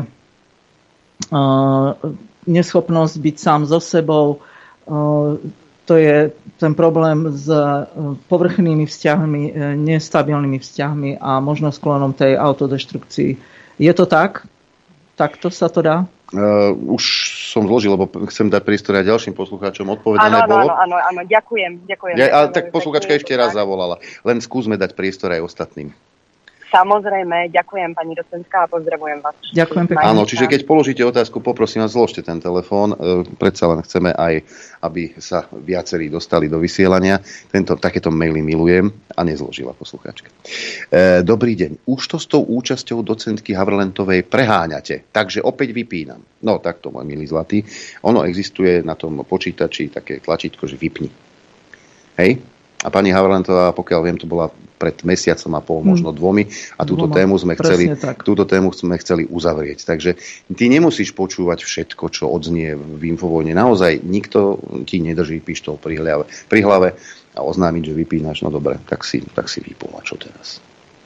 neschopnosť byť sám so sebou, to je ten problém s povrchnými vzťahmi, nestabilnými vzťahmi a možno sklonom tej autodeštrukcii. Je to tak? Takto sa to dá? Už som zložil, lebo chcem dať priestor aj ďalším poslucháčom. Odpovedané bolo? Áno, ďakujem. Ale tak poslucháčka ešte raz zavolala. Len skúsme dať priestor aj ostatným. Samozrejme, ďakujem pani docentka a pozdravujem vás. Ďakujem pekne. Áno, čiže keď položíte otázku, poprosím vás, zložte ten telefón. Predsa len chceme aj, aby sa viacerí dostali do vysielania. Takéto maily milujem a nezložila poslucháčka. Dobrý deň. Už to s tou účasťou docentky Havrlentovej preháňate, takže opäť vypínam. No takto, môj milý zlatý. Ono existuje na tom počítači také tlačítko, že vypni. Hej? A pani Havrlentová, pokiaľ viem, to bola pred mesiacom a pol, možno 2, a túto tému sme chceli uzavrieť. Takže ty nemusíš počúvať všetko, čo odznie v Infovojne. Naozaj nikto ti nedrží pištol pri hlave a oznámiť, že vypínaš. No dobre, tak si vypol. A čo teraz?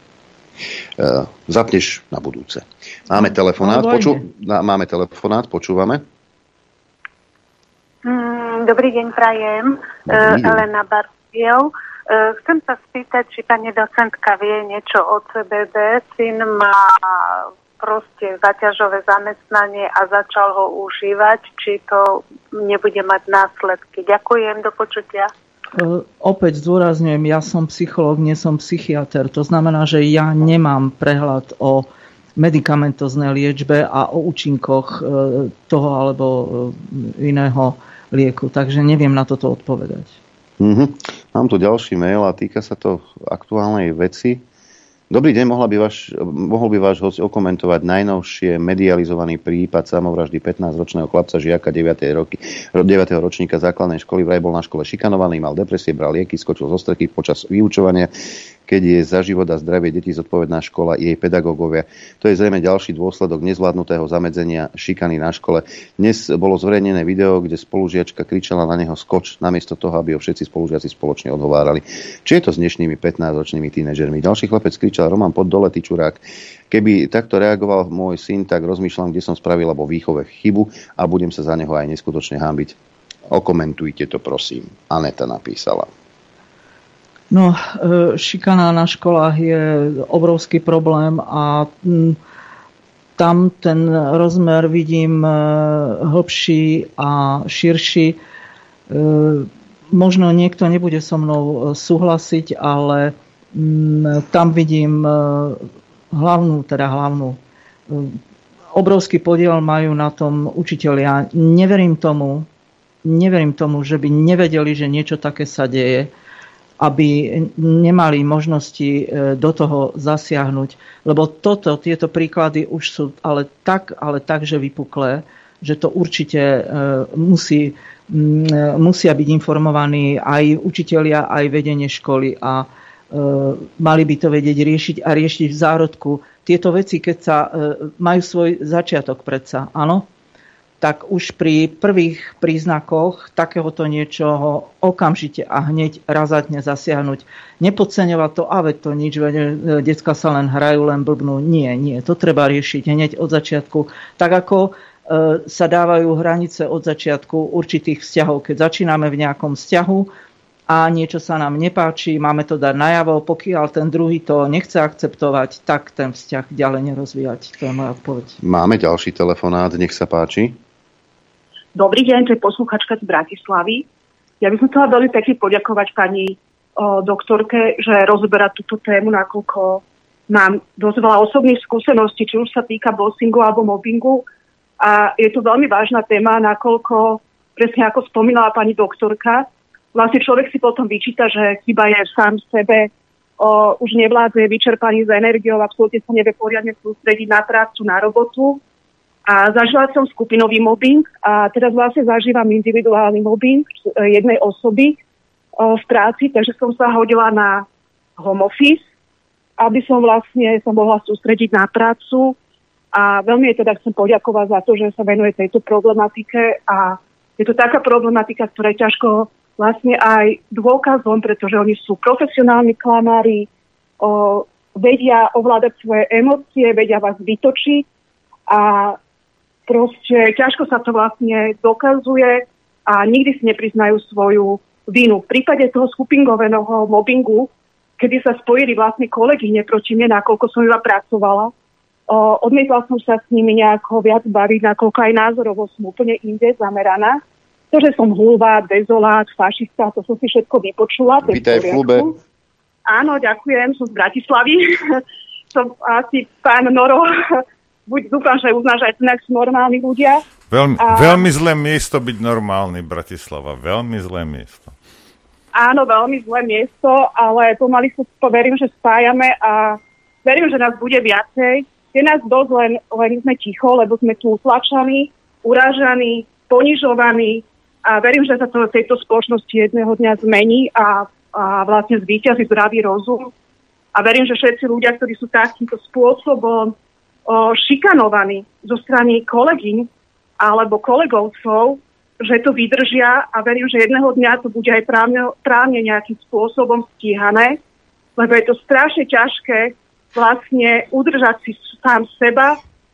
Zapneš na budúce. Máme telefonát. Počúvame. Dobrý deň, prajem. Elena Barbiel. Chcem sa spýtať, či pani docentka vie niečo o CBD. Syn má proste zaťažové zamestnanie a začal ho užívať. Či to nebude mať následky. Ďakujem, do počutia. Opäť zdôrazňujem, ja som psychológ, nie som psychiater. To znamená, že ja nemám prehľad o medikamentoznej liečbe a o účinkoch toho alebo iného lieku. Takže neviem na toto odpovedať. Mám tu ďalší mail a týka sa to aktuálnej veci. Dobrý deň, mohol by váš host okomentovať najnovšie medializovaný prípad samovraždy 15-ročného chlapca, žiaka 9. ročníka základnej školy. Vraj bol na škole šikanovaný, mal depresie, bral lieky, skočil zo strechy počas vyučovania, keď je za život a zdravie detí zodpovedná škola i jej pedagógovia. To je zrejme ďalší dôsledok nezvládnutého zamedzenia šikany na škole. Dnes bolo zverejnené video, kde spolužiačka kričala na neho skoč, namiesto toho, aby ho všetci spolužiaci spoločne odhovárali. Či je to s dnešnými 15-ročnými tínedžermi? Ďalší chlapec kričal: Roman, poď dole, ty čurák. Keby takto reagoval môj syn, tak rozmýšľam, kde som spravila vo výchove chybu a budem sa za neho aj neskutočne hanbiť. Okomentujte to, prosím. Aneta napísala. No, šikana na školách je obrovský problém a tam ten rozmer vidím hlbší a širší. Možno niekto nebude so mnou súhlasiť, ale tam vidím hlavnú. Obrovský podiel majú na tom učitelia. Neverím tomu, že by nevedeli, že niečo také sa deje, aby nemali možnosti do toho zasiahnuť. Lebo tieto príklady už sú ale tak, že vypuklé, že to určite musia byť informovaní aj učitelia, aj vedenie školy a mali by to vedieť riešiť a riešiť v zárodku. Tieto veci, keď sa majú svoj začiatok predsa, áno, tak už pri prvých príznakoch takéhoto niečoho okamžite a hneď razantne zasiahnuť. Nepodceňovať to, a veď to nič, decka sa len hrajú, len blbnú. Nie, to treba riešiť hneď od začiatku. Tak ako sa dávajú hranice od začiatku určitých vzťahov. Keď začíname v nejakom vzťahu a niečo sa nám nepáči, máme to dať najavo, pokiaľ ten druhý to nechce akceptovať, tak ten vzťah ďalej nerozvíjať. To je moja odpoveď. Máme ďalší telefonát, nech sa páči. Dobrý deň, to je posluchačka z Bratislavy. Ja by som chcela veľmi pekne poďakovať pani doktorke, že rozoberá túto tému, nakoľko mám dosť veľa osobných skúseností, či už sa týka bossingu alebo mobbingu. A je to veľmi vážna téma, nakoľko, presne ako spomínala pani doktorka, vlastne človek si potom vyčíta, že chyba je sám sebe, už nevládze, je vyčerpaný z energiou, absolútne sa nevie poriadne sústrediť na prácu, na robotu. A zažila som skupinový mobbing a teraz vlastne zažívam individuálny mobbing jednej osoby v práci, takže som sa hodila na home office, aby som vlastne sa mohla sústrediť na prácu. A veľmi teda chcem poďakovať za to, že sa venuje tejto problematike a je to taká problematika, ktorá je ťažko vlastne aj dôkazom, pretože oni sú profesionálni klamári, vedia ovládať svoje emócie, vedia vás vytočiť a proste ťažko sa to vlastne dokazuje a nikdy si nepriznajú svoju vinu. V prípade toho skupingového mobbingu, kedy sa spojili vlastne kolegyne proti mne, nakoľko som iba pracovala, odmietla som sa s nimi nejako viac baviť, nakoľko aj názorovo som úplne inde zameraná. To, že som hulvát, dezolát, fašista, to som si všetko vypočula. Vítaj v klube. Áno, ďakujem, som z Bratislavy. Som asi pán Noro, dúfam, že uznáš aj inak sú normálni ľudia. Veľmi zlé miesto byť normálny, Bratislava. Veľmi zlé miesto. Áno, veľmi zlé miesto, ale pomaly sa verím, že spájame a verím, že nás bude viacej. Je nás dosť, len sme ticho, lebo sme tu utlačaní, urážaní, ponižovaní a verím, že sa to v tejto spoločnosti jedného dňa zmení a vlastne zvíťazí zdravý rozum. A verím, že všetci ľudia, ktorí sú takýmto spôsobom šikanovaní zo strany kolegyň alebo kolegovcov, že to vydržia a verím, že jedného dňa to bude aj právne nejakým spôsobom stíhané, lebo je to strašne ťažké vlastne udržať si sám seba,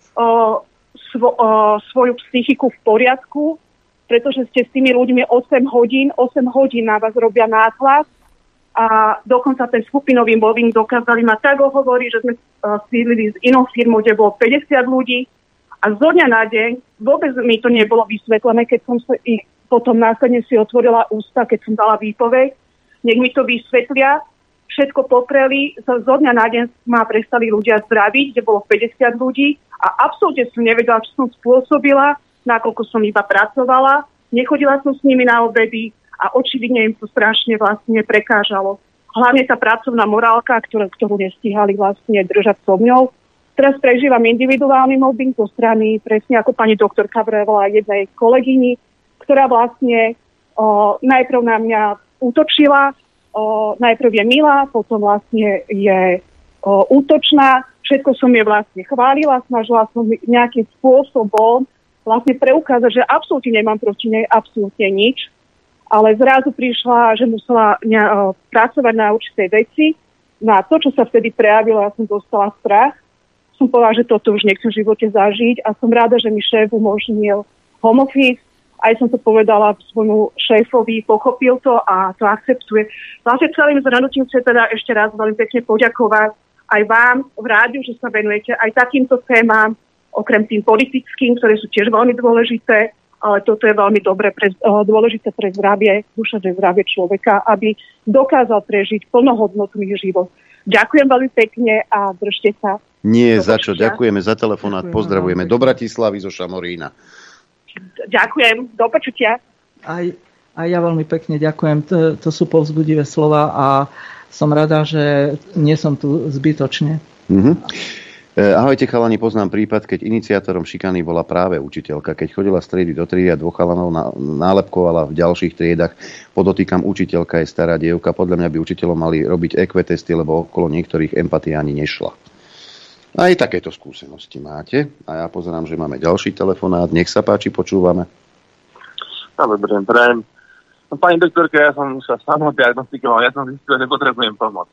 svoju psychiku v poriadku, pretože ste s tými ľuďmi 8 hodín na vás robia nátlak a dokonca ten skupinový mobbing dokázali ma tak ohovoriť, že sme sídlili s inou firmou, kde bolo 50 ľudí a zo dňa na deň vôbec mi to nebolo vysvetlené, keď som sa ich potom následne si otvorila ústa, keď som dala výpoveď. Nech mi to vysvetlia. Všetko popreli, zo dňa na deň ma prestali ľudia zdraviť, kde bolo 50 ľudí a absolútne som nevedela, čo som spôsobila, nakoľko som iba pracovala, nechodila som s nimi na obedy a očividne im to strašne vlastne prekážalo. Hlavne tá pracovná morálka, ktorú nestíhali vlastne držať so mňou. Teraz prežívam individuálny mobbing zo strany, presne ako pani doktorka vravala, jednej kolegyni, ktorá vlastne najprv na mňa útočila, najprv je milá, potom vlastne je útočná. Všetko som jej vlastne chválila, snažila som nejakým spôsobom vlastne preukázať, že absolútne nemám proti nej absolútne nič, ale zrazu prišla, že musela pracovať na určitej veci. Na to, čo sa vtedy prejavilo, ja som dostala strach. Som povedala, že toto už nechcem v živote zažiť a som rada, že mi šéf umožnil home office. Aj som to povedala svojmu šéfovi, pochopil to a to akceptuje. Vlastne celým zhrnutím chcem teda ešte raz veľmi pekne poďakovať aj vám v rádiu, že sa venujete aj takýmto témam, okrem tým politickým, ktoré sú tiež veľmi dôležité, ale toto je veľmi dôležité pre zdravie, duševné zdravie človeka, aby dokázal prežiť plnohodnotný život. Ďakujem veľmi pekne a držte sa. Nie, za čo. Ďakujeme za telefonát, pozdravujeme do Bratislavy zo Šamorína. Ďakujem, do počutia. Aj ja veľmi pekne ďakujem, to sú povzbudivé slova a som rada, že nie som tu zbytočne. Ahojte chalani, poznám prípad, keď iniciátorom šikany bola práve učiteľka. Keď chodila z triedy do triedy a 2 chalanov nálepkovala v ďalších triedach, podotýkam, učiteľka je stará dievka. Podľa mňa by učiteľom mali robiť EQ testy, lebo okolo niektorých empatia ani nešla. Aj takéto skúsenosti máte. A ja pozerám, že máme ďalší telefonát. Nech sa páči, počúvame. Dobrý deň, prajem. No, pani doktorka, ja som sa samodiagnostikoval, ja som zistil, že potrebujem pomoc.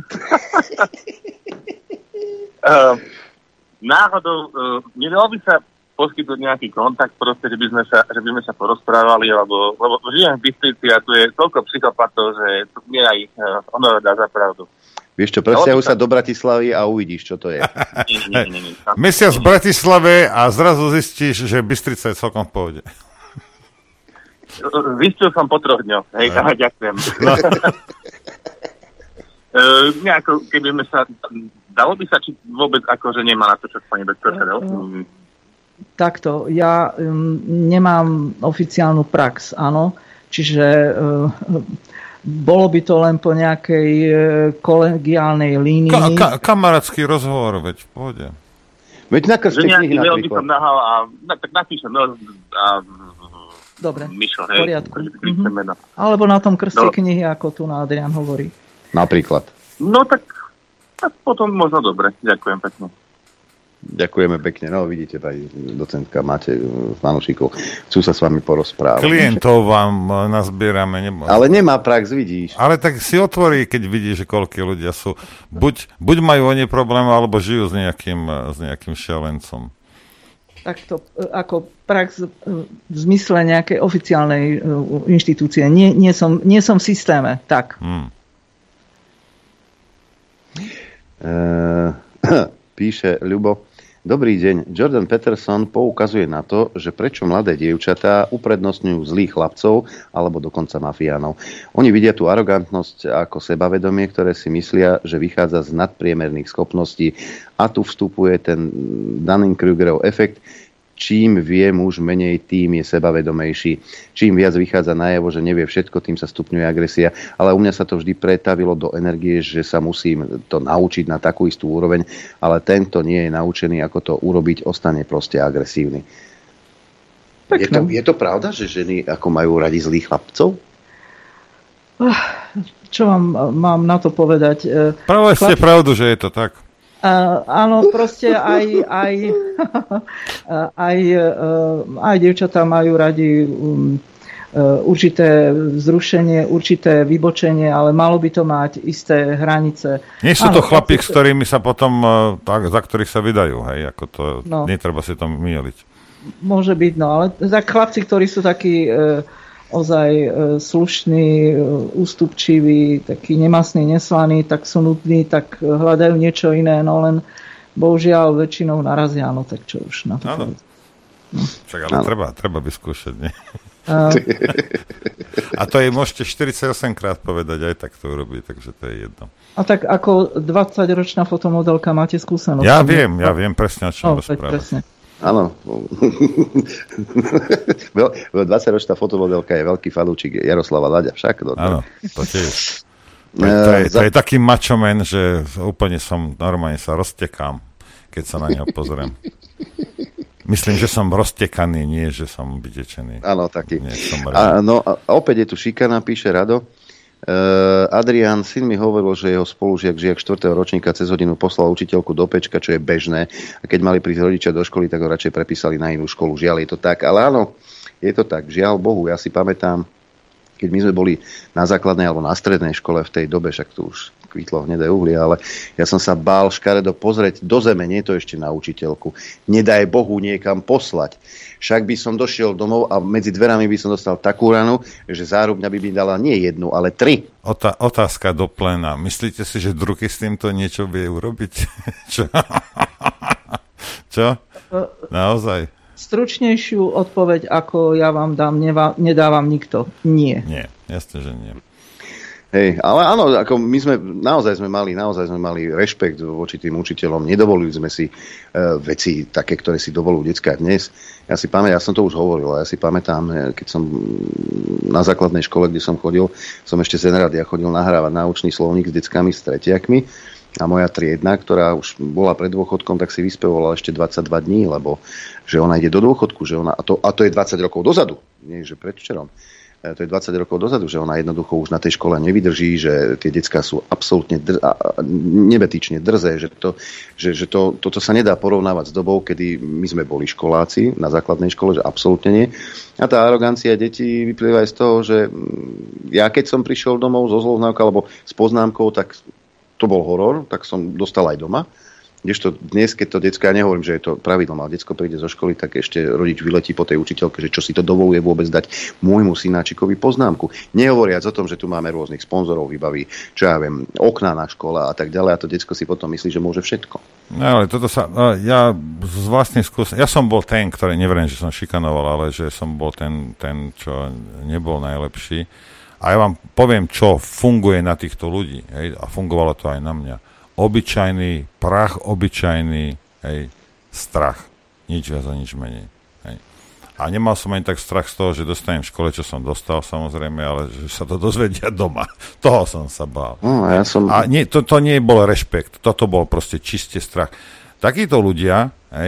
Náhodou, nedalo by sa poskytnúť nejaký kontakt, proste, že by sme sa porozprávali, lebo žijem v Bystrici a tu je toľko psychopatov, že tu nie aj ono dá za pravdu. Vieš čo, presťahuj sa do Bratislavy a uvidíš, čo to je. Nie. Mesiac v Bratislave a zrazu zistíš, že Bystrica je celkom v pohode. Zistil som po 3 dňoch. Hej, ďakujem. No. Nejako, keby sme sa... Dalo by sa, či vôbec akože nemá na to, čo pani doktorka dal? Takto, ja nemám oficiálnu prax, áno, čiže bolo by to len po nejakej kolegiálnej línii. Kamarátsky rozhovor, veď v pohode. Veď nakrste knihy napríklad. By som nahal a tak napíšem a dobre, Mišo, v poriadku. Alebo na tom krste knihy, ako tu na Adrián hovorí. Napríklad. No tak potom možno dobre. Ďakujem pekne. Ďakujeme pekne. No vidíte, pani docentka, máte fanúšikov. Chcú sa s vami porozprávať. Klientov vám nazbierame. Ale nemá prax, vidíš. Ale tak si otvorí, keď vidíš, že koľko ľudia sú. Buď majú oni problém, alebo žijú s nejakým šialencom. Takto, ako prax v zmysle nejakej oficiálnej inštitúcie. Nie som v systéme. Tak. Píše Ľubo. Dobrý deň. Jordan Peterson poukazuje na to, že prečo mladé dievčatá uprednostňujú zlých chlapcov alebo dokonca mafiánov. Oni vidia tú arogantnosť ako sebavedomie, ktoré si myslia, že vychádza z nadpriemerných schopností, a tu vstupuje ten Dunning-Krugerov efekt. Čím vie muž menej, tým je sebavedomejší. Čím viac vychádza najavo, že nevie všetko, tým sa stupňuje agresia. Ale u mňa sa to vždy pretavilo do energie, že sa musím to naučiť na takú istú úroveň, ale tento nie je naučený, ako to urobiť, ostane proste agresívny. Je to pravda, že ženy ako majú radi zlých chlapcov? Čo vám mám na to povedať? Práve ste pravdu, že je to tak. Áno, proste aj dievčatá majú radi určité vzrušenie, určité vybočenie, ale malo by to mať isté hranice. Nie sú to chlapí, s ktorými sa potom, za ktorých sa vydajú, hej, ako to, netreba si to myliť. Môže byť, no, ale tak chlapci, ktorí sú takí ozaj slušní, ústupčiví, takí nemastní, neslaní, tak sú nudní, tak hľadajú niečo iné, no len bohužiaľ väčšinou narazia, no tak čo už na to. Áno. Však ale treba vyskúšať, nie? A to jej môžete 48 krát povedať, aj tak to urobiť, takže to je jedno. A tak ako 20-ročná fotomodelka máte skúsenosť? Ja viem presne, o čom rozprávať. Áno. 20-ročná fotomodelka je veľký fanúčik Jaroslava Laďa však. Áno, to tiež. To je taký mačomen, že úplne normálne sa roztekám, keď sa na neho pozriem. Myslím, že som roztekaný, nie, že som vydečený. Áno, taký. A opäť je tu šikana, píše Rado. Adrián, syn mi hovoril, že jeho spolužiak, žiak 4. ročníka cez hodinu poslal učiteľku do pečka, čo je bežné. A keď mali prísť rodičia do školy, tak ho radšej prepísali na inú školu. Žiaľ, je to tak. Ale áno, je to tak. Žiaľ Bohu, ja si pamätám, keď my sme boli na základnej alebo na strednej škole v tej dobe, však tu už kvitlo hnedé uhlie, ale ja som sa bál škaredo pozrieť do zeme, nie to ešte na učiteľku. Nedaj Bohu niekam poslať. Však by som došiel domov a medzi dverami by som dostal takú ranu, že zárubňa by mi dala nie 1, ale 3. Otázka do pléna. Myslíte si, že druhy s týmto niečo vie urobiť? Čo? Naozaj? Stručnejšiu odpoveď, ako ja vám dám, nedávam nikto. Nie. Nie, jasne, že nie. Hej, ale áno, ako my sme naozaj sme mali rešpekt voči tým učiteľom, nedovolili sme si veci také, ktoré si dovolujú decká dnes. Ja som to už hovoril, ja si pamätám, keď som na základnej škole, kde som chodil, som ešte z Enradia chodil nahrávať náučný slovník s deckami, s tretiakmi. A moja triedna, ktorá už bola pred dôchodkom, tak si vyspevovala ešte 22 dní, lebo že ona ide do dôchodku, že ona, a to je 20 rokov dozadu, nie že predvčerom. To je 20 rokov dozadu, že ona jednoducho už na tej škole nevydrží, že tie decká sú absolútne nebetične drzé, že toto sa nedá porovnávať s dobou, kedy my sme boli školáci na základnej škole, že absolútne nie. A tá arogancia detí vyplýva aj z toho, že ja keď som prišiel domov so zlovnávkou alebo s poznámkou, tak to bol horor, tak som dostal aj doma. Kdežto dnes, keď to decko, ja nehovorím, že je to pravidlo, ale decko príde zo školy, tak ešte rodič vyletí po tej učiteľke, že čo si to dovoluje vôbec dať môjmu synáčikovi poznámku. Nehovoriac o tom, že tu máme rôznych sponzorov, vybaví, čo ja viem, okná na škola a tak ďalej, a to decko si potom myslí, že môže všetko. No, ale toto sa, ja z vlastnej skúsenosti, ja som bol ten, ktorý, neverím, že som šikanoval, ale že som bol ten, čo nebol najlepší. A ja vám poviem, čo funguje na týchto ľudí, hej, a fungovalo to aj na mňa. Obyčajný prach, obyčajný strach. Nič viac a nič menej. Hej. A nemal som ani tak strach z toho, že dostanem v škole, čo som dostal, samozrejme, ale že sa to dozvedia doma. Toho som sa bál. A nie, to nie bol rešpekt. Toto bol proste čiste strach. Takíto ľudia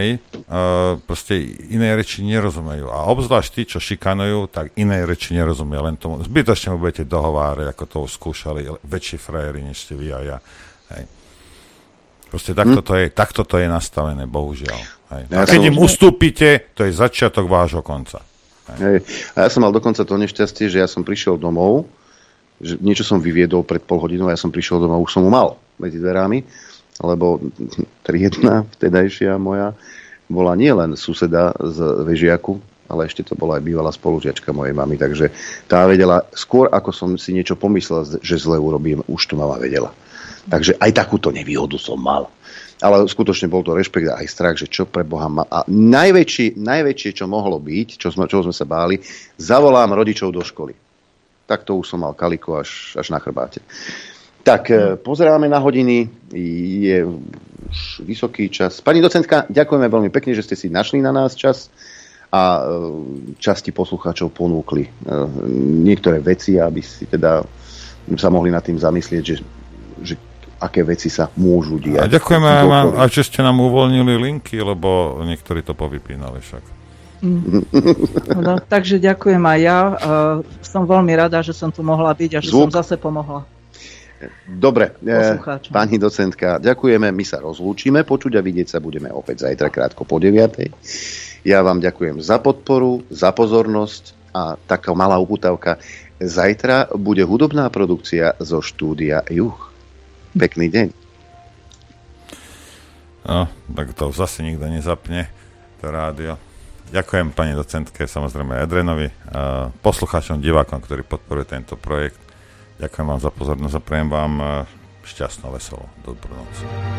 proste inej reči nerozumejú. A obzvlášť tí, čo šikanujú, tak inej reči nerozumie. Len tomu zbytočne mu budete dohovárať, ako to skúšali väčší frajeri, než ste vy a ja. Hej. Proste takto to je nastavené, bohužiaľ. Hej. A keď im ustúpite, to je začiatok vášho konca. Hej. A ja som mal dokonca to nešťastie, že ja som prišiel domov, že niečo som vyviedol pred pol hodinou, ja som prišiel domov, už som mu mal medzi dverami, lebo triedna vtedajšia moja bola nielen suseda z Vežiaku, ale ešte to bola aj bývalá spolužiačka mojej mamy, takže tá vedela, skôr ako som si niečo pomyslel, že zle urobím, už to mama vedela. Takže aj takúto nevýhodu som mal. Ale skutočne bol to rešpekt a aj strach, že čo pre Boha má. A najväčšie, čo mohlo byť, čo sme sa báli, zavolám rodičov do školy. Tak to už som mal kaliko až na chrbáte. Tak, pozeráme na hodiny, je už vysoký čas. Pani docentka, ďakujeme veľmi pekne, že ste si našli na nás čas a časti poslucháčov ponúkli niektoré veci, aby si teda sa mohli nad tým zamyslieť, že aké veci sa môžu diať. A ďakujeme aj, že ste nám uvoľnili linky, lebo niektorí to povypínali však. No, takže ďakujem aj ja. Som veľmi rada, že som tu mohla byť a že som zase pomohla. Dobre, pani docentka, ďakujeme, my sa rozlúčime, počuť a vidieť sa budeme opäť zajtra krátko po 9:00. Ja vám ďakujem za podporu, za pozornosť a taká malá upútavka. Zajtra bude hudobná produkcia zo štúdia Juh. Pekný deň. No, tak to zase nikto nezapne, to rádio. Ďakujem pani docentke, samozrejme Edrenovi, poslucháčom, divákom, ktorí podporujú tento projekt. Ďakujem vám za pozornosť a prajem vám šťastnú, veselú, dobrú noc.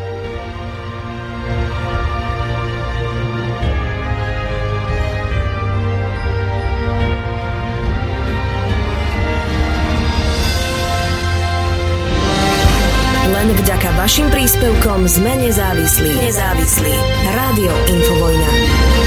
Len vďaka vašim príspevkom sme nezávislí. Rádio Infovojna.